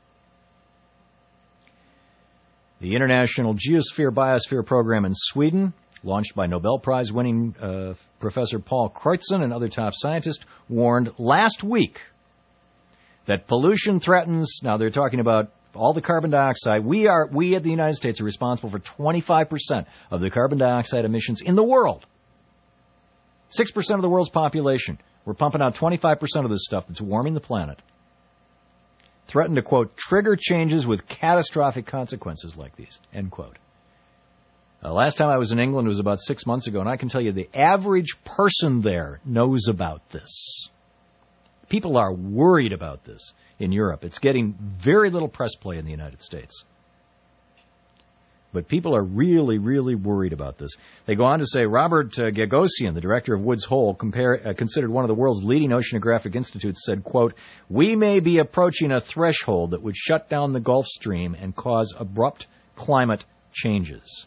[SPEAKER 12] The International Geosphere Biosphere Program in Sweden, launched by Nobel Prize-winning uh, Professor Paul Crutzen and other top scientists, warned last week that pollution threatens, now they're talking about all the carbon dioxide, we are we at the United States are responsible for twenty-five percent of the carbon dioxide emissions in the world. six percent of the world's population. We're pumping out twenty-five percent of this stuff that's warming the planet. Threatened to, quote, trigger changes with catastrophic consequences like these, end quote. Uh, last time I was in England was about six months ago, and I can tell you the average person there knows about this. People are worried about this in Europe. It's getting very little press play in the United States. But people are really, really worried about this. They go on to say, Robert uh, Gagosian, the director of Woods Hole, compare, uh, considered one of the world's leading oceanographic institutes, said, quote, we may be approaching a threshold that would shut down the Gulf Stream and cause abrupt climate changes.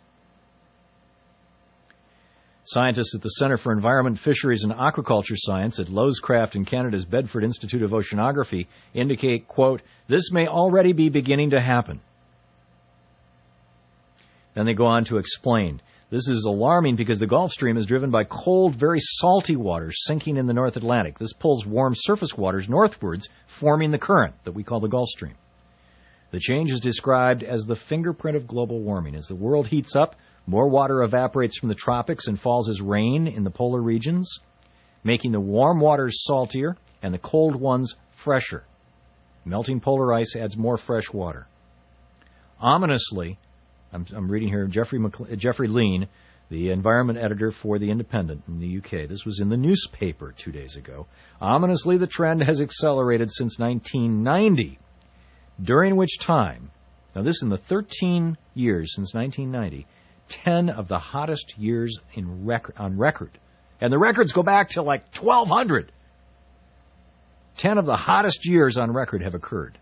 [SPEAKER 12] Scientists at the Center for Environment, Fisheries, and Aquaculture Science at Lowescraft and Canada's Bedford Institute of Oceanography indicate, quote, this may already be beginning to happen. Then they go on to explain. This is alarming because the Gulf Stream is driven by cold, very salty waters sinking in the North Atlantic. This pulls warm surface waters northwards, forming the current that we call the Gulf Stream. The change is described as the fingerprint of global warming. As the world heats up, more water evaporates from the tropics and falls as rain in the polar regions, making the warm waters saltier and the cold ones fresher. Melting polar ice adds more fresh water. Ominously, I'm, I'm reading here Jeffrey, McLe- Jeffrey Lean, the environment editor for The Independent in the U K. This was in the newspaper two days ago. Ominously, the trend has accelerated since nineteen ninety, during which time, now this in the thirteen years since nineteen ninety, ten of the hottest years in rec- on record. And the records go back to like twelve hundred. ten of the hottest years on record have occurred.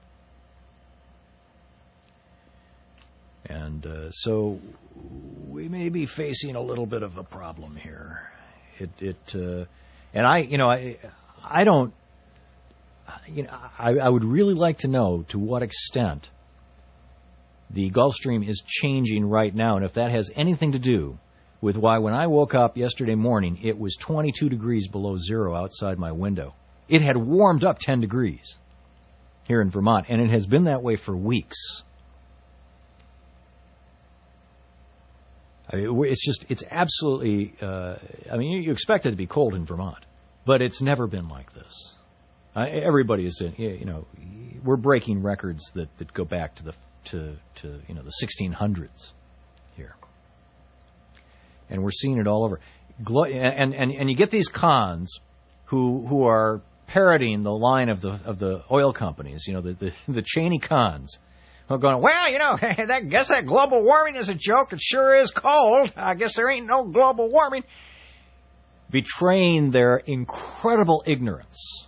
[SPEAKER 12] And uh, so we may be facing a little bit of a problem here. It, it, uh, and I, you know, I, I don't, you know, I, I would really like to know to what extent the Gulf Stream is changing right now, and if that has anything to do with why when I woke up yesterday morning, it was twenty-two degrees below zero outside my window. It had warmed up ten degrees here in Vermont, and it has been that way for weeks. I mean, it's just, it's absolutely, uh, I mean, you expect it to be cold in Vermont, but it's never been like this. Uh, everybody is, in, you know, we're breaking records that, that go back to the, to, to, you know, the sixteen hundreds here. And we're seeing it all over. Glo- and, and, and you get these cons who, who are parroting the line of the, of the oil companies, you know, the, the, the Cheney cons. We're going, well, you know, I guess that global warming is a joke. It sure is cold. I guess there ain't no global warming. Betraying their incredible ignorance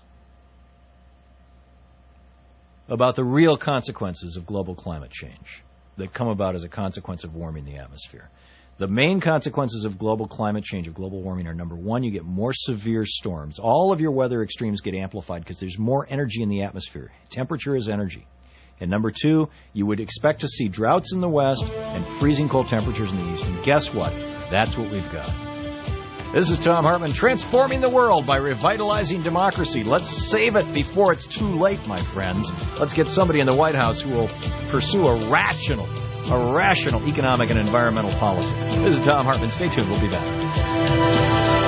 [SPEAKER 12] about the real consequences of global climate change that come about as a consequence of warming the atmosphere. The main consequences of global climate change, of global warming, are, number one, you get more severe storms. All of your weather extremes get amplified because there's more energy in the atmosphere. Temperature is energy. And number two, you would expect to see droughts in the west and freezing cold temperatures in the east. And guess what? That's what we've got. This is Thom Hartmann, transforming the world by revitalizing democracy. Let's save it before it's too late, my friends. Let's get somebody in the White House who will pursue a rational, a rational economic and environmental policy. This is Thom Hartmann. Stay tuned. We'll be back.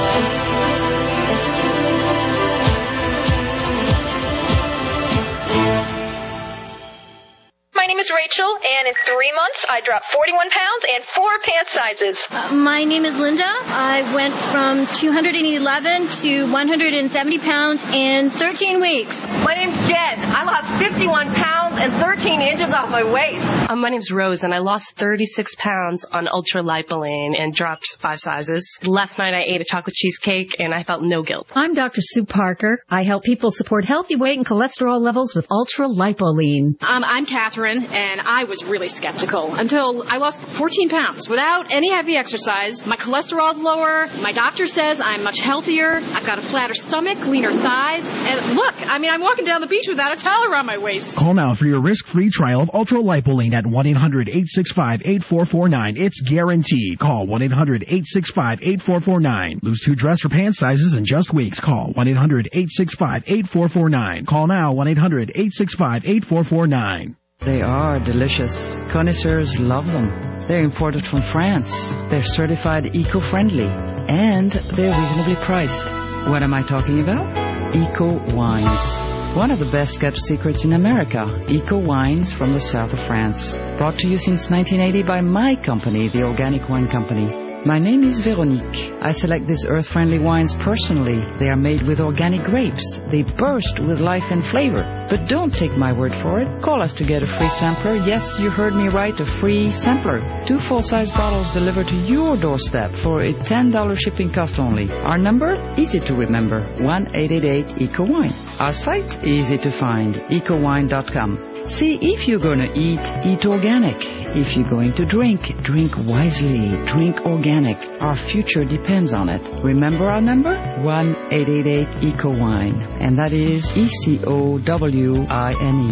[SPEAKER 2] My name is Rachel, and in three months, I dropped forty-one pounds and four pant sizes.
[SPEAKER 13] Uh, my name is Linda. I went from two hundred eleven to one hundred seventy pounds in thirteen weeks.
[SPEAKER 20] My name's Jen. I lost fifty-one pounds and thirteen inches off my waist.
[SPEAKER 23] Um, my name's Rose, and I lost thirty-six pounds on Ultra Lipoline and dropped five sizes. Last night, I ate a chocolate cheesecake, and I felt no guilt.
[SPEAKER 24] I'm Doctor Sue Parker. I help people support healthy weight and cholesterol levels with Ultra Lipoline.
[SPEAKER 25] Um, I'm Catherine. And I was really skeptical until I lost fourteen pounds without any heavy exercise. My cholesterol's lower. My doctor says I'm much healthier. I've got a flatter stomach, leaner thighs. And look, I mean, I'm walking down the beach without a towel around my waist.
[SPEAKER 27] Call now for your risk-free trial of Ultra Lipoline at one eight hundred eight six five eight four four nine. It's guaranteed. Call one eight hundred eight six five eight four four nine. Lose two dress or pant sizes in just weeks. Call one eight hundred eight six five eight four four nine. Call now one eight hundred eight six five eight four four nine.
[SPEAKER 28] They are delicious. Connoisseurs love them. They're imported from France. They're certified eco-friendly. And they're reasonably priced. What am I talking about? Eco Wines. One of the best kept secrets in America. Eco Wines from the south of France. Brought to you since nineteen eighty by my company, the Organic Wine Company. My name is Veronique. I select these earth-friendly wines personally. They are made with organic grapes. They burst with life and flavor. But don't take my word for it. Call us to get a free sampler. Yes, you heard me right, a free sampler. Two full-size bottles delivered to your doorstep for a ten dollars shipping cost only. Our number? Easy to remember. one eight eight eight eco wine. Our site? Easy to find. eco wine dot com. See, if you're going to eat, eat organic. If you're going to drink, drink wisely. Drink organic. Our future depends on it. Remember our number? one eight eight eight eco wine. And that is E C O W I N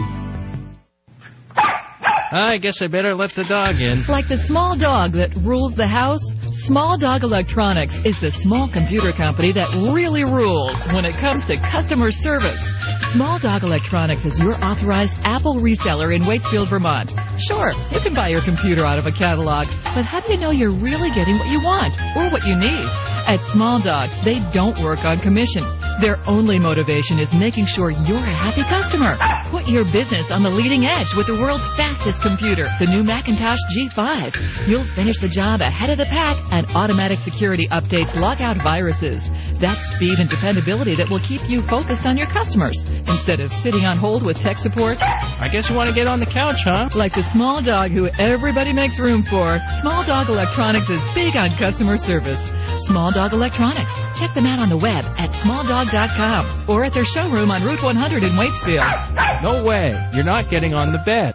[SPEAKER 28] E.
[SPEAKER 6] I guess I better let the dog in.
[SPEAKER 29] Like the small dog that rules the house, Small Dog Electronics is the small computer company that really rules when it comes to customer service. Small Dog Electronics is your authorized Apple reseller in Waitsfield, Vermont. Sure, you can buy your computer out of a catalog, but how do you know you're really getting what you want or what you need? At Small Dog, they don't work on commission. Their only motivation is making sure you're a happy customer. Put your business on the leading edge with the world's fastest computer, the new Macintosh G five. You'll finish the job ahead of the pack, and automatic security updates lock out viruses. That's speed and dependability that will keep you focused on your customers instead of sitting on hold with tech support.
[SPEAKER 6] I guess you want to get on the couch, huh?
[SPEAKER 29] Like the small dog who everybody makes room for, Small Dog Electronics is big on customer service. Small Dog Electronics. Check them out on the web at small dog dot com or at their showroom on Route one hundred in Waitsfield.
[SPEAKER 6] No way. You're not getting on the bed.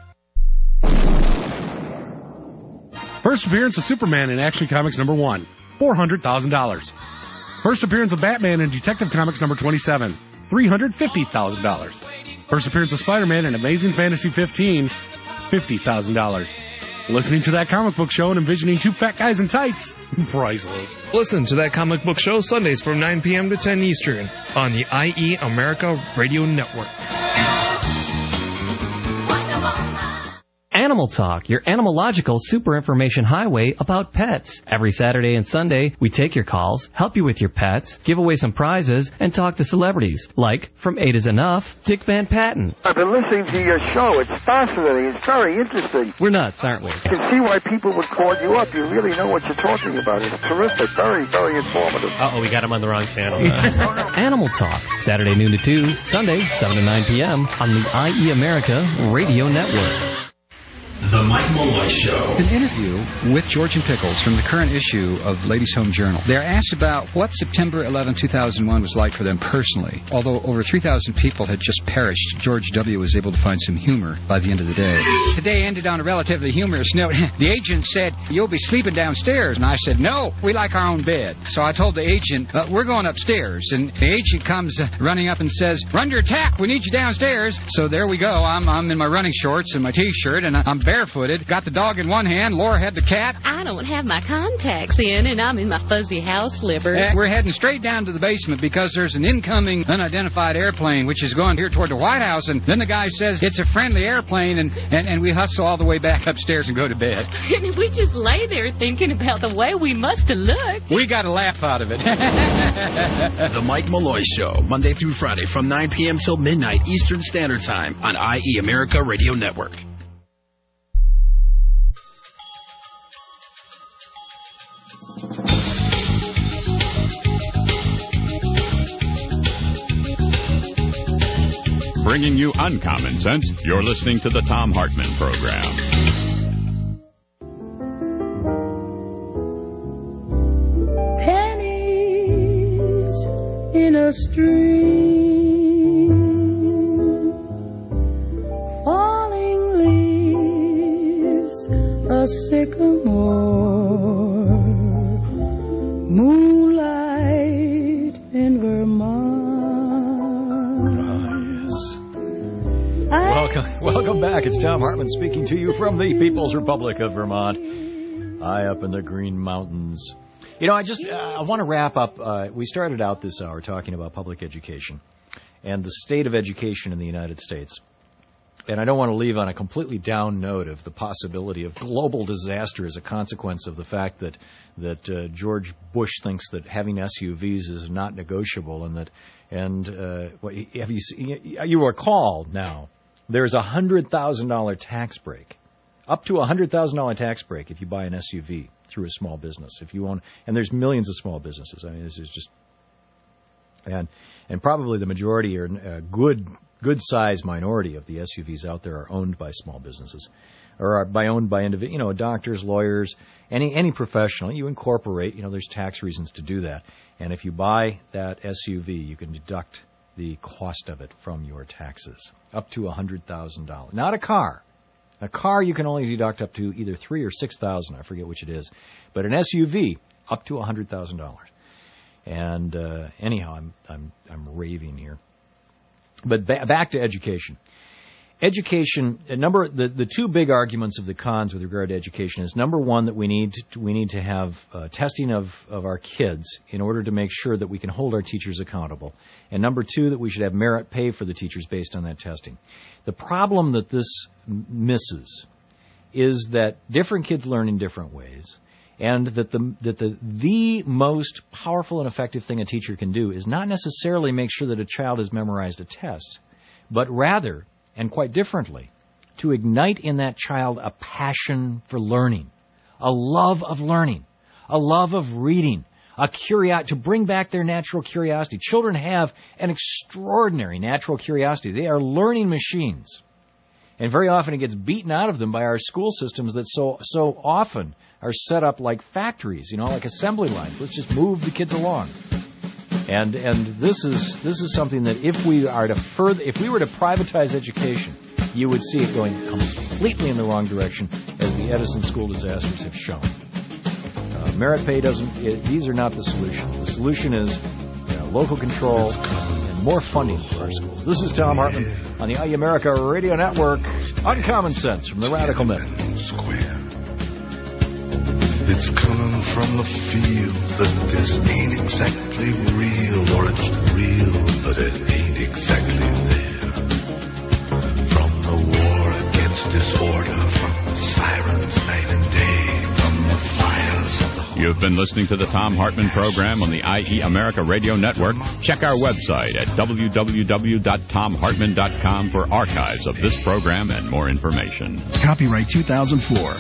[SPEAKER 30] First appearance of Superman in Action Comics number one, four hundred thousand dollars. First appearance of Batman in Detective Comics number twenty-seven, three hundred fifty thousand dollars. First appearance of Spider-Man in Amazing Fantasy fifteen, fifty thousand dollars. Listening to That Comic Book Show and envisioning two fat guys in tights. Priceless.
[SPEAKER 1] Listen to That Comic Book Show Sundays from nine p.m. to ten Eastern on the I E America Radio Network.
[SPEAKER 3] Animal Talk, your animalogical super information highway about pets. Every Saturday and Sunday, we take your calls, help you with your pets, give away some prizes, and talk to celebrities, like From Eight Is Enough, Dick Van Patten.
[SPEAKER 4] I've been listening to your show. It's fascinating. It's very interesting.
[SPEAKER 3] We're nuts, aren't we?
[SPEAKER 4] You can see why people would call you up. You really know what you're talking about. It's terrific. Very, very informative.
[SPEAKER 3] Uh-oh, we got him on the wrong channel. Animal Talk, Saturday noon to two, Sunday seven to nine p.m. on the I E America Radio Network.
[SPEAKER 5] The Mike Malloy Show.
[SPEAKER 7] An interview with George and Pickles from the current issue of Ladies' Home Journal. They're asked about what September eleventh, two thousand one was like for them personally. Although over three thousand people had just perished, George W. was able to find some humor by the end of the day. The day ended on a relatively humorous note. The agent said, "You'll be sleeping downstairs." And I said, "No, we like our own bed." So I told the agent, uh, "We're going upstairs." And the agent comes uh, running up and says, "Run your tack, we need you downstairs." So there we go. I'm, I'm in my running shorts and my T-shirt, and I'm barefooted, got the dog in one hand, Laura had the cat.
[SPEAKER 8] I don't have my contacts in, and I'm in my fuzzy house slippers.
[SPEAKER 7] Uh, we're heading straight down to the basement because there's an incoming unidentified airplane which is going here toward the White House, and then the guy says it's a friendly airplane, and, and, and we hustle all the way back upstairs and go to bed.
[SPEAKER 8] We just lay there thinking about the way we must have looked.
[SPEAKER 7] We got a laugh out of it.
[SPEAKER 5] The Mike Malloy Show, Monday through Friday from nine p.m. till midnight Eastern Standard Time on I E America Radio Network.
[SPEAKER 11] Bringing you uncommon sense, you're listening to the Thom Hartmann Program.
[SPEAKER 9] Pennies in a stream, falling leaves, a sycamore, moonlight in Vermont.
[SPEAKER 12] Welcome, welcome back. It's Thom Hartmann speaking to you from the People's Republic of Vermont, high up in the Green Mountains. You know, I just uh, I want to wrap up. Uh, we started out this hour talking about public education and the state of education in the United States. And I don't want to leave on a completely down note of the possibility of global disaster as a consequence of the fact that that uh, George Bush thinks that having S U Vs is not negotiable, and that and uh, what, have you you recall now there's a hundred thousand dollar tax break, up to a hundred thousand dollar tax break if you buy an S U V through a small business. If you own, and there's millions of small businesses. I mean, this is just and and probably the majority or a good. good size minority of the S U Vs out there are owned by small businesses, or are by owned by individuals, you know, doctors, lawyers, any any professional. You incorporate, you know, there's tax reasons to do that. And if you buy that S U V, you can deduct the cost of it from your taxes, up to one hundred thousand dollars. Not a car. A car you can only deduct up to either three or six thousand. I forget which it is. But an S U V, up to one hundred thousand dollars. And uh, anyhow, I'm I'm I'm raving here. But ba- back to education. Education, a number the, the two big arguments of the cons with regard to education is, number one, that we need to, we need to have uh, testing of, of our kids in order to make sure that we can hold our teachers accountable. And number two, that we should have merit pay for the teachers based on that testing. The problem that this misses is that different kids learn in different ways, and that the that the the most powerful and effective thing a teacher can do is not necessarily make sure that a child has memorized a test, but rather, and quite differently, to ignite in that child a passion for learning, a love of learning, a love of reading, a curiosity, to bring back their natural curiosity. Children have an extraordinary natural curiosity. They are learning machines. And very often it gets beaten out of them by our school systems that so so often are set up like factories, you know, like assembly lines. Let's just move the kids along. And and this is this is something that if we are to further, if we were to privatize education, you would see it going completely in the wrong direction, as the Edison school disasters have shown. Uh, merit pay doesn't. It, these are not the solution. The solution is, you know, local control and more funding for our schools. This is Thom Hartmann on the I E America Radio Network. Uncommon Sense from the Radical Men. Square.
[SPEAKER 10] It's coming from the feel that this ain't exactly real, or it's real, but it ain't exactly there. From the war against disorder, from the sirens night and day, from the fires of the...
[SPEAKER 11] You've been listening to the Thom Hartmann program on the I E America Radio Network. Check our website at w w w dot tom hartmann dot com for archives of this program and more information.
[SPEAKER 27] Copyright two thousand four.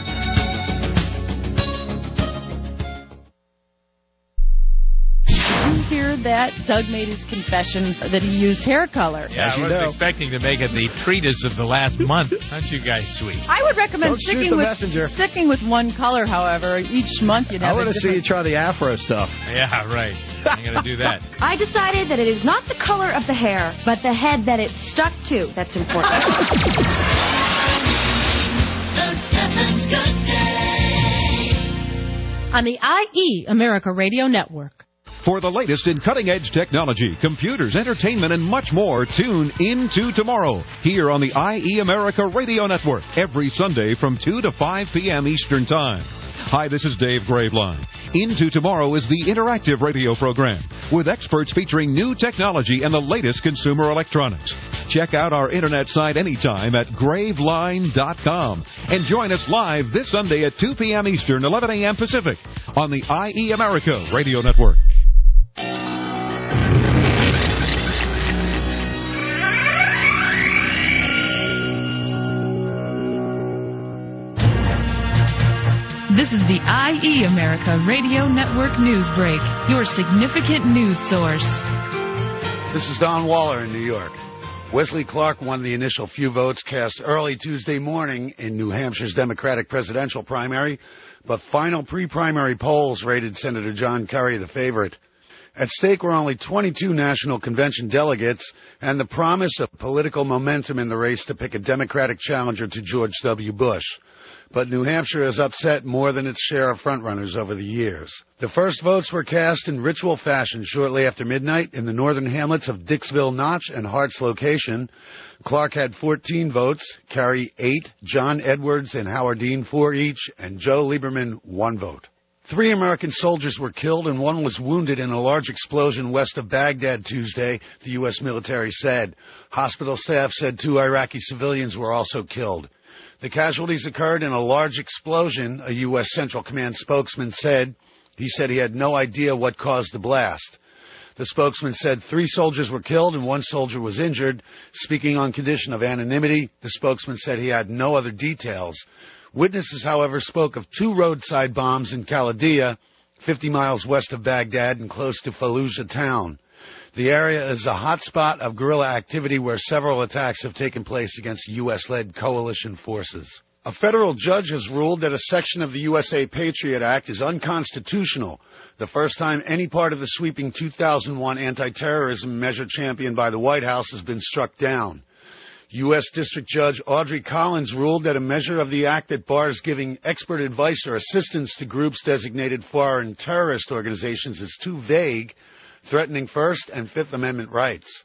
[SPEAKER 14] Hear that Doug made his confession that he used hair color.
[SPEAKER 15] Yeah, I wasn't expecting to make it the treatise of the last month. Aren't you guys sweet?
[SPEAKER 14] I would recommend
[SPEAKER 16] Don't shoot
[SPEAKER 14] sticking
[SPEAKER 16] the
[SPEAKER 14] with
[SPEAKER 16] messenger.
[SPEAKER 14] sticking with one color. However, each month you'd have.
[SPEAKER 16] I want
[SPEAKER 14] a
[SPEAKER 16] to see you try the afro stuff.
[SPEAKER 15] Yeah, right. I'm going to do that.
[SPEAKER 17] I decided that it is not the color of the hair, but the head that it stuck to that's important.
[SPEAKER 9] Doug Steffens Good Day.
[SPEAKER 24] On the I E America Radio Network.
[SPEAKER 18] For the latest in cutting-edge technology, computers, entertainment, and much more, tune into tomorrow here on the I E America Radio Network every Sunday from two to five p.m. Eastern Time. Hi, this is Dave Graveline. Into Tomorrow is the interactive radio program with experts featuring new technology and the latest consumer electronics. Check out our internet site anytime at graveline dot com and join us live this Sunday at two p.m. Eastern, eleven a.m. Pacific on the I E America Radio Network.
[SPEAKER 29] This is the I E America Radio Network News Break, your significant news source.
[SPEAKER 18] This is Don Waller in New York. Wesley Clark won the initial few votes cast early Tuesday morning in New Hampshire's Democratic presidential primary, but final pre-primary polls rated Senator John Kerry the favorite. At stake were only twenty-two National Convention delegates and the promise of political momentum in the race to pick a Democratic challenger to George W. Bush. But New Hampshire has upset more than its share of frontrunners over the years. The first votes were cast in ritual fashion shortly after midnight in the northern hamlets of Dixville Notch and Hart's Location. Clark had fourteen votes, Kerry eight, John Edwards and Howard Dean four each, and Joe Lieberman one vote. Three American soldiers were killed and one was wounded in a large explosion west of Baghdad Tuesday, the U S military said. Hospital staff said two Iraqi civilians were also killed. The casualties occurred in a large explosion, a U S Central Command spokesman said. He said he had no idea what caused the blast. The spokesman said three soldiers were killed and one soldier was injured. Speaking on condition of anonymity, the spokesman said he had no other details. Witnesses, however, spoke of two roadside bombs in Khalidiyah, fifty miles west of Baghdad and close to Fallujah town. The area is a hot spot of guerrilla activity where several attacks have taken place against U S-led coalition forces. A federal judge has ruled that a section of the U S A Patriot Act is unconstitutional, the first time any part of the sweeping two thousand one anti-terrorism measure championed by the White House has been struck down. U S District Judge Audrey Collins ruled that a measure of the act that bars giving expert advice or assistance to groups designated foreign terrorist organizations is too vague, threatening First and Fifth Amendment rights.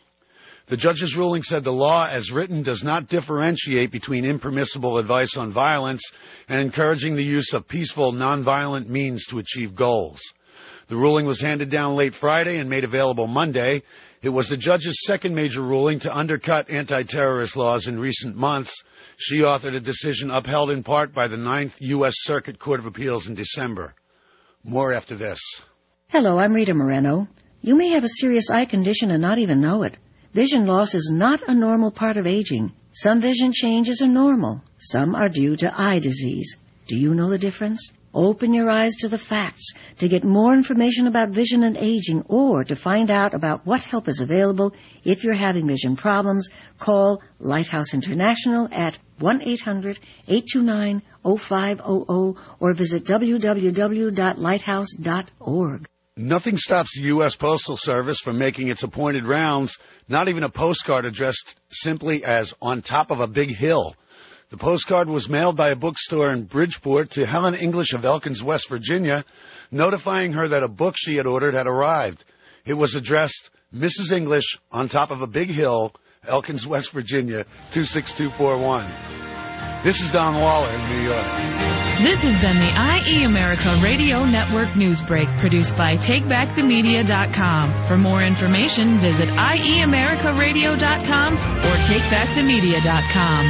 [SPEAKER 18] The judge's ruling said the law as written does not differentiate between impermissible advice on violence and encouraging the use of peaceful, nonviolent means to achieve goals. The ruling was handed down late Friday and made available Monday. It was the judge's second major ruling to undercut anti-terrorist laws in recent months. She authored a decision upheld in part by the Ninth U S Circuit Court of Appeals in December. More after this.
[SPEAKER 19] Hello, I'm Rita Moreno. You may have a serious eye condition and not even know it. Vision loss is not a normal part of aging. Some vision changes are normal. Some are due to eye disease. Do you know the difference? Open your eyes to the facts. To get more information about vision and aging or to find out about what help is available if you're having vision problems, call Lighthouse International at one eight hundred eight two nine oh five hundred or visit w w w dot lighthouse dot org.
[SPEAKER 18] Nothing stops the U S Postal Service from making its appointed rounds, not even a postcard addressed simply as on top of a big hill. The postcard was mailed by a bookstore in Bridgeport to Helen English of Elkins, West Virginia, notifying her that a book she had ordered had arrived. It was addressed, Missus English, on top of a big hill, Elkins, West Virginia, two six two four one. This is Don Waller in New York.
[SPEAKER 29] This has been the I E America Radio Network News Break, produced by take back the media dot com. For more information, visit I E America Radio dot com or take back the media dot com.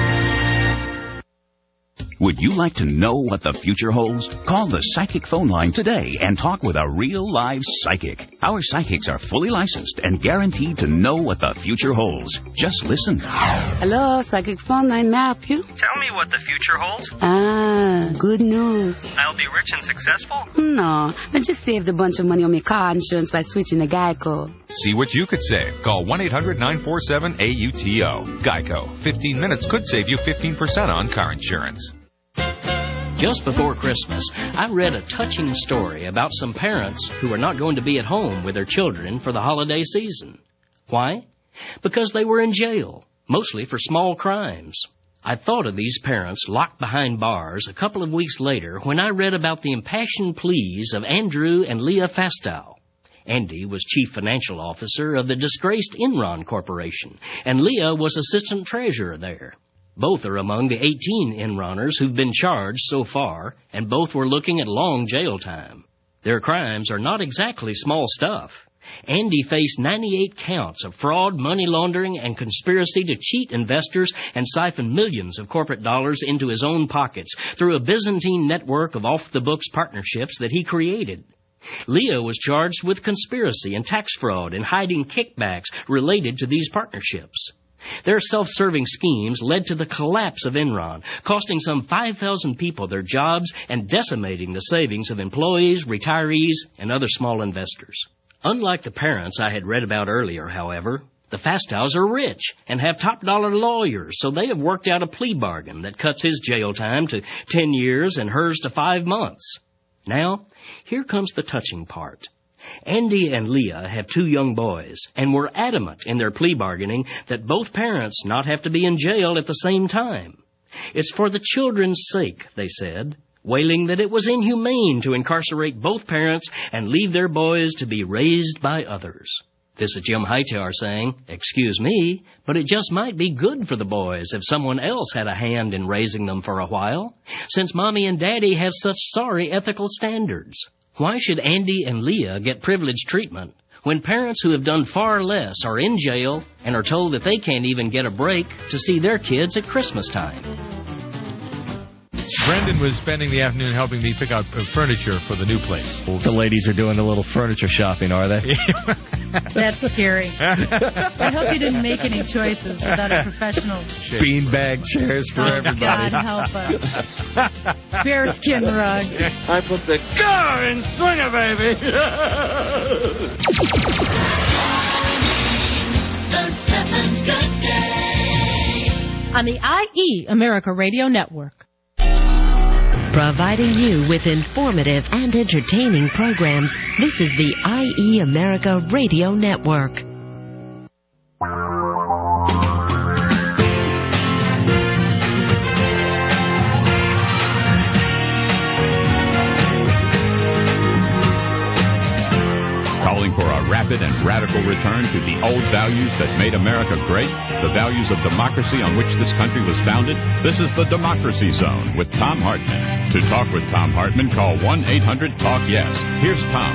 [SPEAKER 2] Would you like to know what the future holds? Call the Psychic phone line today and talk with a real live psychic. Our psychics are fully licensed and guaranteed to know what the future holds. Just listen.
[SPEAKER 13] Hello, Psychic phone line. May I help you?
[SPEAKER 16] Tell me what the future holds.
[SPEAKER 13] Ah, good news.
[SPEAKER 16] I'll be rich and successful?
[SPEAKER 13] No, I just saved a bunch of money on my car insurance by switching to Geico.
[SPEAKER 20] See what you could save. Call one eight hundred nine four seven A U T O. Geico. fifteen minutes could save you fifteen percent on car insurance.
[SPEAKER 6] Just before Christmas, I read a touching story about some parents who are not going to be at home with their children for the holiday season. Why? Because they were in jail, mostly for small crimes. I thought of these parents locked behind bars a couple of weeks later when I read about the impassioned pleas of Andrew and Leah Fastow. Andy was chief financial officer of the disgraced Enron Corporation, and Leah was assistant treasurer there. Both are among the eighteen Enroners who've been charged so far, and both were looking at long jail time. Their crimes are not exactly small stuff. Andy faced ninety-eight counts of fraud, money laundering, and conspiracy to cheat investors and siphon millions of corporate dollars into his own pockets through a Byzantine network of off-the-books partnerships that he created. Leah was charged with conspiracy and tax fraud and hiding kickbacks related to these partnerships. Their self-serving schemes led to the collapse of Enron, costing some five thousand people their jobs and decimating the savings of employees, retirees, and other small investors. Unlike the parents I had read about earlier, however, the Fastows are rich and have top-dollar lawyers, so they have worked out a plea bargain that cuts his jail time to ten years and hers to five months. Now, here comes the touching part. Andy and Leah have two young boys and were adamant in their plea bargaining that both parents not have to be in jail at the same time. It's for the children's sake, they said, wailing that it was inhumane to incarcerate both parents and leave their boys to be raised by others. This is Jim Hightower saying, excuse me, but it just might be good for the boys if someone else had a hand in raising them for a while, since Mommy and Daddy have such sorry ethical standards. Why should Andy and Leah get privileged treatment when parents who have done far less are in jail and are told that they can't even get a break to see their kids at Christmas time?
[SPEAKER 15] Brendan was spending the afternoon helping me pick out furniture for the new place.
[SPEAKER 3] The ladies are doing a little furniture shopping, are they?
[SPEAKER 14] That's scary. I hope you didn't make any choices without a professional.
[SPEAKER 3] Beanbag chairs for
[SPEAKER 14] oh,
[SPEAKER 3] everybody.
[SPEAKER 14] God help us. Bearskin rug.
[SPEAKER 9] I put the car in swinger, baby.
[SPEAKER 14] On the I E America Radio Network.
[SPEAKER 21] Providing you with informative and entertaining programs, this is the I E America Radio Network.
[SPEAKER 11] Calling for a rapid and radical return to the old values that made America great, the values of democracy on which this country was founded. This is the Democracy Zone with Thom Hartmann. To talk with Thom Hartmann, call one eight hundred talk yes. Here's Tom.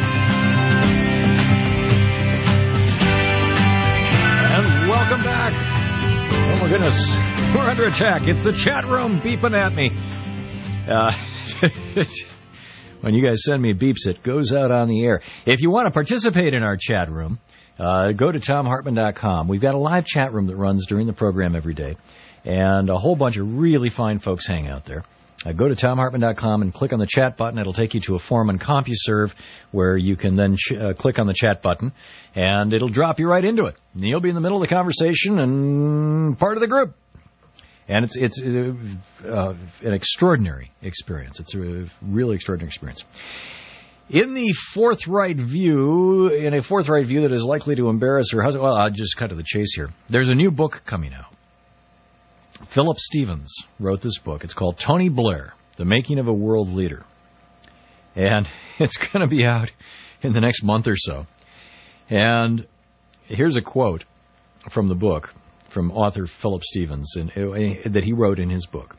[SPEAKER 12] And welcome back. Oh, my goodness. We're under attack. It's the chat room beeping at me. Uh, when you guys send me beeps, it goes out on the air. If you want to participate in our chat room, uh, go to tom hartmann dot com. We've got a live chat room that runs during the program every day, and a whole bunch of really fine folks hang out there. Uh, go to tom hartmann dot com and click on the chat button. It'll take you to a form in CompuServe where you can then ch- uh, click on the chat button, and it'll drop you right into it. And you'll be in the middle of the conversation and part of the group. And it's it's uh, uh, an extraordinary experience. It's a really extraordinary experience. In the forthright view, in a forthright view that is likely to embarrass her husband, well, I'll just cut to the chase here. There's a new book coming out. Philip Stevens wrote this book. It's called Tony Blair, The Making of a World Leader. And it's going to be out in the next month or so. And here's a quote from the book, from author Philip Stevens, in, uh, that he wrote in his book.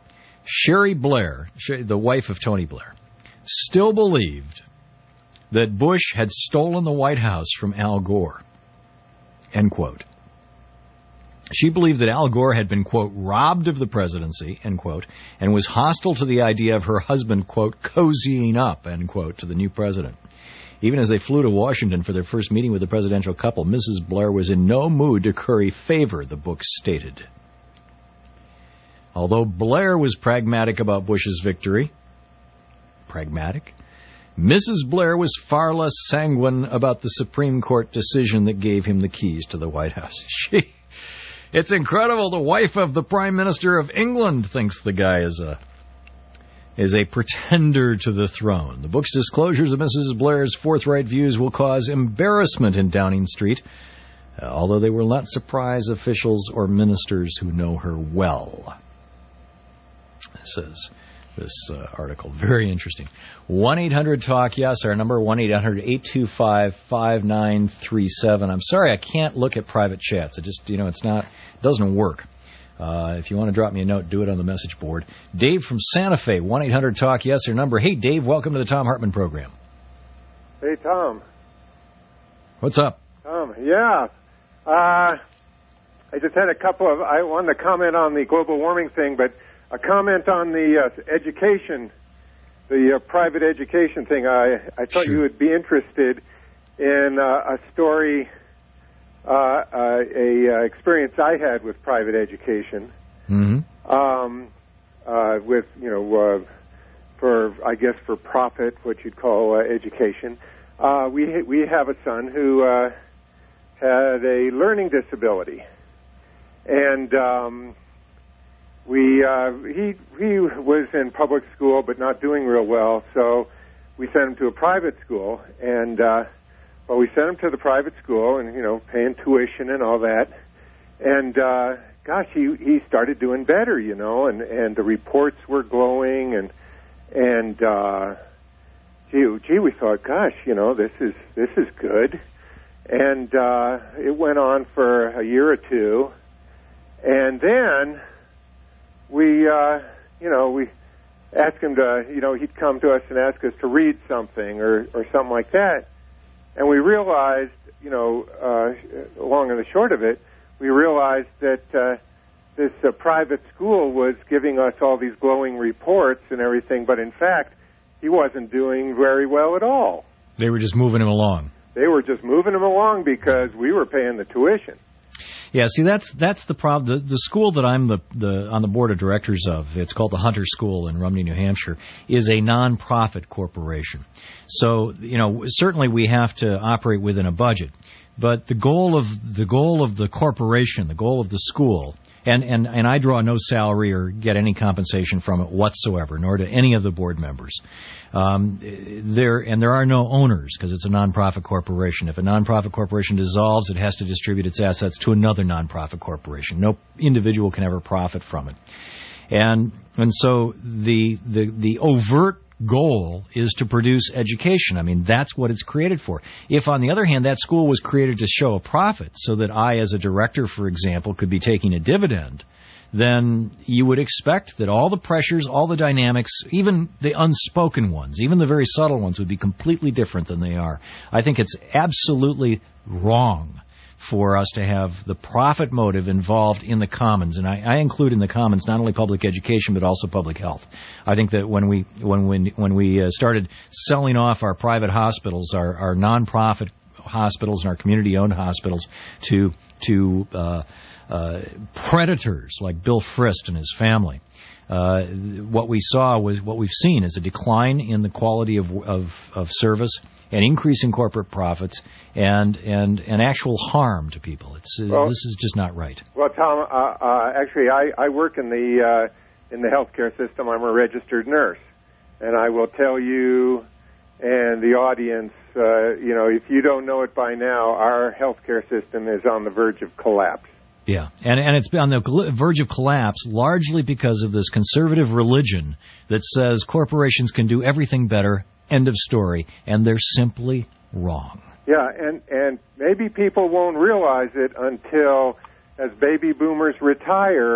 [SPEAKER 12] Sherry Blair, the wife of Tony Blair, still believed that Bush had stolen the White House from Al Gore, end quote. She believed that Al Gore had been, quote, robbed of the presidency, end quote, and was hostile to the idea of her husband, quote, cozying up, end quote, to the new president. Even as they flew to Washington for their first meeting with the presidential couple, Missus Blair was in no mood to curry favor, the book stated. Although Blair was pragmatic about Bush's victory, pragmatic, Missus Blair was far less sanguine about the Supreme Court decision that gave him the keys to the White House. She... It's incredible. The wife of the Prime Minister of England thinks the guy is a is a pretender to the throne. The book's disclosures of Missus Blair's forthright views will cause embarrassment in Downing Street, uh, although they will not surprise officials or ministers who know her well. Says this uh, article. Very interesting. one eight hundred talk yes, our number, one eight hundred eight two five five nine three seven. I'm sorry I can't look at private chats. It just, you know, it's not, it doesn't work. Uh, if you want to drop me a note, do it on the message board. Dave from Santa Fe, one eight hundred talk yes, our number. Hey, Dave, welcome to the Thom Hartmann program.
[SPEAKER 1] Hey, Tom.
[SPEAKER 12] What's up?
[SPEAKER 1] Tom, yeah. Uh, I just had a couple of, I wanted to comment on the global warming thing, but a comment on the uh, education, the uh, private education thing. I, I thought sure. you would be interested in uh, a story, uh, uh, a uh, experience I had with private education.
[SPEAKER 12] Mm-hmm.
[SPEAKER 1] Um, uh, with, you know, uh, for, I guess, for profit, what you'd call uh, education. Uh, we, we have a son who uh, had a learning disability. And... Um, We uh, he he was in public school but not doing real well, so we sent him to a private school. And uh, well, we sent him to the private school, and you know, paying tuition and all that. And uh, gosh, he he started doing better, you know, and and the reports were glowing, and and uh, gee gee, we thought, gosh, you know, this is this is good. And uh, it went on for a year or two, and then. We, uh, you know, we asked him to, you know, he'd come to us and ask us to read something or, or something like that. And we realized, you know, uh, long and the short of it, we realized that uh, this uh, private school was giving us all these glowing reports and everything, but in fact, he wasn't doing very well at all.
[SPEAKER 12] They were just moving him along.
[SPEAKER 1] They were just moving him along because we were paying the tuition.
[SPEAKER 12] Yeah, see, that's that's the problem. The, the school that I'm the, the on the board of directors of, it's called the Hunter School in Rumney, New Hampshire, is a non-profit corporation. So, you know, certainly we have to operate within a budget. But the goal of the goal of the corporation, the goal of the school, and, and, and I draw no salary or get any compensation from it whatsoever, nor do any of the board members. Um, there and there are no owners because it's a nonprofit corporation. If a nonprofit corporation dissolves, it has to distribute its assets to another nonprofit corporation. No individual can ever profit from it. And and so the the the overt goal is to produce education. I mean, that's what it's created for. If, on the other hand, that school was created to show a profit so that I, as a director, for example, could be taking a dividend, then you would expect that all the pressures, all the dynamics, even the unspoken ones, even the very subtle ones, would be completely different than they are. I think it's absolutely wrong for us to have the profit motive involved in the commons, and I, I include in the commons not only public education but also public health. I think that when we when when when we uh, started selling off our private hospitals, our our nonprofit hospitals and our community-owned hospitals to to uh, uh, predators like Bill Frist and his family, uh, what we saw was what we've seen is a decline in the quality of of, of service, an increase in corporate profits, and and and actual harm to people. It's uh, well, this is just not right.
[SPEAKER 1] Well, Tom, uh, uh, actually, I, I work in the uh, in the healthcare system. I'm a registered nurse, and I will tell you and the audience, uh, you know, if you don't know it by now, our healthcare system is on the verge of collapse.
[SPEAKER 12] Yeah, and and it's on the verge of collapse largely because of this conservative religion that says corporations can do everything better. End of story. And they're simply wrong.
[SPEAKER 1] Yeah, and, and maybe people won't realize it until, as baby boomers retire,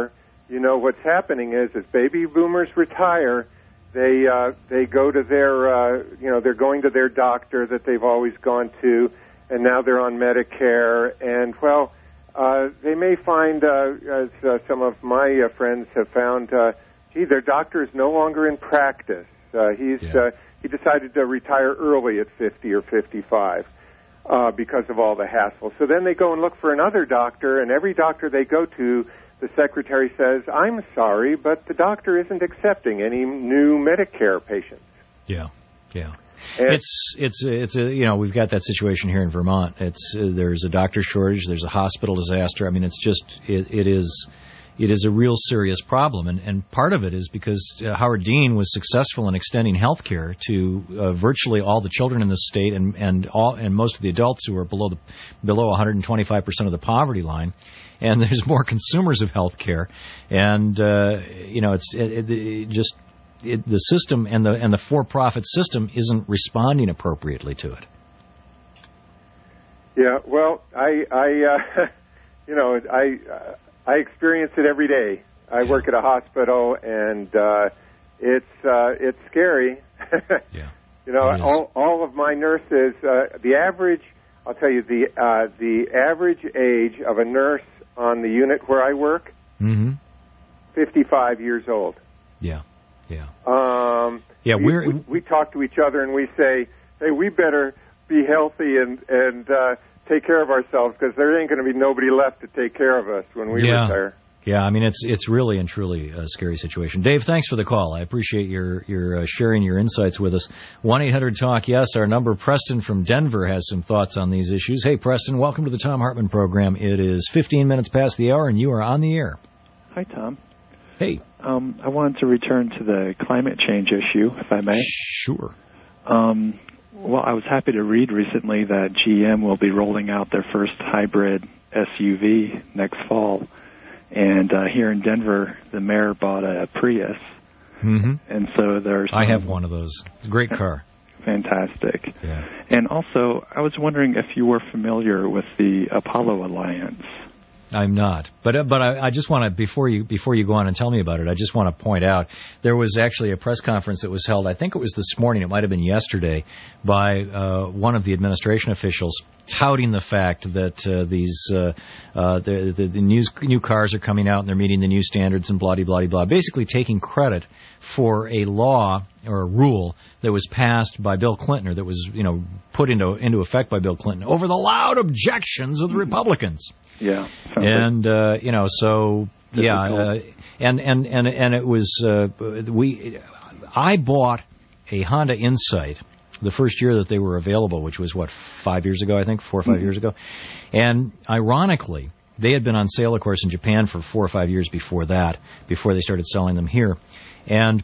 [SPEAKER 1] you know, what's happening is as baby boomers retire, they uh, they go to their, uh, you know, they're going to their doctor that they've always gone to, and now they're on Medicare, and, well, uh, they may find, uh, as uh, some of my uh, friends have found, uh, gee, their doctor is no longer in practice. Uh, he's yeah. uh, he decided to retire early at fifty or fifty-five uh, because of all the hassle. So then they go and look for another doctor, and every doctor they go to, the secretary says, "I'm sorry, but the doctor isn't accepting any new Medicare patients."
[SPEAKER 12] Yeah, yeah.
[SPEAKER 1] And
[SPEAKER 12] it's it's it's a you know we've got that situation here in Vermont. It's uh, there's a doctor shortage. There's a hospital disaster. I mean, it's just it, it is. It is a real serious problem, and, and part of it is because uh, Howard Dean was successful in extending health care to uh, virtually all the children in the state and and all and most of the adults who are below the below one hundred twenty-five percent of the poverty line. And there's more consumers of health care, and uh, you know it's it, it, it just it, the system and the and the for-profit system isn't responding appropriately to it.
[SPEAKER 1] Yeah, well, I I uh, you know I. Uh, I experience it every day. I work at a hospital, and uh, it's uh, it's scary.
[SPEAKER 12] yeah.
[SPEAKER 1] You know, all all of my nurses, uh, the average, I'll tell you, the uh, the average age of a nurse on the unit where I work,
[SPEAKER 12] mm-hmm.
[SPEAKER 1] fifty-five years old.
[SPEAKER 12] Yeah, yeah.
[SPEAKER 1] Um,
[SPEAKER 12] yeah,
[SPEAKER 1] we,
[SPEAKER 12] we're
[SPEAKER 1] we, we talk to each other and we say, hey, we better be healthy and and. Uh, take care of ourselves, because there ain't going to be nobody left to take care of us when we
[SPEAKER 12] yeah.
[SPEAKER 1] retire.
[SPEAKER 12] Yeah, I mean, it's it's really and truly a scary situation. Dave, thanks for the call. I appreciate your, your uh, sharing your insights with us. one eight hundred talk yes, our number. Preston from Denver has some thoughts on these issues. Hey, Preston, welcome to the Thom Hartmann program. It is fifteen minutes past the hour, and you are on the air.
[SPEAKER 4] Hi, Tom.
[SPEAKER 12] Hey.
[SPEAKER 4] Um, I wanted to return to the climate change issue, if I may.
[SPEAKER 12] Sure.
[SPEAKER 4] Um Well, I was happy to read recently that G M will be rolling out their first hybrid S U V next fall. And uh, here in Denver, the mayor bought a Prius.
[SPEAKER 12] Mm-hmm.
[SPEAKER 4] And so there's...
[SPEAKER 12] I have one of those. Great car.
[SPEAKER 4] Fantastic.
[SPEAKER 12] Yeah.
[SPEAKER 4] And also, I was wondering if you were familiar with the Apollo Alliance.
[SPEAKER 12] I'm not, but uh, but I, I just want to before you before you go on and tell me about it, I just want to point out there was actually a press conference that was held. I think it was this morning. It might have been yesterday, by uh, one of the administration officials touting the fact that uh, these uh, uh, the, the the new new cars are coming out and they're meeting the new standards and blah blah blah. Basically, taking credit for a law or a rule that was passed by Bill Clinton, or that was you know put into into effect by Bill Clinton over the loud objections of the Republicans.
[SPEAKER 4] Yeah,
[SPEAKER 12] and uh, you know, so difficult. yeah, uh, and and and and it was uh, we. I bought a Honda Insight the first year that they were available, which was what five years ago, I think, four or five mm-hmm. years ago, and ironically, they had been on sale, of course, in Japan for four or five years before that, before they started selling them here, and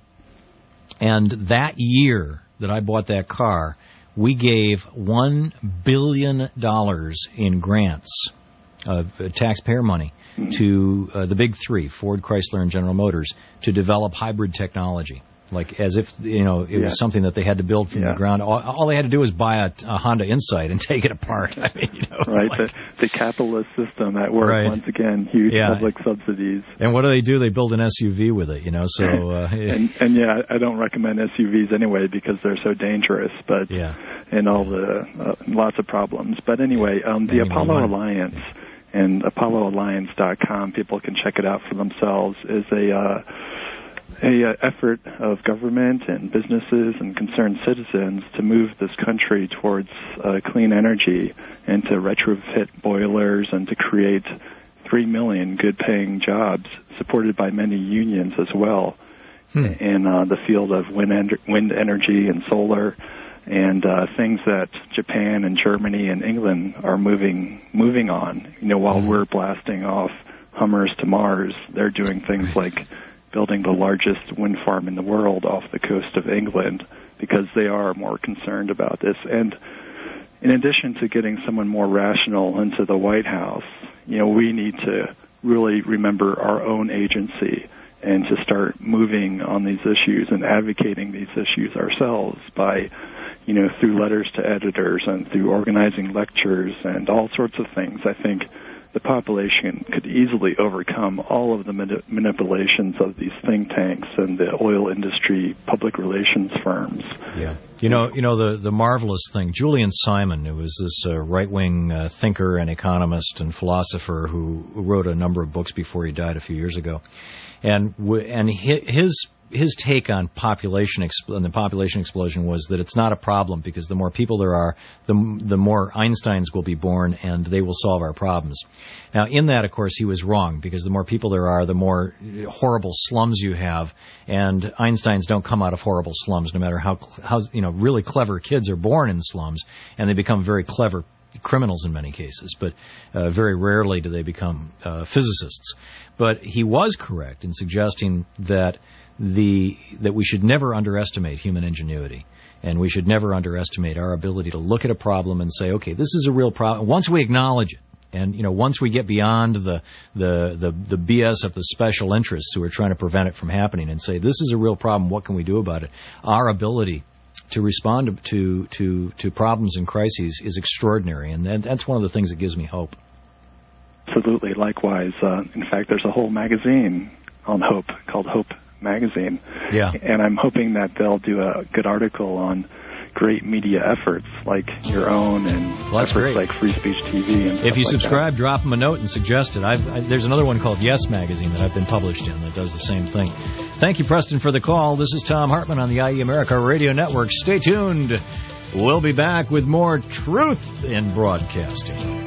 [SPEAKER 12] and that year that I bought that car, we gave one billion dollars in grants. Uh, taxpayer money to uh, the big three, Ford, Chrysler, and General Motors, to develop hybrid technology. Like as if you know it yeah. was something that they had to build from yeah. the ground. All, all they had to do was buy a, a Honda Insight and take it apart. I mean, you know,
[SPEAKER 4] right,
[SPEAKER 12] like,
[SPEAKER 4] the, the capitalist system at work.
[SPEAKER 12] Right.
[SPEAKER 4] Once again, huge
[SPEAKER 12] yeah.
[SPEAKER 4] public subsidies.
[SPEAKER 12] And what do they do? They build an S U V with it. You know, so uh,
[SPEAKER 4] and, and yeah, I don't recommend S U Vs anyway because they're so dangerous. But
[SPEAKER 12] yeah,
[SPEAKER 4] and all the uh, lots of problems. But anyway, um, the
[SPEAKER 12] anyway,
[SPEAKER 4] Apollo
[SPEAKER 12] one,
[SPEAKER 4] Alliance. And Apollo Alliance dot com, people can check it out for themselves, is a uh, a uh, effort of government and businesses and concerned citizens to move this country towards uh, clean energy and to retrofit boilers and to create three million good-paying jobs supported by many unions as well hmm. in uh, the field of wind, en- wind energy and solar. And uh, things that Japan and Germany and England are moving moving on. You know, while mm-hmm. we're blasting off Hummers to Mars, they're doing things like building the largest wind farm in the world off the coast of England because they are more concerned about this. And in addition to getting someone more rational into the White House, you know, we need to really remember our own agency and to start moving on these issues and advocating these issues ourselves by, you know, through letters to editors and through organizing lectures and all sorts of things. I think the population could easily overcome all of the mani- manipulations of these think tanks and the oil industry public relations firms.
[SPEAKER 12] Yeah. You know, you know the, the marvelous thing, Julian Simon, who was this uh, right-wing uh, thinker and economist and philosopher who, who wrote a number of books before he died a few years ago. And w- and his his take on population expl- on the population explosion was that it's not a problem because the more people there are, the the more Einsteins will be born and they will solve our problems. Now, in that, of course, he was wrong because the more people there are, the more horrible slums you have, and Einsteins don't come out of horrible slums, no matter how how you know really clever kids are born in slums, and they become very clever criminals in many cases, but uh, very rarely do they become uh, physicists. But he was correct in suggesting that the that we should never underestimate human ingenuity, and we should never underestimate our ability to look at a problem and say, okay, this is a real problem. Once we acknowledge it, and you know, once we get beyond the the the, the B S of the special interests who are trying to prevent it from happening, and say, this is a real problem, what can we do about it? Our ability to respond to to to problems and crises is extraordinary, and, and that's one of the things that gives me hope.
[SPEAKER 4] Absolutely. Likewise. Uh, in fact, there's a whole magazine on hope called Hope Magazine.
[SPEAKER 12] Yeah.
[SPEAKER 4] And I'm hoping that they'll do a good article on great media efforts like your own and
[SPEAKER 12] well, that's
[SPEAKER 4] efforts
[SPEAKER 12] great.
[SPEAKER 4] like Free Speech T V. And
[SPEAKER 12] if you
[SPEAKER 4] like
[SPEAKER 12] subscribe,
[SPEAKER 4] that.
[SPEAKER 12] drop them a note and suggest it. I've, I, there's another one called Yes Magazine that I've been published in that does the same thing. Thank you, Preston, for the call. This is Tom Hartman on the I E America Radio Network. Stay tuned. We'll be back with more truth in broadcasting.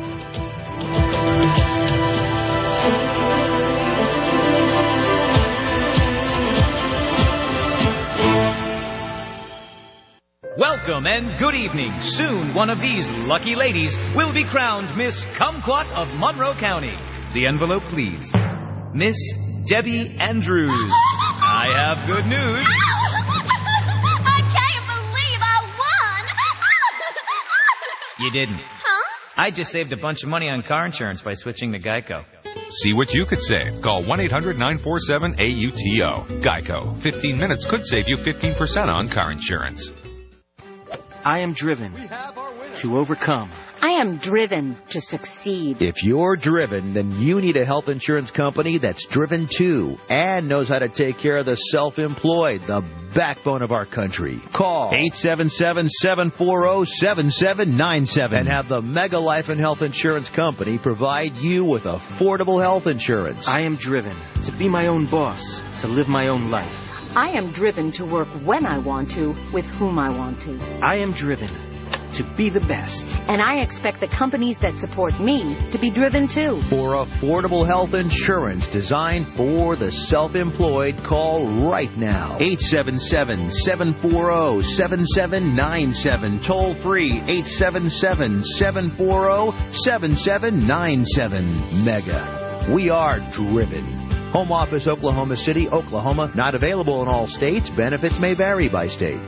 [SPEAKER 5] Welcome and good evening. Soon one of these lucky ladies will be crowned Miss Kumquat of Monroe County. The envelope, please. Miss Debbie Andrews. I have good news.
[SPEAKER 17] I can't believe I won!
[SPEAKER 5] You didn't.
[SPEAKER 17] Huh?
[SPEAKER 5] I just saved a bunch of money on car insurance by switching to Geico.
[SPEAKER 20] See what you could save. Call one eight hundred nine four seven A U T O. Geico. fifteen minutes could save you fifteen percent on car insurance.
[SPEAKER 6] I am driven to overcome.
[SPEAKER 7] I am driven to succeed.
[SPEAKER 8] If you're driven, then you need a health insurance company that's driven too and knows how to take care of the self-employed, the backbone of our country. Call eight seven seven, seven four zero, seven seven nine seven and have the Mega Life and Health Insurance Company provide you with affordable health insurance.
[SPEAKER 6] I am driven to be my own boss, to live my own life.
[SPEAKER 7] I am driven to work when I want to, with whom I want to.
[SPEAKER 6] I am driven to be the best.
[SPEAKER 7] And I expect the companies that support me to be driven too.
[SPEAKER 8] For affordable health insurance designed for the self-employed, call right now. eight seven seven, seven four zero, seven seven nine seven. Toll free eight seven seven, seven four zero, seven seven nine seven. Mega. We are driven. Home office, Oklahoma City, Oklahoma. Not available in all states. Benefits may vary by state.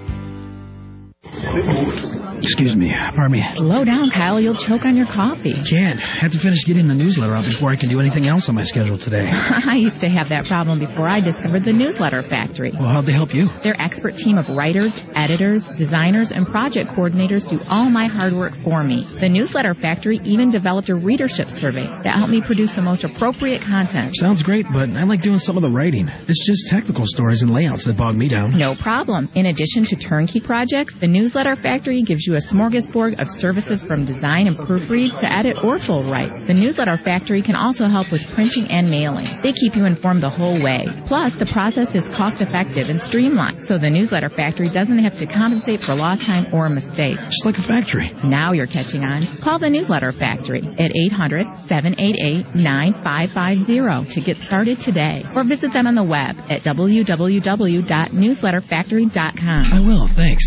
[SPEAKER 27] Excuse me. Pardon me.
[SPEAKER 14] Slow down, Kyle. You'll choke on your coffee.
[SPEAKER 27] Can't. Have to finish getting the newsletter out before I can do anything else on my schedule today.
[SPEAKER 14] I used to have that problem before I discovered the Newsletter Factory.
[SPEAKER 27] Well, how'd they help you?
[SPEAKER 14] Their expert team of writers, editors, designers, and project coordinators do all my hard work for me. The Newsletter Factory even developed a readership survey that helped me produce the most appropriate content.
[SPEAKER 27] Sounds great, but I like doing some of the writing. It's just technical stories and layouts that bog me down.
[SPEAKER 14] No problem. In addition to turnkey projects, the Newsletter Factory gives you a smorgasbord of services from design and proofread to edit or full write. The Newsletter Factory can also help with printing and mailing. They keep you informed the whole way. Plus, the process is cost-effective and streamlined, so the Newsletter Factory doesn't have to compensate for lost time or mistakes.
[SPEAKER 27] Just like a factory.
[SPEAKER 14] Now you're catching on. Call the Newsletter Factory at eight hundred, seven eight eight, nine five five zero to get started today, or visit them on the web at w w w dot newsletter factory dot com.
[SPEAKER 27] I will, thanks.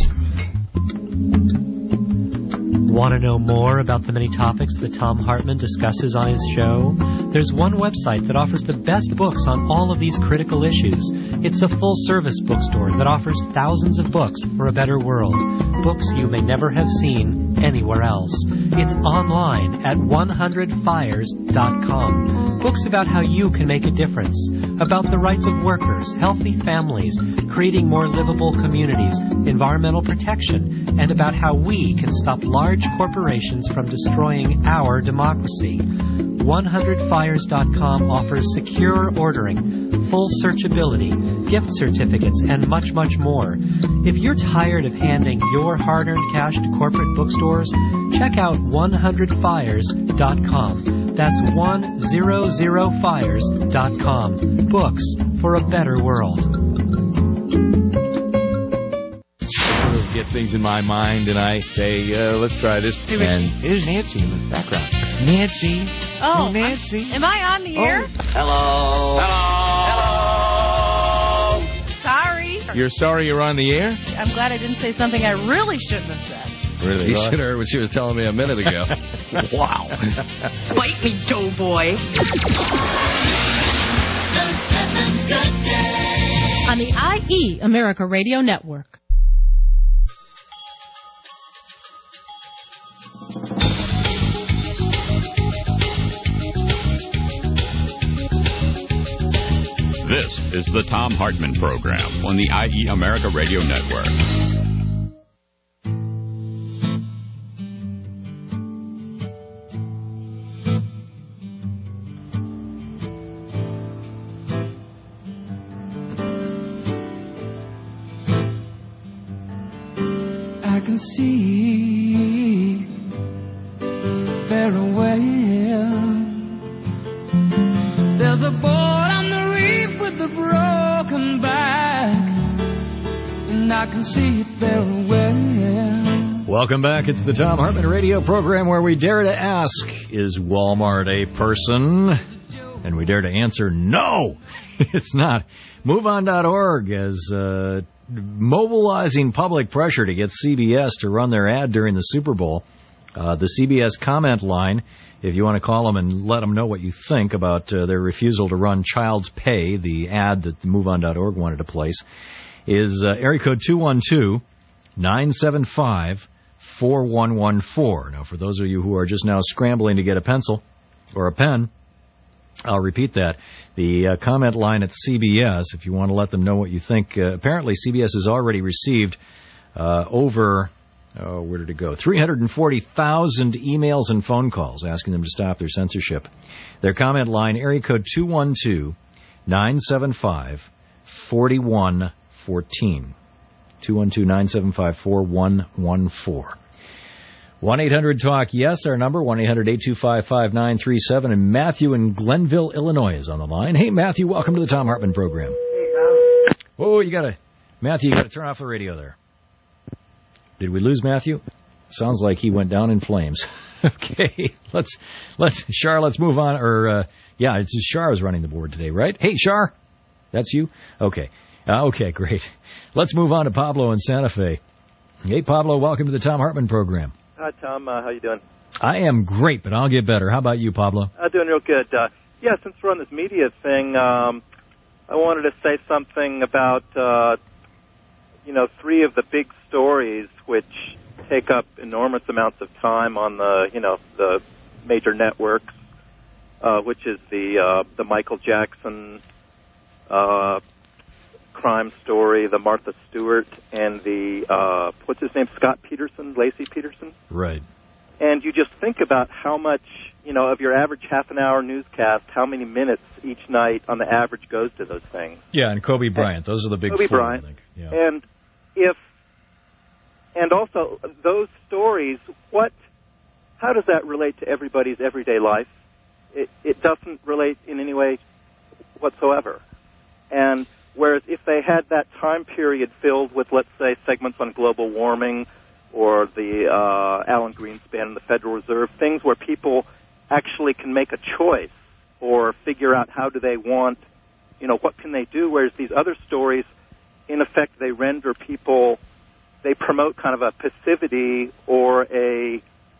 [SPEAKER 10] Want to know more about the many topics that Tom Hartman discusses on his show? There's one website that offers the best books on all of these critical issues. It's a full-service bookstore that offers thousands of books for a better world. Books you may never have seen anywhere else. It's online at one hundred fires dot com. Books about how you can make a difference, about the rights of workers, healthy families, creating more livable communities, environmental protection, and about how we can stop large corporations from destroying our democracy. one hundred fires dot com offers secure ordering, full searchability, gift certificates, and much, much more. If you're tired of handing your hard-earned cash to corporate bookstores, check out one hundred fires dot com. That's one hundred fires dot com. Books for a better world.
[SPEAKER 12] Get things in my mind, and I say, uh, let's try this. And here's Nancy in the background. Nancy.
[SPEAKER 18] Oh,
[SPEAKER 12] oh Nancy.
[SPEAKER 18] Am I on the air?
[SPEAKER 12] Oh. Hello.
[SPEAKER 18] Hello. Sorry.
[SPEAKER 15] You're sorry you're on the air?
[SPEAKER 18] I'm glad I didn't say something I really shouldn't have said.
[SPEAKER 15] Really?
[SPEAKER 19] You should have heard what she was telling me a minute ago. Wow.
[SPEAKER 7] Bite me, doughboy.
[SPEAKER 18] On the I E America Radio Network.
[SPEAKER 11] This is the Thom Hartmann Program on the I E America Radio Network.
[SPEAKER 9] I can see very well. There's a board on the reef with a broken back, and I can see it very well.
[SPEAKER 12] Welcome back. It's the Thom Hartmann Radio Program where we dare to ask, is Walmart a person? And we dare to answer, no, it's not. MoveOn dot org is uh, mobilizing public pressure to get C B S to run their ad during the Super Bowl. Uh, the C B S comment line, if you want to call them and let them know what you think about uh, their refusal to run Child's Pay, the ad that MoveOn dot org wanted to place, is uh, area code two one two, nine seven five, four one one four. Now, for those of you who are just now scrambling to get a pencil or a pen, I'll repeat that. The uh, comment line at C B S, if you want to let them know what you think, uh, apparently C B S has already received uh, over... Oh, where did it go? three hundred forty thousand emails and phone calls asking them to stop their censorship. Their comment line, area code two one two, nine seven five, four one one four. two one two, nine seven five, four one one four. one eight hundred talk yes, our number, one eight hundred, eight two five, five nine three seven. And Matthew in Glenville, Illinois is on the line. Hey, Matthew, welcome to the Thom Hartmann Program.
[SPEAKER 22] Hey, Tom.
[SPEAKER 12] Oh, you got to, Matthew, you got to turn off the radio there. Did we lose Matthew? Sounds like he went down in flames. Okay, let's let's Shar, let's move on. Or uh, yeah, it's Shar is running the board today, right? Hey, Shar, that's you. Okay, uh, okay, great. Let's move on to Pablo in Santa Fe. Hey, Pablo, welcome to the Thom Hartmann Program.
[SPEAKER 22] Hi, Tom. Uh, how you doing?
[SPEAKER 12] I am great, but I'll get better. How about you, Pablo?
[SPEAKER 22] I'm doing real good. Uh, yeah, since we're on this media thing, um, I wanted to say something about. Uh, You know, three of the big stories which take up enormous amounts of time on the, you know, the major networks, uh, which is the uh, the Michael Jackson uh, crime story, the Martha Stewart, and the, uh, what's his name, Scott Peterson, Lacey Peterson?
[SPEAKER 12] Right.
[SPEAKER 22] And you just think about how much, you know, of your average half-an-hour newscast, how many minutes each night on the average goes to those things.
[SPEAKER 12] Yeah, and Kobe Bryant. Those are the big
[SPEAKER 22] Kobe
[SPEAKER 12] four,
[SPEAKER 22] Bryant.
[SPEAKER 12] I think. Yeah.
[SPEAKER 22] And if, and also those stories, what, how does that relate to everybody's everyday life? It, it doesn't relate in any way whatsoever. And whereas if they had that time period filled with, let's say, segments on global warming or the uh, Alan Greenspan and the Federal Reserve, things where people actually can make a choice or figure out how do they want, you know, what can they do, whereas these other stories, in effect, they render people, they promote kind of a passivity or a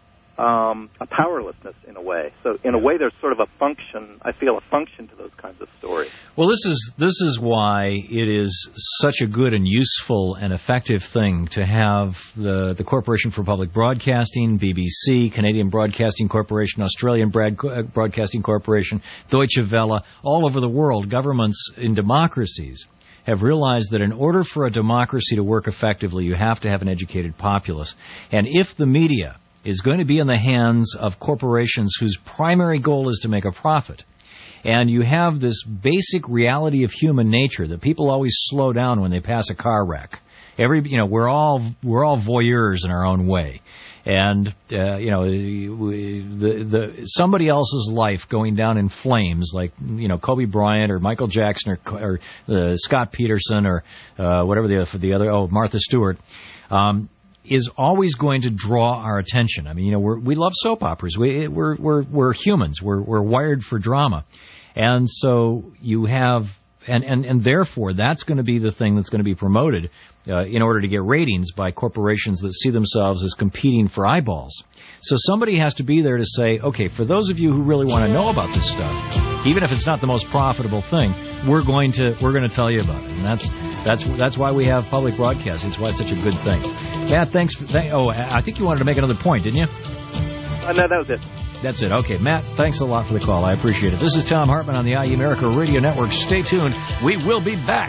[SPEAKER 22] um, a powerlessness in a way. So in a way, there's sort of a function, I feel, a function to those kinds of stories.
[SPEAKER 12] Well, this is this is why it is such a good and useful and effective thing to have the, the Corporation for Public Broadcasting, B B C, Canadian Broadcasting Corporation, Australian Broadcasting Corporation, Deutsche Welle, all over the world, governments in democracies have realized that in order for a democracy to work effectively, you have to have an educated populace. And if the media is going to be in the hands of corporations whose primary goal is to make a profit. And you have this basic reality of human nature that people always slow down when they pass a car wreck. Every, you know, we're all we're all voyeurs in our own way, and uh, you know, the the somebody else's life going down in flames, like you know Kobe Bryant or Michael Jackson or, or uh, Scott Peterson or uh, whatever the the other oh Martha Stewart. Um, is always going to draw our attention. I mean, you know, we're, we love soap operas. We, we're, we're, we're humans. We're, we're wired for drama. And so you have, and, and, and therefore that's going to be the thing that's going to be promoted uh, in order to get ratings by corporations that see themselves as competing for eyeballs. So somebody has to be there to say, okay, for those of you who really want to know about this stuff, even if it's not the most profitable thing, we're going to we're going to tell you about it. And that's that's that's why we have public broadcasting. It's why it's such a good thing. Matt, thanks. For, th- oh, I think you wanted to make another point, didn't you?
[SPEAKER 22] Uh, no, that was it.
[SPEAKER 12] That's it. Okay, Matt, thanks a lot for the call. I appreciate it. This is Tom Hartman on the I E America Radio Network. Stay tuned. We will be back.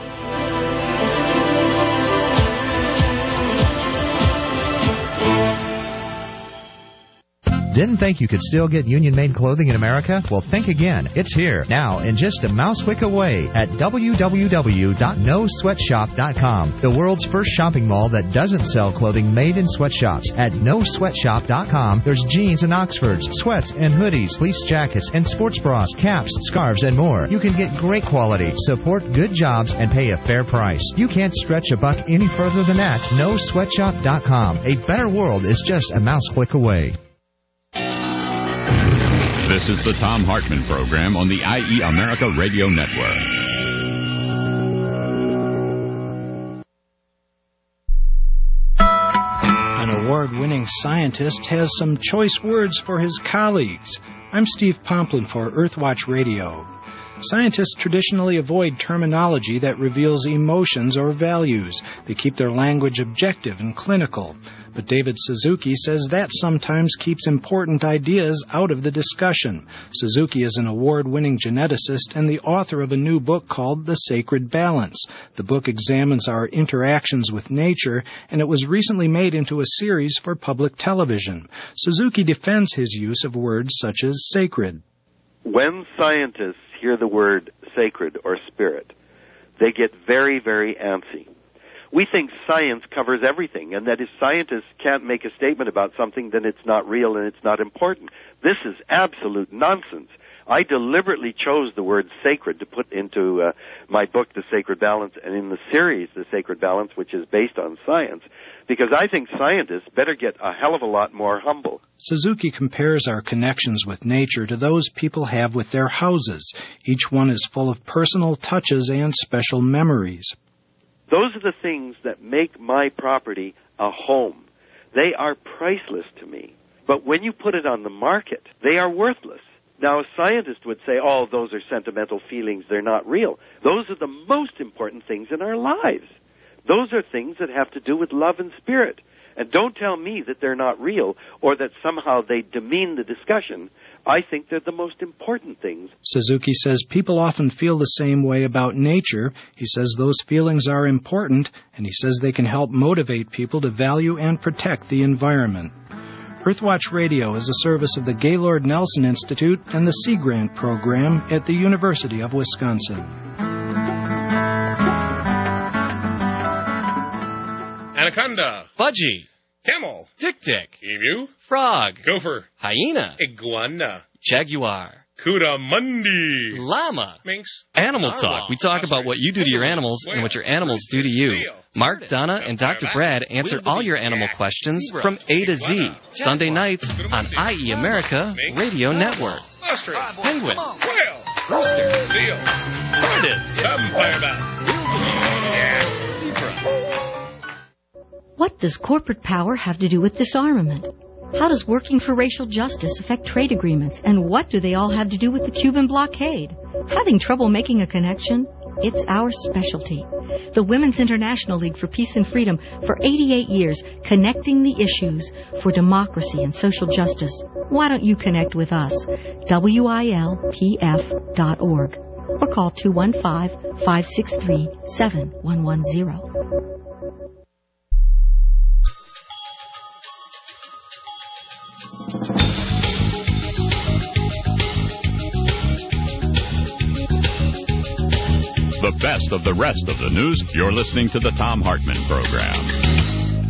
[SPEAKER 2] Didn't think you could still get union-made clothing in America? Well, think again. It's here, now, in just a mouse click away at w w w dot no sweatshop dot com, the world's first shopping mall that doesn't sell clothing made in sweatshops. At no sweatshop dot com, there's jeans and Oxfords, sweats and hoodies, fleece jackets, and sports bras, caps, scarves, and more. You can get great quality, support good jobs, and pay a fair price. You can't stretch a buck any further than that. no sweatshop dot com. A better world is just a mouse click away.
[SPEAKER 11] This is the Tom Hartman Program on the I E America Radio Network.
[SPEAKER 13] An award-winning scientist has some choice words for his colleagues. I'm Steve Pomplin for Earthwatch Radio. Scientists traditionally avoid terminology that reveals emotions or values. They keep their language objective and clinical. But David Suzuki says that sometimes keeps important ideas out of the discussion. Suzuki is an award-winning geneticist and the author of a new book called The Sacred Balance. The book examines our interactions with nature, and it was recently made into a series for public television. Suzuki defends his use of words such as sacred.
[SPEAKER 16] When scientists hear the word sacred or spirit, they get very, very antsy. We think science covers everything, and that if scientists can't make a statement about something, then it's not real and it's not important. This is absolute nonsense. I deliberately chose the word sacred to put into uh, my book, The Sacred Balance, and in the series, The Sacred Balance, which is based on science, because I think scientists better get a hell of a lot more humble.
[SPEAKER 13] Suzuki compares our connections with nature to those people have with their houses. Each one is full of personal touches and special memories.
[SPEAKER 16] Those are the things that make my property a home. They are priceless to me. But when you put it on the market, they are worthless. Now, a scientist would say, oh, those are sentimental feelings, they're not real. Those are the most important things in our lives. Those are things that have to do with love and spirit. And don't tell me that they're not real or that somehow they demean the discussion. I think they're the most important things.
[SPEAKER 13] Suzuki says people often feel the same way about nature. He says those feelings are important, and he says they can help motivate people to value and protect the environment. Earthwatch Radio is a service of the Gaylord Nelson Institute and the Sea Grant Program at the University of Wisconsin.
[SPEAKER 23] Anaconda.
[SPEAKER 15] Budgie.
[SPEAKER 23] Camel.
[SPEAKER 15] Tick-tick.
[SPEAKER 23] Emu.
[SPEAKER 15] Frog.
[SPEAKER 23] Gopher.
[SPEAKER 15] Hyena.
[SPEAKER 23] Iguana.
[SPEAKER 15] Jaguar.
[SPEAKER 23] Coatimundi.
[SPEAKER 15] Llama.
[SPEAKER 23] Minx.
[SPEAKER 15] Animal
[SPEAKER 23] Narwhal.
[SPEAKER 15] Talk. We talk about what you do to your animals and what your animals do to you. Mark, Donna, and Doctor Brad answer all your animal questions from A to Z. Sunday nights on I E America Radio Network.
[SPEAKER 23] Ostrich.
[SPEAKER 15] Penguin.
[SPEAKER 23] Whale.
[SPEAKER 15] Rooster.
[SPEAKER 23] Seal.
[SPEAKER 15] Tortoise.
[SPEAKER 23] Vampire bat.
[SPEAKER 24] What does corporate power have to do with disarmament? How does working for racial justice affect trade agreements? And what do they all have to do with the Cuban blockade? Having trouble making a connection? It's our specialty. The Women's International League for Peace and Freedom for eighty-eight years, connecting the issues for democracy and social justice. Why don't you connect with us? W I L P F dot org or call two one five, five six three, seven one one zero.
[SPEAKER 11] The best of the rest of the news. You're listening to the Thom Hartmann Program.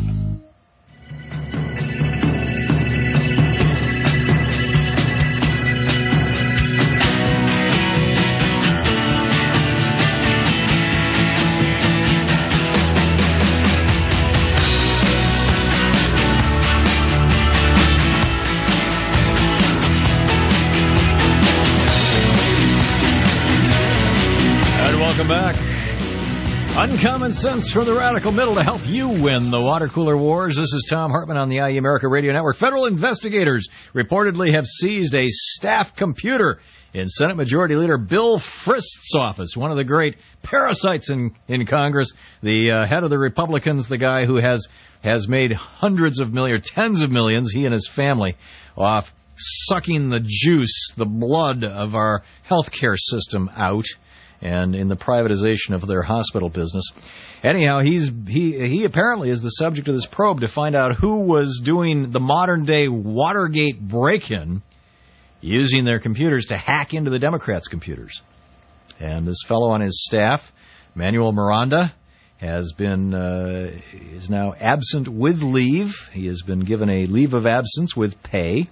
[SPEAKER 12] Uncommon sense from the radical middle to help you win the water cooler wars. This is Thom Hartmann on the I E America Radio Network. Federal investigators reportedly have seized a staff computer in Senate Majority Leader Bill Frist's office, one of the great parasites in, in Congress, the uh, head of the Republicans, the guy who has, has made hundreds of millions, tens of millions, he and his family, off sucking the juice, the blood of our healthcare system out, and in the privatization of their hospital business. Anyhow, he's he he apparently is the subject of this probe to find out who was doing the modern-day Watergate break-in using their computers to hack into the Democrats' computers. And this fellow on his staff, Manuel Miranda, has been uh, is now absent with leave. He has been given a leave of absence with pay.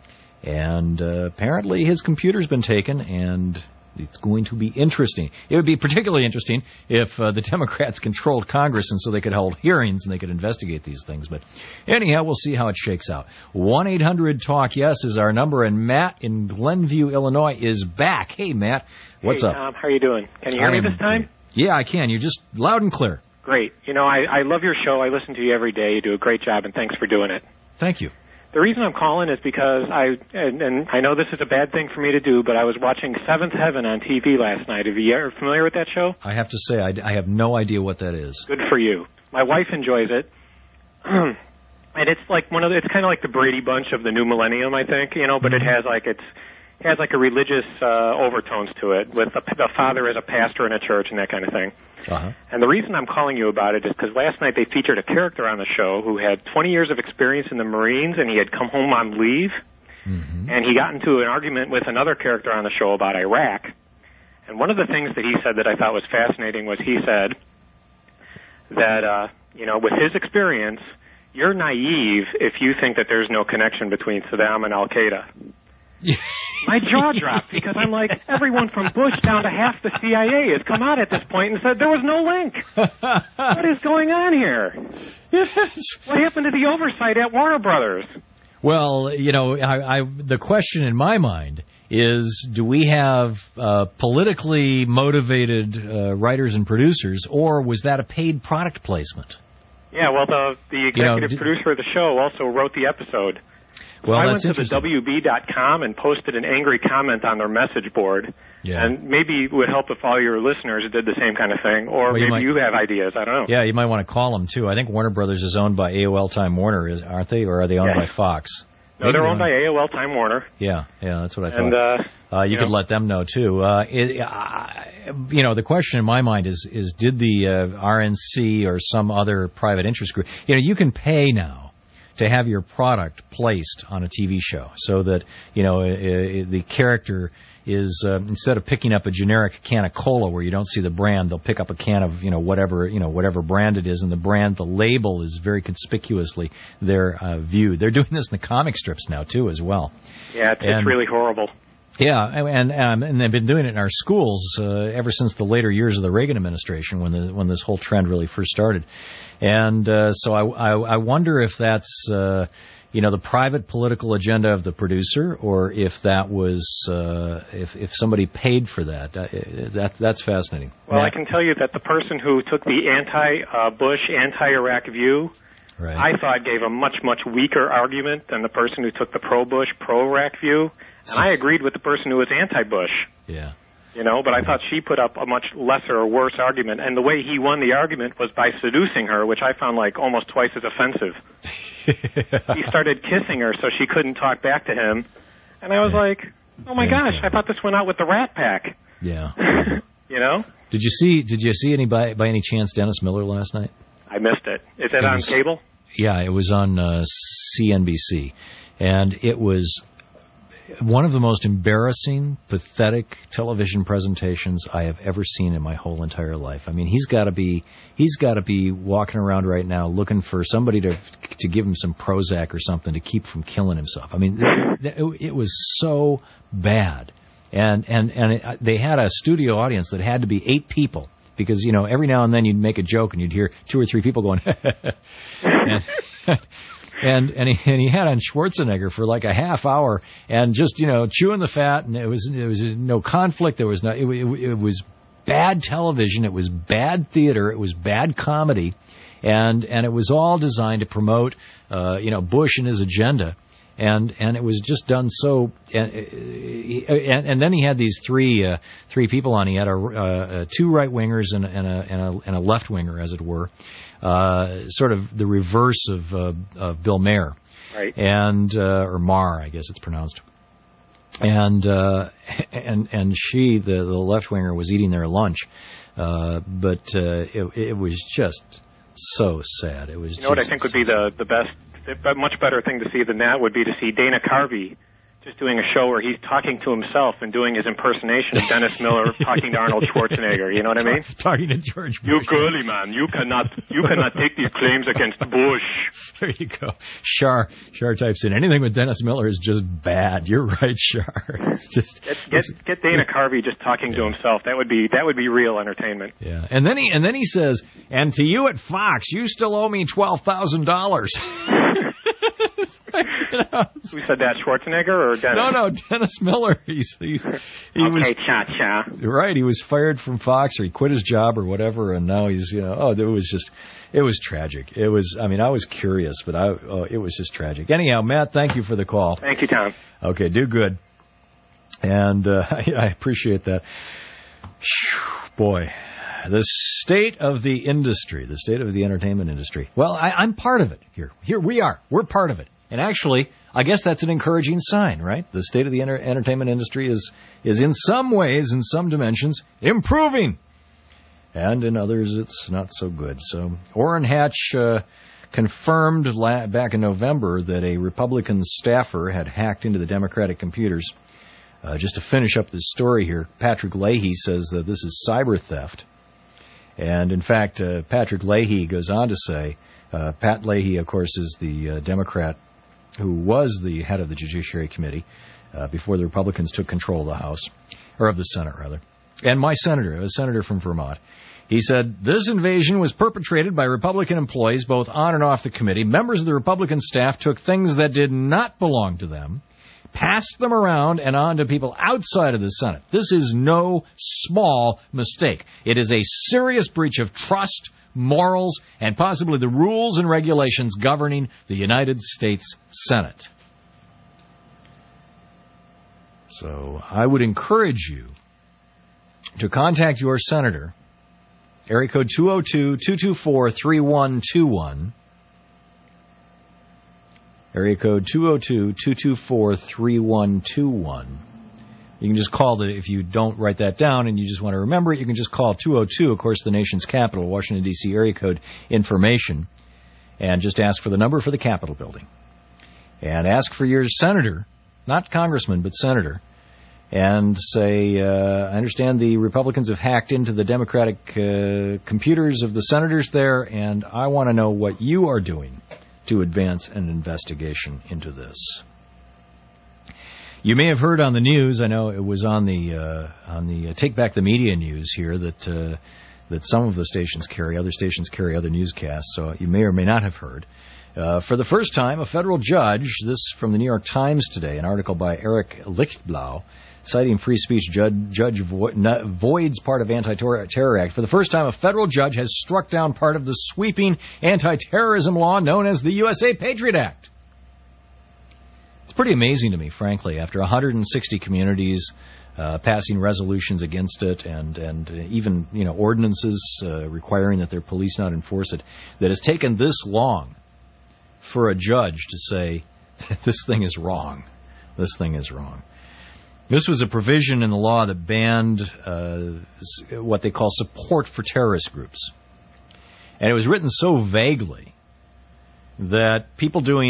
[SPEAKER 12] And uh, apparently his computer's been taken, and it's going to be interesting. It would be particularly interesting if uh, the Democrats controlled Congress and so they could hold hearings and they could investigate these things. But anyhow, we'll see how it shakes out. one eight hundred talk yes is our number, and Matt in Glenview, Illinois is back. Hey, Matt, what's
[SPEAKER 1] hey, up?
[SPEAKER 23] Tom, how are you doing? Can you hear
[SPEAKER 1] I'm,
[SPEAKER 23] me this time?
[SPEAKER 1] Yeah, I can. You're just loud and clear.
[SPEAKER 23] Great. You know, I, I love your show. I listen to you every day. You do a great job, and thanks for doing it.
[SPEAKER 1] Thank you.
[SPEAKER 23] The reason I'm calling is because I, and, and I know this is a bad thing for me to do, but I was watching Seventh Heaven on T V last night. Are you ever familiar with that show?
[SPEAKER 1] I have to say, I, I have no idea what that is.
[SPEAKER 23] Good for you. My wife enjoys it. And it's like one of the, it's kind of like the Brady Bunch of the new millennium, I think, you know, but mm-hmm. it has like, it's, it has like a religious uh, overtones to it, with the, the father as a pastor in a church and that kind of thing.
[SPEAKER 1] Uh-huh.
[SPEAKER 23] And the reason I'm calling you about it is because last night they featured a character on the show who had twenty years of experience in the Marines, and he had come home on leave,
[SPEAKER 1] mm-hmm.
[SPEAKER 23] and he got into an argument with another character on the show about Iraq. And one of the things that he said that I thought was fascinating was he said that, uh, you know, with his experience, you're naive if you think that there's no connection between Saddam and Al-Qaeda. My jaw dropped because I'm like, everyone from Bush down to half the C I A has come out at this point and said there was no link. What is going on here?
[SPEAKER 1] Yes.
[SPEAKER 23] What happened to the oversight at Warner Brothers?
[SPEAKER 1] Well, you know, I, I, the question in my mind is, do we have uh, politically motivated uh, writers and producers, or was that a paid product placement?
[SPEAKER 23] Yeah, well, the, the executive
[SPEAKER 1] you know, d-
[SPEAKER 23] producer of the show also wrote the episode.
[SPEAKER 1] Well,
[SPEAKER 23] I
[SPEAKER 1] that's
[SPEAKER 23] went to the W B dot com and posted an angry comment on their message board.
[SPEAKER 1] Yeah.
[SPEAKER 23] And maybe it would help if all your listeners did the same kind of thing. Or
[SPEAKER 1] well,
[SPEAKER 23] maybe
[SPEAKER 1] you, might,
[SPEAKER 23] you have ideas. I don't know.
[SPEAKER 1] Yeah, you might want to call them, too. I think Warner Brothers is owned by A O L Time Warner, is, aren't they? Or are they owned
[SPEAKER 23] yes.
[SPEAKER 1] by Fox?
[SPEAKER 23] No, maybe they're owned by A O L Time Warner.
[SPEAKER 1] Yeah, yeah, that's what I thought.
[SPEAKER 23] And, uh,
[SPEAKER 1] uh, you,
[SPEAKER 23] you
[SPEAKER 1] could
[SPEAKER 23] know.
[SPEAKER 1] let them know, too. Uh, it, uh, you know, the question in my mind is, is did the uh, R N C or some other private interest group, you know, you can pay now to have your product placed on a T V show so that, you know, the character is, uh, instead of picking up a generic can of cola where you don't see the brand, they'll pick up a can of, you know, whatever, you know, whatever brand it is, and the brand, the label is very conspicuously their uh, view. They're doing this in the comic strips now, too, as well.
[SPEAKER 23] Yeah, it's, it's really horrible.
[SPEAKER 1] Yeah, and um, and they've been doing it in our schools uh, ever since the later years of the Reagan administration, when the when this whole trend really first started. And uh, so I, I, I wonder if that's uh, you know the private political agenda of the producer, or if that was uh, if if somebody paid for that. Uh, that that's fascinating.
[SPEAKER 23] Well,
[SPEAKER 1] Matt?
[SPEAKER 23] I can tell you that the person who took the anti-Bush, uh, anti-Iraq view,
[SPEAKER 1] right.
[SPEAKER 23] I thought gave a much much weaker argument than the person who took the pro-Bush, pro-Iraq view. And I agreed with the person who was anti-Bush.
[SPEAKER 1] Yeah.
[SPEAKER 23] You know, but I thought she put up a much lesser or worse argument. And the way he won the argument was by seducing her, which I found like almost twice as offensive. He started kissing her so she couldn't talk back to him. And I was yeah. like, oh my yeah. gosh, I thought this went out with the Rat Pack.
[SPEAKER 1] Yeah.
[SPEAKER 23] You know?
[SPEAKER 1] Did you see Did you see any by, by any chance Dennis Miller last night?
[SPEAKER 23] I missed it. Is it, it on
[SPEAKER 1] was,
[SPEAKER 23] cable?
[SPEAKER 1] Yeah, it was on uh, C N B C. And it was... one of the most embarrassing, pathetic television presentations I have ever seen in my whole entire life. I mean, he's got to be he's got to be walking around right now looking for somebody to to give him some Prozac or something to keep from killing himself. I mean, it, it, it was so bad, and and and it, they had a studio audience that had to be eight people. Because, you know, every now and then you'd make a joke and you'd hear two or three people going, and, and, and, he, and he had on Schwarzenegger for like a half hour and just, you know, chewing the fat, and it was, it was no conflict. There was no, it, it, it was bad television. It was bad theater. It was bad comedy. And, and it was all designed to promote, uh, you know, Bush and his agenda. And and it was just done so, and and, and then he had these three uh, three people on. He had a, uh, two right wingers and, and a and a, and a left winger, as it were, uh, sort of the reverse of, uh, of Bill Maher,
[SPEAKER 23] right?
[SPEAKER 1] And uh, or Maher, I guess it's pronounced. And uh, and and she, the, the left winger, was eating their lunch, uh, but uh, it, it was just so sad. It was.
[SPEAKER 23] You know what I think would be the the best. A much better thing to see than that would be to see Dana Carvey just doing a show where he's talking to himself and doing his impersonation of Dennis Miller talking to Arnold Schwarzenegger. You know what I mean?
[SPEAKER 1] Talking to George Bush.
[SPEAKER 23] You girly man, you cannot, you cannot take these claims against Bush.
[SPEAKER 1] There you go. Shar, Shar types in anything with Dennis Miller is just bad. You're right, Shar. It's just
[SPEAKER 23] get get, get Dana Carvey just talking yeah. to himself. That would be that would be real entertainment.
[SPEAKER 1] Yeah, and then he and then he says, and to you at Fox, you still owe me twelve thousand dollars.
[SPEAKER 23] You know, who said that, Schwarzenegger or Dennis?
[SPEAKER 1] No, no, Dennis Miller. He's, he, he
[SPEAKER 23] okay,
[SPEAKER 1] was
[SPEAKER 23] cha-cha.
[SPEAKER 1] Right, he was fired from Fox, or he quit his job or whatever, and now he's, you know, oh, it was just, it was tragic. It was, I mean, I was curious, but I, oh, it was just tragic. Anyhow, Matt, thank you for the call.
[SPEAKER 23] Thank you, Tom.
[SPEAKER 1] Okay, do good. And uh, I, I appreciate that. Whew, boy. The state of the industry, the state of the entertainment industry. Well, I, I'm part of it here. Here we are. We're part of it. And actually, I guess that's an encouraging sign, right? The state of the enter- entertainment industry is, is in some ways, in some dimensions, improving. And in others, it's not so good. So Orrin Hatch uh, confirmed la- back in November that a Republican staffer had hacked into the Democratic computers. Uh, just to finish up this story here, Patrick Leahy says that this is cyber theft. And, in fact, uh, Patrick Leahy goes on to say, uh, Pat Leahy, of course, is the uh, Democrat who was the head of the Judiciary Committee uh, before the Republicans took control of the House, or of the Senate, rather. And my senator, a senator from Vermont, he said, this invasion was perpetrated by Republican employees both on and off the committee. Members of the Republican staff took things that did not belong to them, passed them around and on to people outside of the Senate. This is no small mistake. It is a serious breach of trust, morals, and possibly the rules and regulations governing the United States Senate. So I would encourage you to contact your senator, area code two oh two, two two four, three one two one. Area code two oh two, two two four, three one two one. You can just call it, if you don't write that down and you just want to remember it, you can just call two oh two, of course, the nation's capital, Washington, D C area code information, and just ask for the number for the Capitol building. And ask for your senator, not congressman, but senator, and say, uh, I understand the Republicans have hacked into the Democratic uh, computers of the senators there, and I want to know what you are doing to advance an investigation into this. You may have heard on the news, I know it was on the uh, on the uh, Take Back the Media news here, that uh, that some of the stations carry, other stations carry other newscasts, so you may or may not have heard. Uh, for the first time, a federal judge, this from the New York Times today, an article by Eric Lichtblau, citing free speech, judge, judge vo- not, voids part of Anti-Terror Act. For the first time, a federal judge has struck down part of the sweeping anti-terrorism law known as the U S A Patriot Act. It's pretty amazing to me, frankly, after one hundred sixty communities uh, passing resolutions against it and, and even, you know, ordinances uh, requiring that their police not enforce it, that has taken this long for a judge to say, this thing is wrong. This thing is wrong. This was a provision in the law that banned uh, what they call support for terrorist groups. And it was written so vaguely that people doing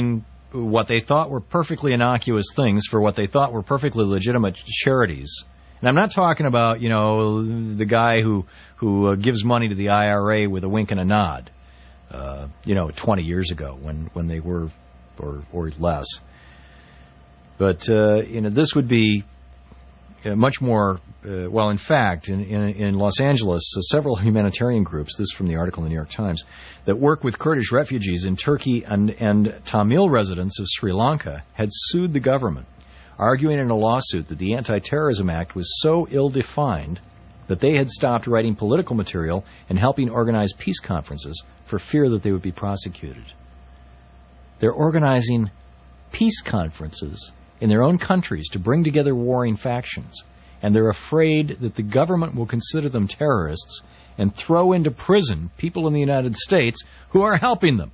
[SPEAKER 1] what they thought were perfectly innocuous things for what they thought were perfectly legitimate charities. And I'm not talking about, you know, the guy who who uh, gives money to the I R A with a wink and a nod, uh, you know, twenty years ago when, when they were, or or less. But, uh, you know, this would be uh, much more, uh, well, in fact, in, in, in Los Angeles, uh, several humanitarian groups, this is from the article in the New York Times, that work with Kurdish refugees in Turkey and, and Tamil residents of Sri Lanka had sued the government, arguing in a lawsuit that the Anti-Terrorism Act was so ill-defined that they had stopped writing political material and helping organize peace conferences for fear that they would be prosecuted. They're organizing peace conferences in their own countries to bring together warring factions, and they're afraid that the government will consider them terrorists and throw into prison people in the United States who are helping them.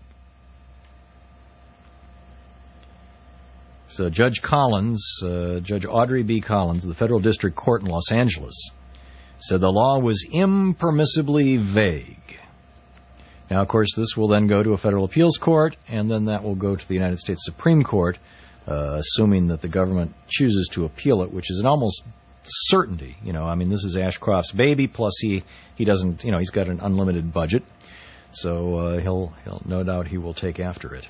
[SPEAKER 1] So Judge Collins, uh, Judge Audrey B. Collins of the Federal District Court in Los Angeles, said the law was impermissibly vague. Now, of course, this will then go to a federal appeals court, and then that will go to the United States Supreme Court, uh, assuming that the government chooses to appeal it, which is an almost certainty. You know, I mean, this is Ashcroft's baby, plus he, he doesn't, you know, he's got an unlimited budget, so uh, he'll, he'll no doubt he will take after it.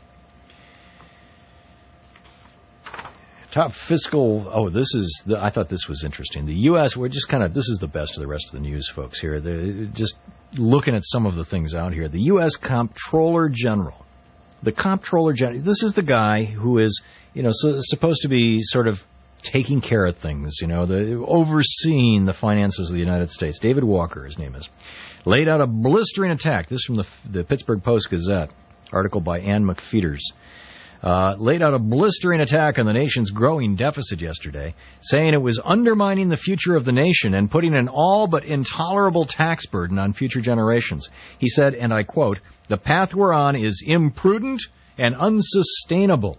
[SPEAKER 1] Top fiscal. Oh, this is. The, I thought this was interesting. The U S. We're just kind of. This is the best of the rest of the news, folks. Here, the, just looking at some of the things out here. The U S. Comptroller General. The Comptroller General. This is the guy who is, you know, so, supposed to be sort of taking care of things. You know, the overseeing the finances of the United States. David Walker, his name is, laid out a blistering attack. This is from the the Pittsburgh Post-Gazette article by Ann McFeeters. Uh, laid out a blistering attack on the nation's growing deficit yesterday, saying it was undermining the future of the nation and putting an all but intolerable tax burden on future generations. He said, and I quote, "The path we're on is imprudent and unsustainable."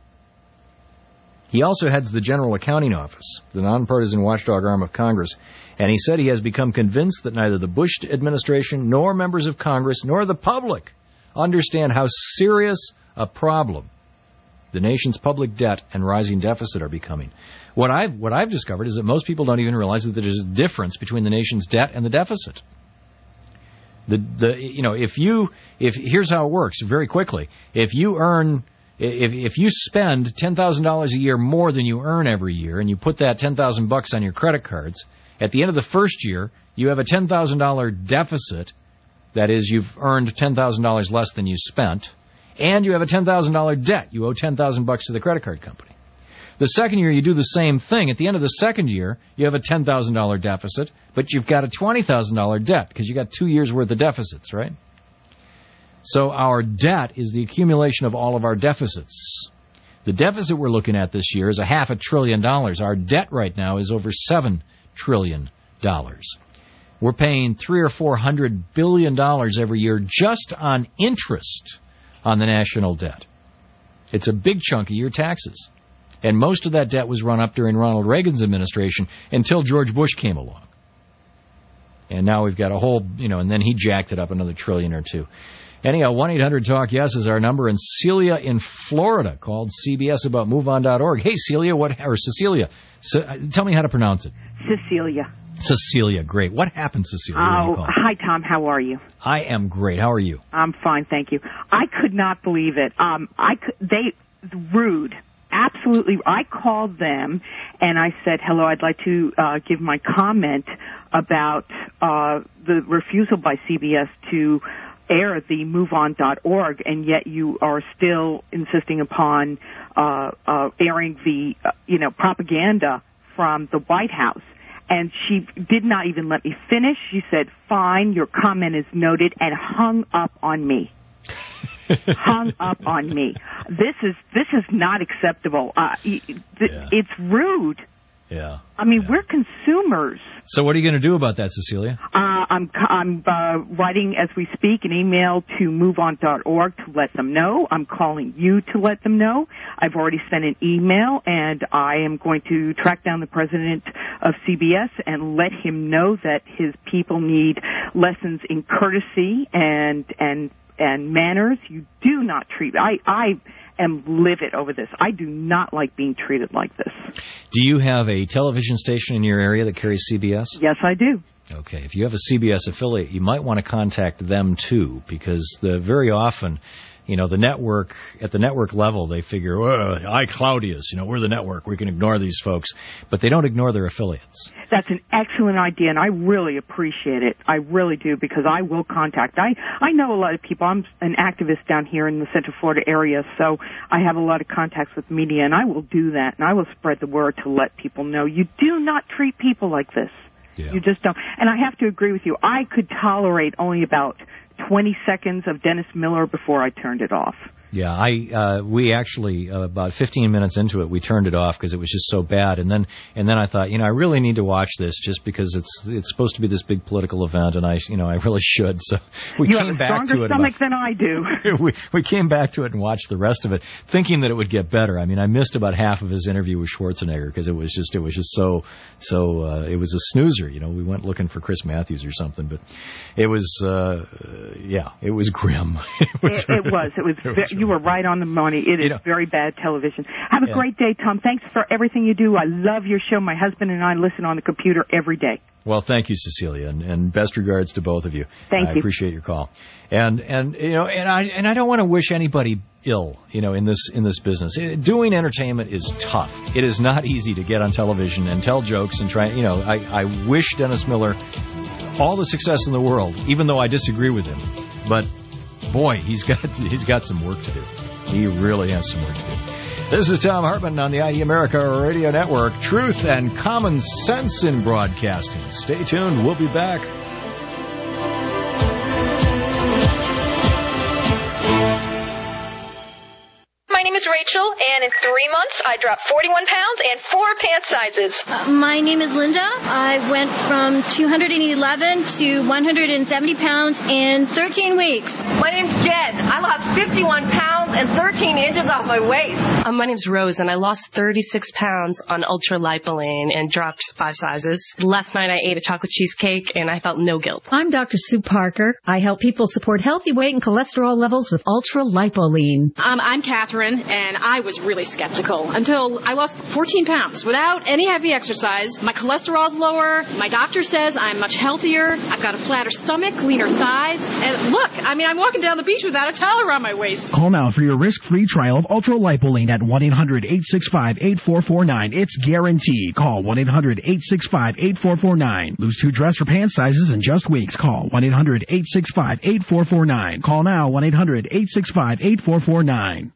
[SPEAKER 1] He also heads the General Accounting Office, the nonpartisan watchdog arm of Congress, and he said he has become convinced that neither the Bush administration nor members of Congress nor the public understand how serious a problem the nation's public debt and rising deficit are becoming. What I've what I've discovered is that most people don't even realize that there's a difference between the nation's debt and the deficit. The the you know if you if here's how it works very quickly. If you earn if if you spend ten thousand dollars a year more than you earn every year, and you put that ten thousand bucks on your credit cards, at the end of the first year you have a ten thousand dollar deficit. That is, you've earned ten thousand dollars less than you spent. And you have a ten thousand dollar debt. You owe ten thousand bucks to the credit card company. The second year, you do the same thing. At the end of the second year, you have a ten thousand dollar deficit, but you've got a twenty thousand dollar debt because you got two years' worth of deficits, right? So our debt is the accumulation of all of our deficits. The deficit we're looking at this year is a half a trillion dollars. Our debt right now is over seven trillion dollars. We're paying three or four hundred billion dollars every year just on interest on the national debt. It's a big chunk of your taxes. And most of that debt was run up during Ronald Reagan's administration until George Bush came along. And now we've got a whole, you know, and then he jacked it up another trillion or two. Anyhow, one eight hundred talk yes is our number, and Celia in Florida called C B S about move on dot org. Hey, Celia, what, or Cecilia, so, uh, tell me how to pronounce it.
[SPEAKER 3] Cecilia.
[SPEAKER 1] Cecilia, great. What happened, Cecilia?
[SPEAKER 3] Oh, hi, Tom. How are you?
[SPEAKER 1] I am great. How are you?
[SPEAKER 3] I'm fine, thank you. I could not believe it. Um, I could, they rude, absolutely. I called them and I said, "Hello, I'd like to uh, give my comment about uh, the refusal by C B S to air the move on dot org, and yet you are still insisting upon uh, uh, airing the uh, you know propaganda from the White House." And she did not even let me finish. She said, "Fine, your comment is noted," and hung up on me. hung up on me. This is this is not acceptable. Uh, th- yeah. It's rude.
[SPEAKER 1] Yeah.
[SPEAKER 3] I mean,
[SPEAKER 1] yeah.
[SPEAKER 3] we're consumers.
[SPEAKER 1] So what are you going to do about that, Cecilia?
[SPEAKER 3] Uh, I'm I'm uh, writing as we speak an email to move on dot org to let them know. I'm calling you to let them know. I've already sent an email, and I am going to track down the president of C B S and let him know that his people need lessons in courtesy and and and manners. You do not treat. I I am livid over this. I do not like being treated like this.
[SPEAKER 1] Do you have a television station in your area that carries C B S?
[SPEAKER 3] Yes, I do.
[SPEAKER 1] Okay, if you have a C B S affiliate, you might want to contact them too, because the very often, you know, the network, at the network level, they figure, oh, I, Claudius, you know, we're the network, we can ignore these folks, but they don't ignore their affiliates.
[SPEAKER 3] That's an excellent idea, and I really appreciate it. I really do, because I will contact. I, I know a lot of people. I'm an activist down here in the Central Florida area, so I have a lot of contacts with media, and I will do that, and I will spread the word to let people know you do not treat people like this.
[SPEAKER 1] Yeah.
[SPEAKER 3] You just don't. And I have to agree with you. I could tolerate only about twenty seconds of Dennis Miller before I turned it off.
[SPEAKER 1] Yeah, I uh, we actually uh, about fifteen minutes into it, we turned it off because it was just so bad. And then and then I thought, you know, I really need to watch this just because it's it's supposed to be this big political event, and I you know I really should. So we
[SPEAKER 3] you
[SPEAKER 1] came
[SPEAKER 3] have a
[SPEAKER 1] back to
[SPEAKER 3] stronger
[SPEAKER 1] it.
[SPEAKER 3] stomach
[SPEAKER 1] About,
[SPEAKER 3] than I do.
[SPEAKER 1] we we came back to it and watched the rest of it, thinking that it would get better. I mean, I missed about half of his interview with Schwarzenegger because it was just it was just so so uh, it was a snoozer. You know, we went looking for Chris Matthews or something, but it was uh, yeah, it was grim.
[SPEAKER 3] it was. It, it was. It was.
[SPEAKER 1] It was
[SPEAKER 3] you were right on the money. It is you know, very bad television. Have a
[SPEAKER 1] yeah.
[SPEAKER 3] great day, Tom. Thanks for everything you do. I love your show. My husband and I listen on the computer every day.
[SPEAKER 1] Well, thank you, Cecilia, and, and best regards to both of you.
[SPEAKER 3] Thank
[SPEAKER 1] I
[SPEAKER 3] you.
[SPEAKER 1] I appreciate your call. And and you know, and I and I don't want to wish anybody ill, you know, in this in this business. It, doing entertainment is tough. It is not easy to get on television and tell jokes and try. You know, I I wish Dennis Miller all the success in the world, even though I disagree with him. But boy, he's got he's got some work to do. He really has some work to do. This is Tom Hartman on the I E America Radio Network. Truth and common sense in broadcasting. Stay tuned. We'll be back.
[SPEAKER 4] My name is Rachel, and in three months, I dropped forty-one pounds and four pant sizes.
[SPEAKER 5] Uh, my name is Linda. I went from two hundred eleven to one hundred seventy pounds in thirteen weeks.
[SPEAKER 4] My name's Jen. I lost fifty-one pounds and thirteen inches off my waist.
[SPEAKER 17] Uh, my name's Rose, and I lost thirty-six pounds on ultra-lipoline and dropped five sizes. Last night, I ate a chocolate cheesecake, and I felt no guilt.
[SPEAKER 20] I'm Doctor Sue Parker. I help people support healthy weight and cholesterol levels with ultra-lipoline.
[SPEAKER 21] Um, I'm Catherine. And I was really skeptical until I lost fourteen pounds without any heavy exercise. My cholesterol's lower. My doctor says I'm much healthier. I've got a flatter stomach, leaner thighs. And look, I mean, I'm walking down the beach without a towel around my waist.
[SPEAKER 27] Call now for your risk-free trial of ultra-lipoline at one eight hundred eight six five eight four four nine. It's guaranteed. Call one eight hundred eight six five eight four four nine. Lose two dress or pant sizes in just weeks. Call one eight hundred eight six five eight four four nine. Call now one eight hundred eight six five eight four four nine.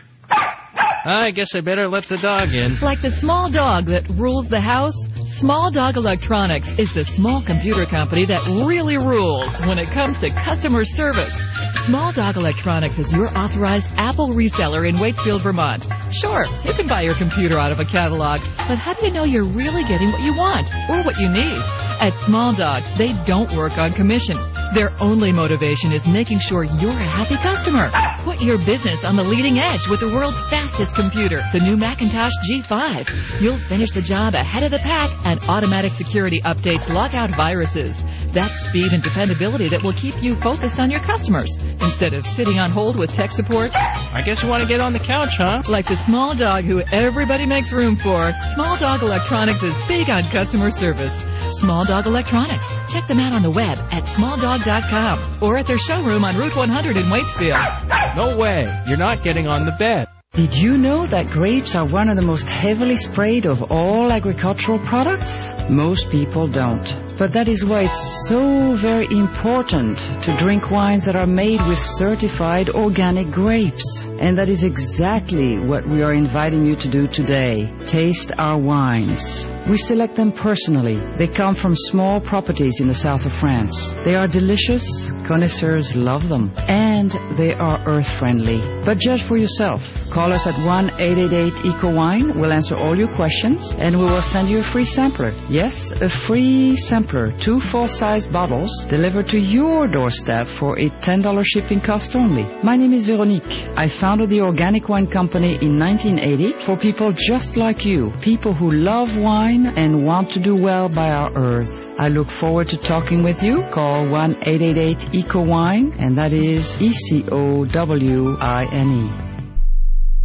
[SPEAKER 15] I guess I better let the dog in.
[SPEAKER 25] Like the small dog that rules the house, Small Dog Electronics is the small computer company that really rules when it comes to customer service. Small Dog Electronics is your authorized Apple reseller in Waitsfield, Vermont. Sure, you can buy your computer out of a catalog, but how do you know you're really getting what you want or what you need? At Small Dog, they don't work on commission. Their only motivation is making sure you're a happy customer. Put your business on the leading edge with the world's fastest computer, the new Macintosh G five. You'll finish the job ahead of the pack, and automatic security updates lock out viruses. That's speed and dependability that will keep you focused on your customers instead of sitting on hold with tech support.
[SPEAKER 15] I guess you want to get on the couch, huh?
[SPEAKER 25] Like the small dog who everybody makes room for, Small Dog Electronics is big on customer service. Small Dog Electronics. Check them out on the web at small dog dot com or at their showroom on Route one hundred in Waitsfield.
[SPEAKER 15] No way. You're not getting on the bed.
[SPEAKER 26] Did you know that grapes are one of the most heavily sprayed of all agricultural products? Most people don't. But that is why it's so very important to drink wines that are made with certified organic grapes. And that is exactly what we are inviting you to do today. Taste our wines. We select them personally. They come from small properties in the south of France. They are delicious. Connoisseurs love them. And they are earth-friendly. But judge for yourself. Call us at one eight eight eight E C O wine. We'll answer all your questions, and we will send you a free sampler. Yes, a free sampler. Two full-size bottles delivered to your doorstep for a ten dollars shipping cost only. My name is Veronique. I founded the Organic Wine Company in nineteen eighty for people just like you, people who love wine and want to do well by our earth. I look forward to talking with you. Call one eight eight eight E C O wine, and that is E C O W I N E.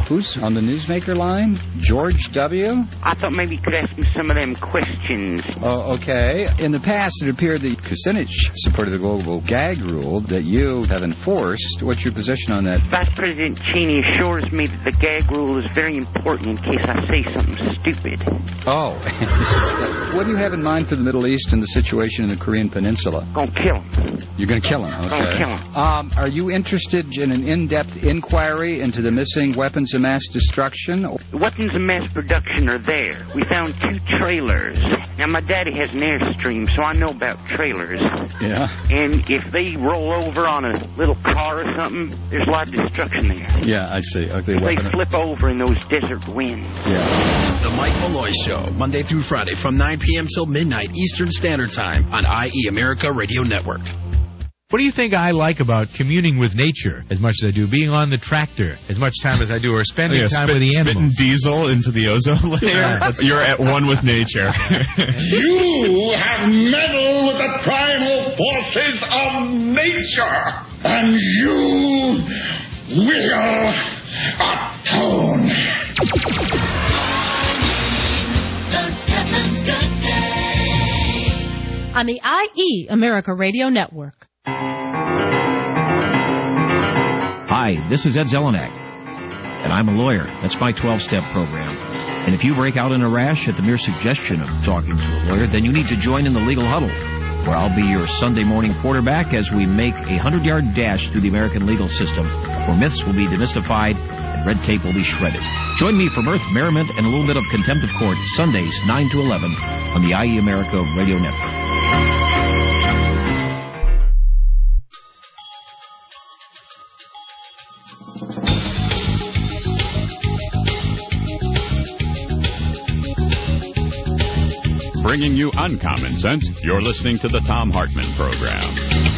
[SPEAKER 6] Who's on the newsmaker line? George W.?
[SPEAKER 7] I thought maybe you could ask me some of them questions.
[SPEAKER 6] Oh, okay. In the past, it appeared that Kucinich supported the global gag rule that you have enforced. What's your position on that?
[SPEAKER 7] Vice President Cheney assures me that the gag rule is very important in case I say something stupid.
[SPEAKER 6] Oh. What do you have in mind for the Middle East and the situation in the Korean Peninsula?
[SPEAKER 7] Gonna kill him.
[SPEAKER 6] You're gonna kill him, okay.
[SPEAKER 7] Gonna kill him.
[SPEAKER 6] Um, are you interested in an in-depth inquiry into the missing weapons of mass destruction?
[SPEAKER 7] The weapons of mass production are there. We found two trailers. Now, my daddy has an Airstream, so I know about trailers.
[SPEAKER 6] Yeah.
[SPEAKER 7] And if they roll over on a little car or something, there's a lot of destruction there.
[SPEAKER 6] Yeah, I see. Okay,
[SPEAKER 7] if they
[SPEAKER 6] weapon
[SPEAKER 7] flip over in those desert winds.
[SPEAKER 6] Yeah.
[SPEAKER 8] The Mike Malloy Show, Monday through Friday from nine p.m. till midnight Eastern Standard Time on I E America Radio Network.
[SPEAKER 10] What do you think I like about communing with nature as much as I do being on the tractor as much time as I do, or spending
[SPEAKER 14] yeah,
[SPEAKER 10] time
[SPEAKER 14] spit,
[SPEAKER 10] with the animals?
[SPEAKER 14] Spitting diesel into the ozone layer. That's, you're at one with nature.
[SPEAKER 18] You have meddled with the primal forces of nature, and you will atone.
[SPEAKER 19] On the I E America Radio Network.
[SPEAKER 28] Hi, this is Ed Zelenak, and I'm a lawyer. That's my twelve-step program. And if you break out in a rash at the mere suggestion of talking to a lawyer, then you need to join in the Legal Huddle, where I'll be your Sunday morning quarterback as we make a hundred-yard dash through the American legal system, where myths will be demystified and red tape will be shredded. Join me for mirth, merriment, and a little bit of contempt of court, Sundays, nine to eleven, on the I E America Radio Network.
[SPEAKER 11] Bringing you uncommon sense, you're listening to the Thom Hartmann Program.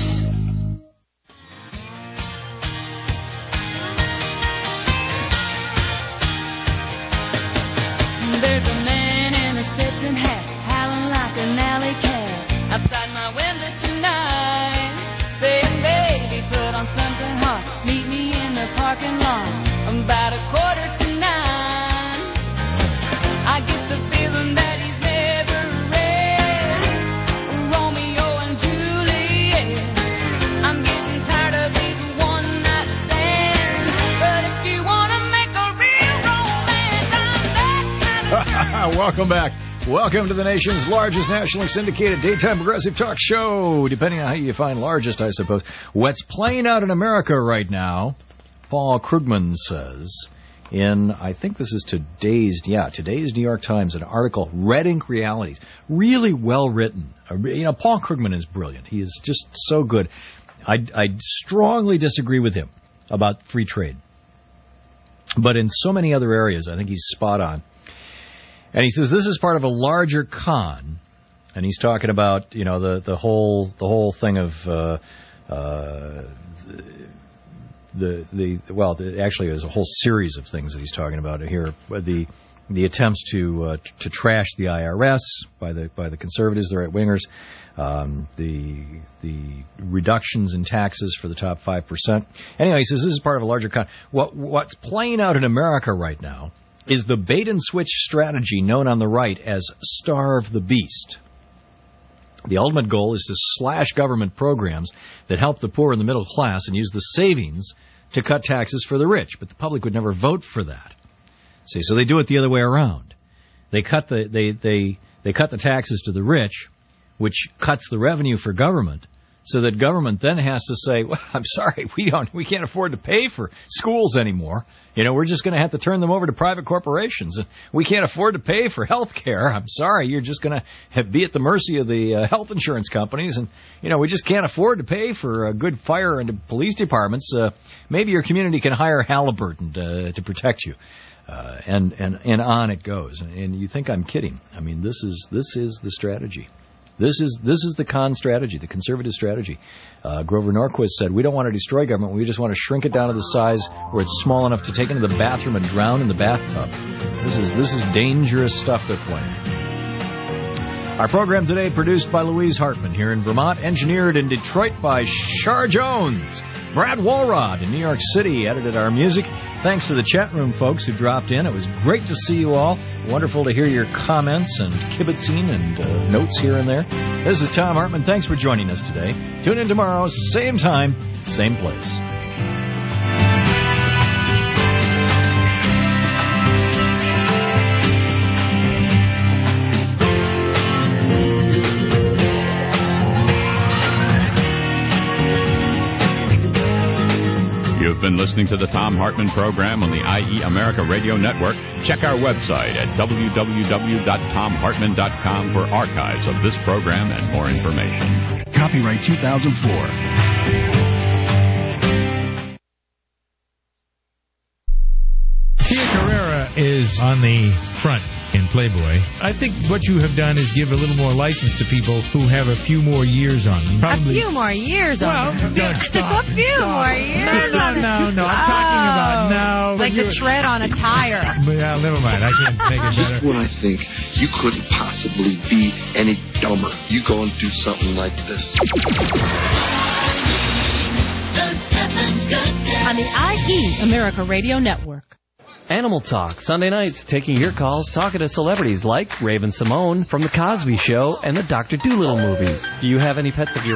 [SPEAKER 9] There's a man in a Stetson hat, howling like an alley cat, outside my window tonight, saying, baby, put on something hot, meet me in the parking lot, about a quarter to nine. I get the feeling that he's never read Romeo and Juliet. I'm getting tired of these one-night stands, but if you want to make a real romance, I'm that kind of girl.
[SPEAKER 1] Welcome back. Welcome to the nation's largest nationally syndicated daytime progressive talk show, depending on how you define largest, I suppose. What's playing out in America right now, Paul Krugman says, in, I think this is today's, yeah, today's New York Times, an article, Red Ink Realities. Really well written. You know, Paul Krugman is brilliant. He is just so good. I, I strongly disagree with him about free trade. But in so many other areas, I think he's spot on. And he says this is part of a larger con. And he's talking about, you know, the, the whole the whole thing of uh, uh, the the well, the, actually, there's a whole series of things that he's talking about here. The the attempts to uh, to trash the I R S by the by the conservatives, the right wingers, um, the the reductions in taxes for the top five percent. Anyway, he says this is part of a larger con. What what's playing out in America right now is the bait and switch strategy known on the right as starve the beast. The ultimate goal is to slash government programs that help the poor and the middle class and use the savings to cut taxes for the rich. But the public would never vote for that. See, so they do it the other way around. They cut the they they they cut the taxes to the rich, which cuts the revenue for government, so that government then has to say, well, I'm sorry, we don't we can't afford to pay for schools anymore. You know, we're just going to have to turn them over to private corporations. And we can't afford to pay for health care. I'm sorry, you're just going to be at the mercy of the uh, health insurance companies. And, you know, we just can't afford to pay for uh, good fire and police departments. Uh, maybe your community can hire Halliburton to, to protect you. Uh, and, and, and on it goes. And, and you think I'm kidding. I mean, this is this is the strategy. This is this is the con strategy, the conservative strategy. Uh, Grover Norquist said, we don't want to destroy government. We just want to shrink it down to the size where it's small enough to take into the bathroom and drown in the bathtub. This is this is dangerous stuff they're playing. Our program today produced by Louise Hartman here in Vermont, engineered in Detroit by Shar Jones. Brad Walrod in New York City edited our music. Thanks to the chat room folks who dropped in. It was great to see you all. Wonderful to hear your comments and kibitzing and uh, notes here and there. This is Tom Hartman. Thanks for joining us today. Tune in tomorrow, same time, same place.
[SPEAKER 11] You've been listening to the Tom Hartman program on the I E America Radio Network. Check our website at w w w dot tom hartman dot com for archives of this program and more information.
[SPEAKER 27] Copyright two thousand four.
[SPEAKER 10] Tia Carrera is on the front in Playboy. I think what you have done is give a little more license to people who have a few more years on them. Probably.
[SPEAKER 2] A few more years
[SPEAKER 10] well,
[SPEAKER 2] on them.
[SPEAKER 10] No, stop.
[SPEAKER 2] A few
[SPEAKER 10] stop.
[SPEAKER 2] more years.
[SPEAKER 10] No, no, no, no. I'm talking about no.
[SPEAKER 2] Like the tread on a tire.
[SPEAKER 10] Well, never mind. I can't make it better.
[SPEAKER 3] Just when I think you couldn't possibly be any dumber, you go and do something like this.
[SPEAKER 19] On the I E America Radio Network.
[SPEAKER 15] Animal Talk, Sunday nights, taking your calls, talking to celebrities like Raven Simone from The Cosby Show and the Doctor Dolittle movies. Do you have any pets of your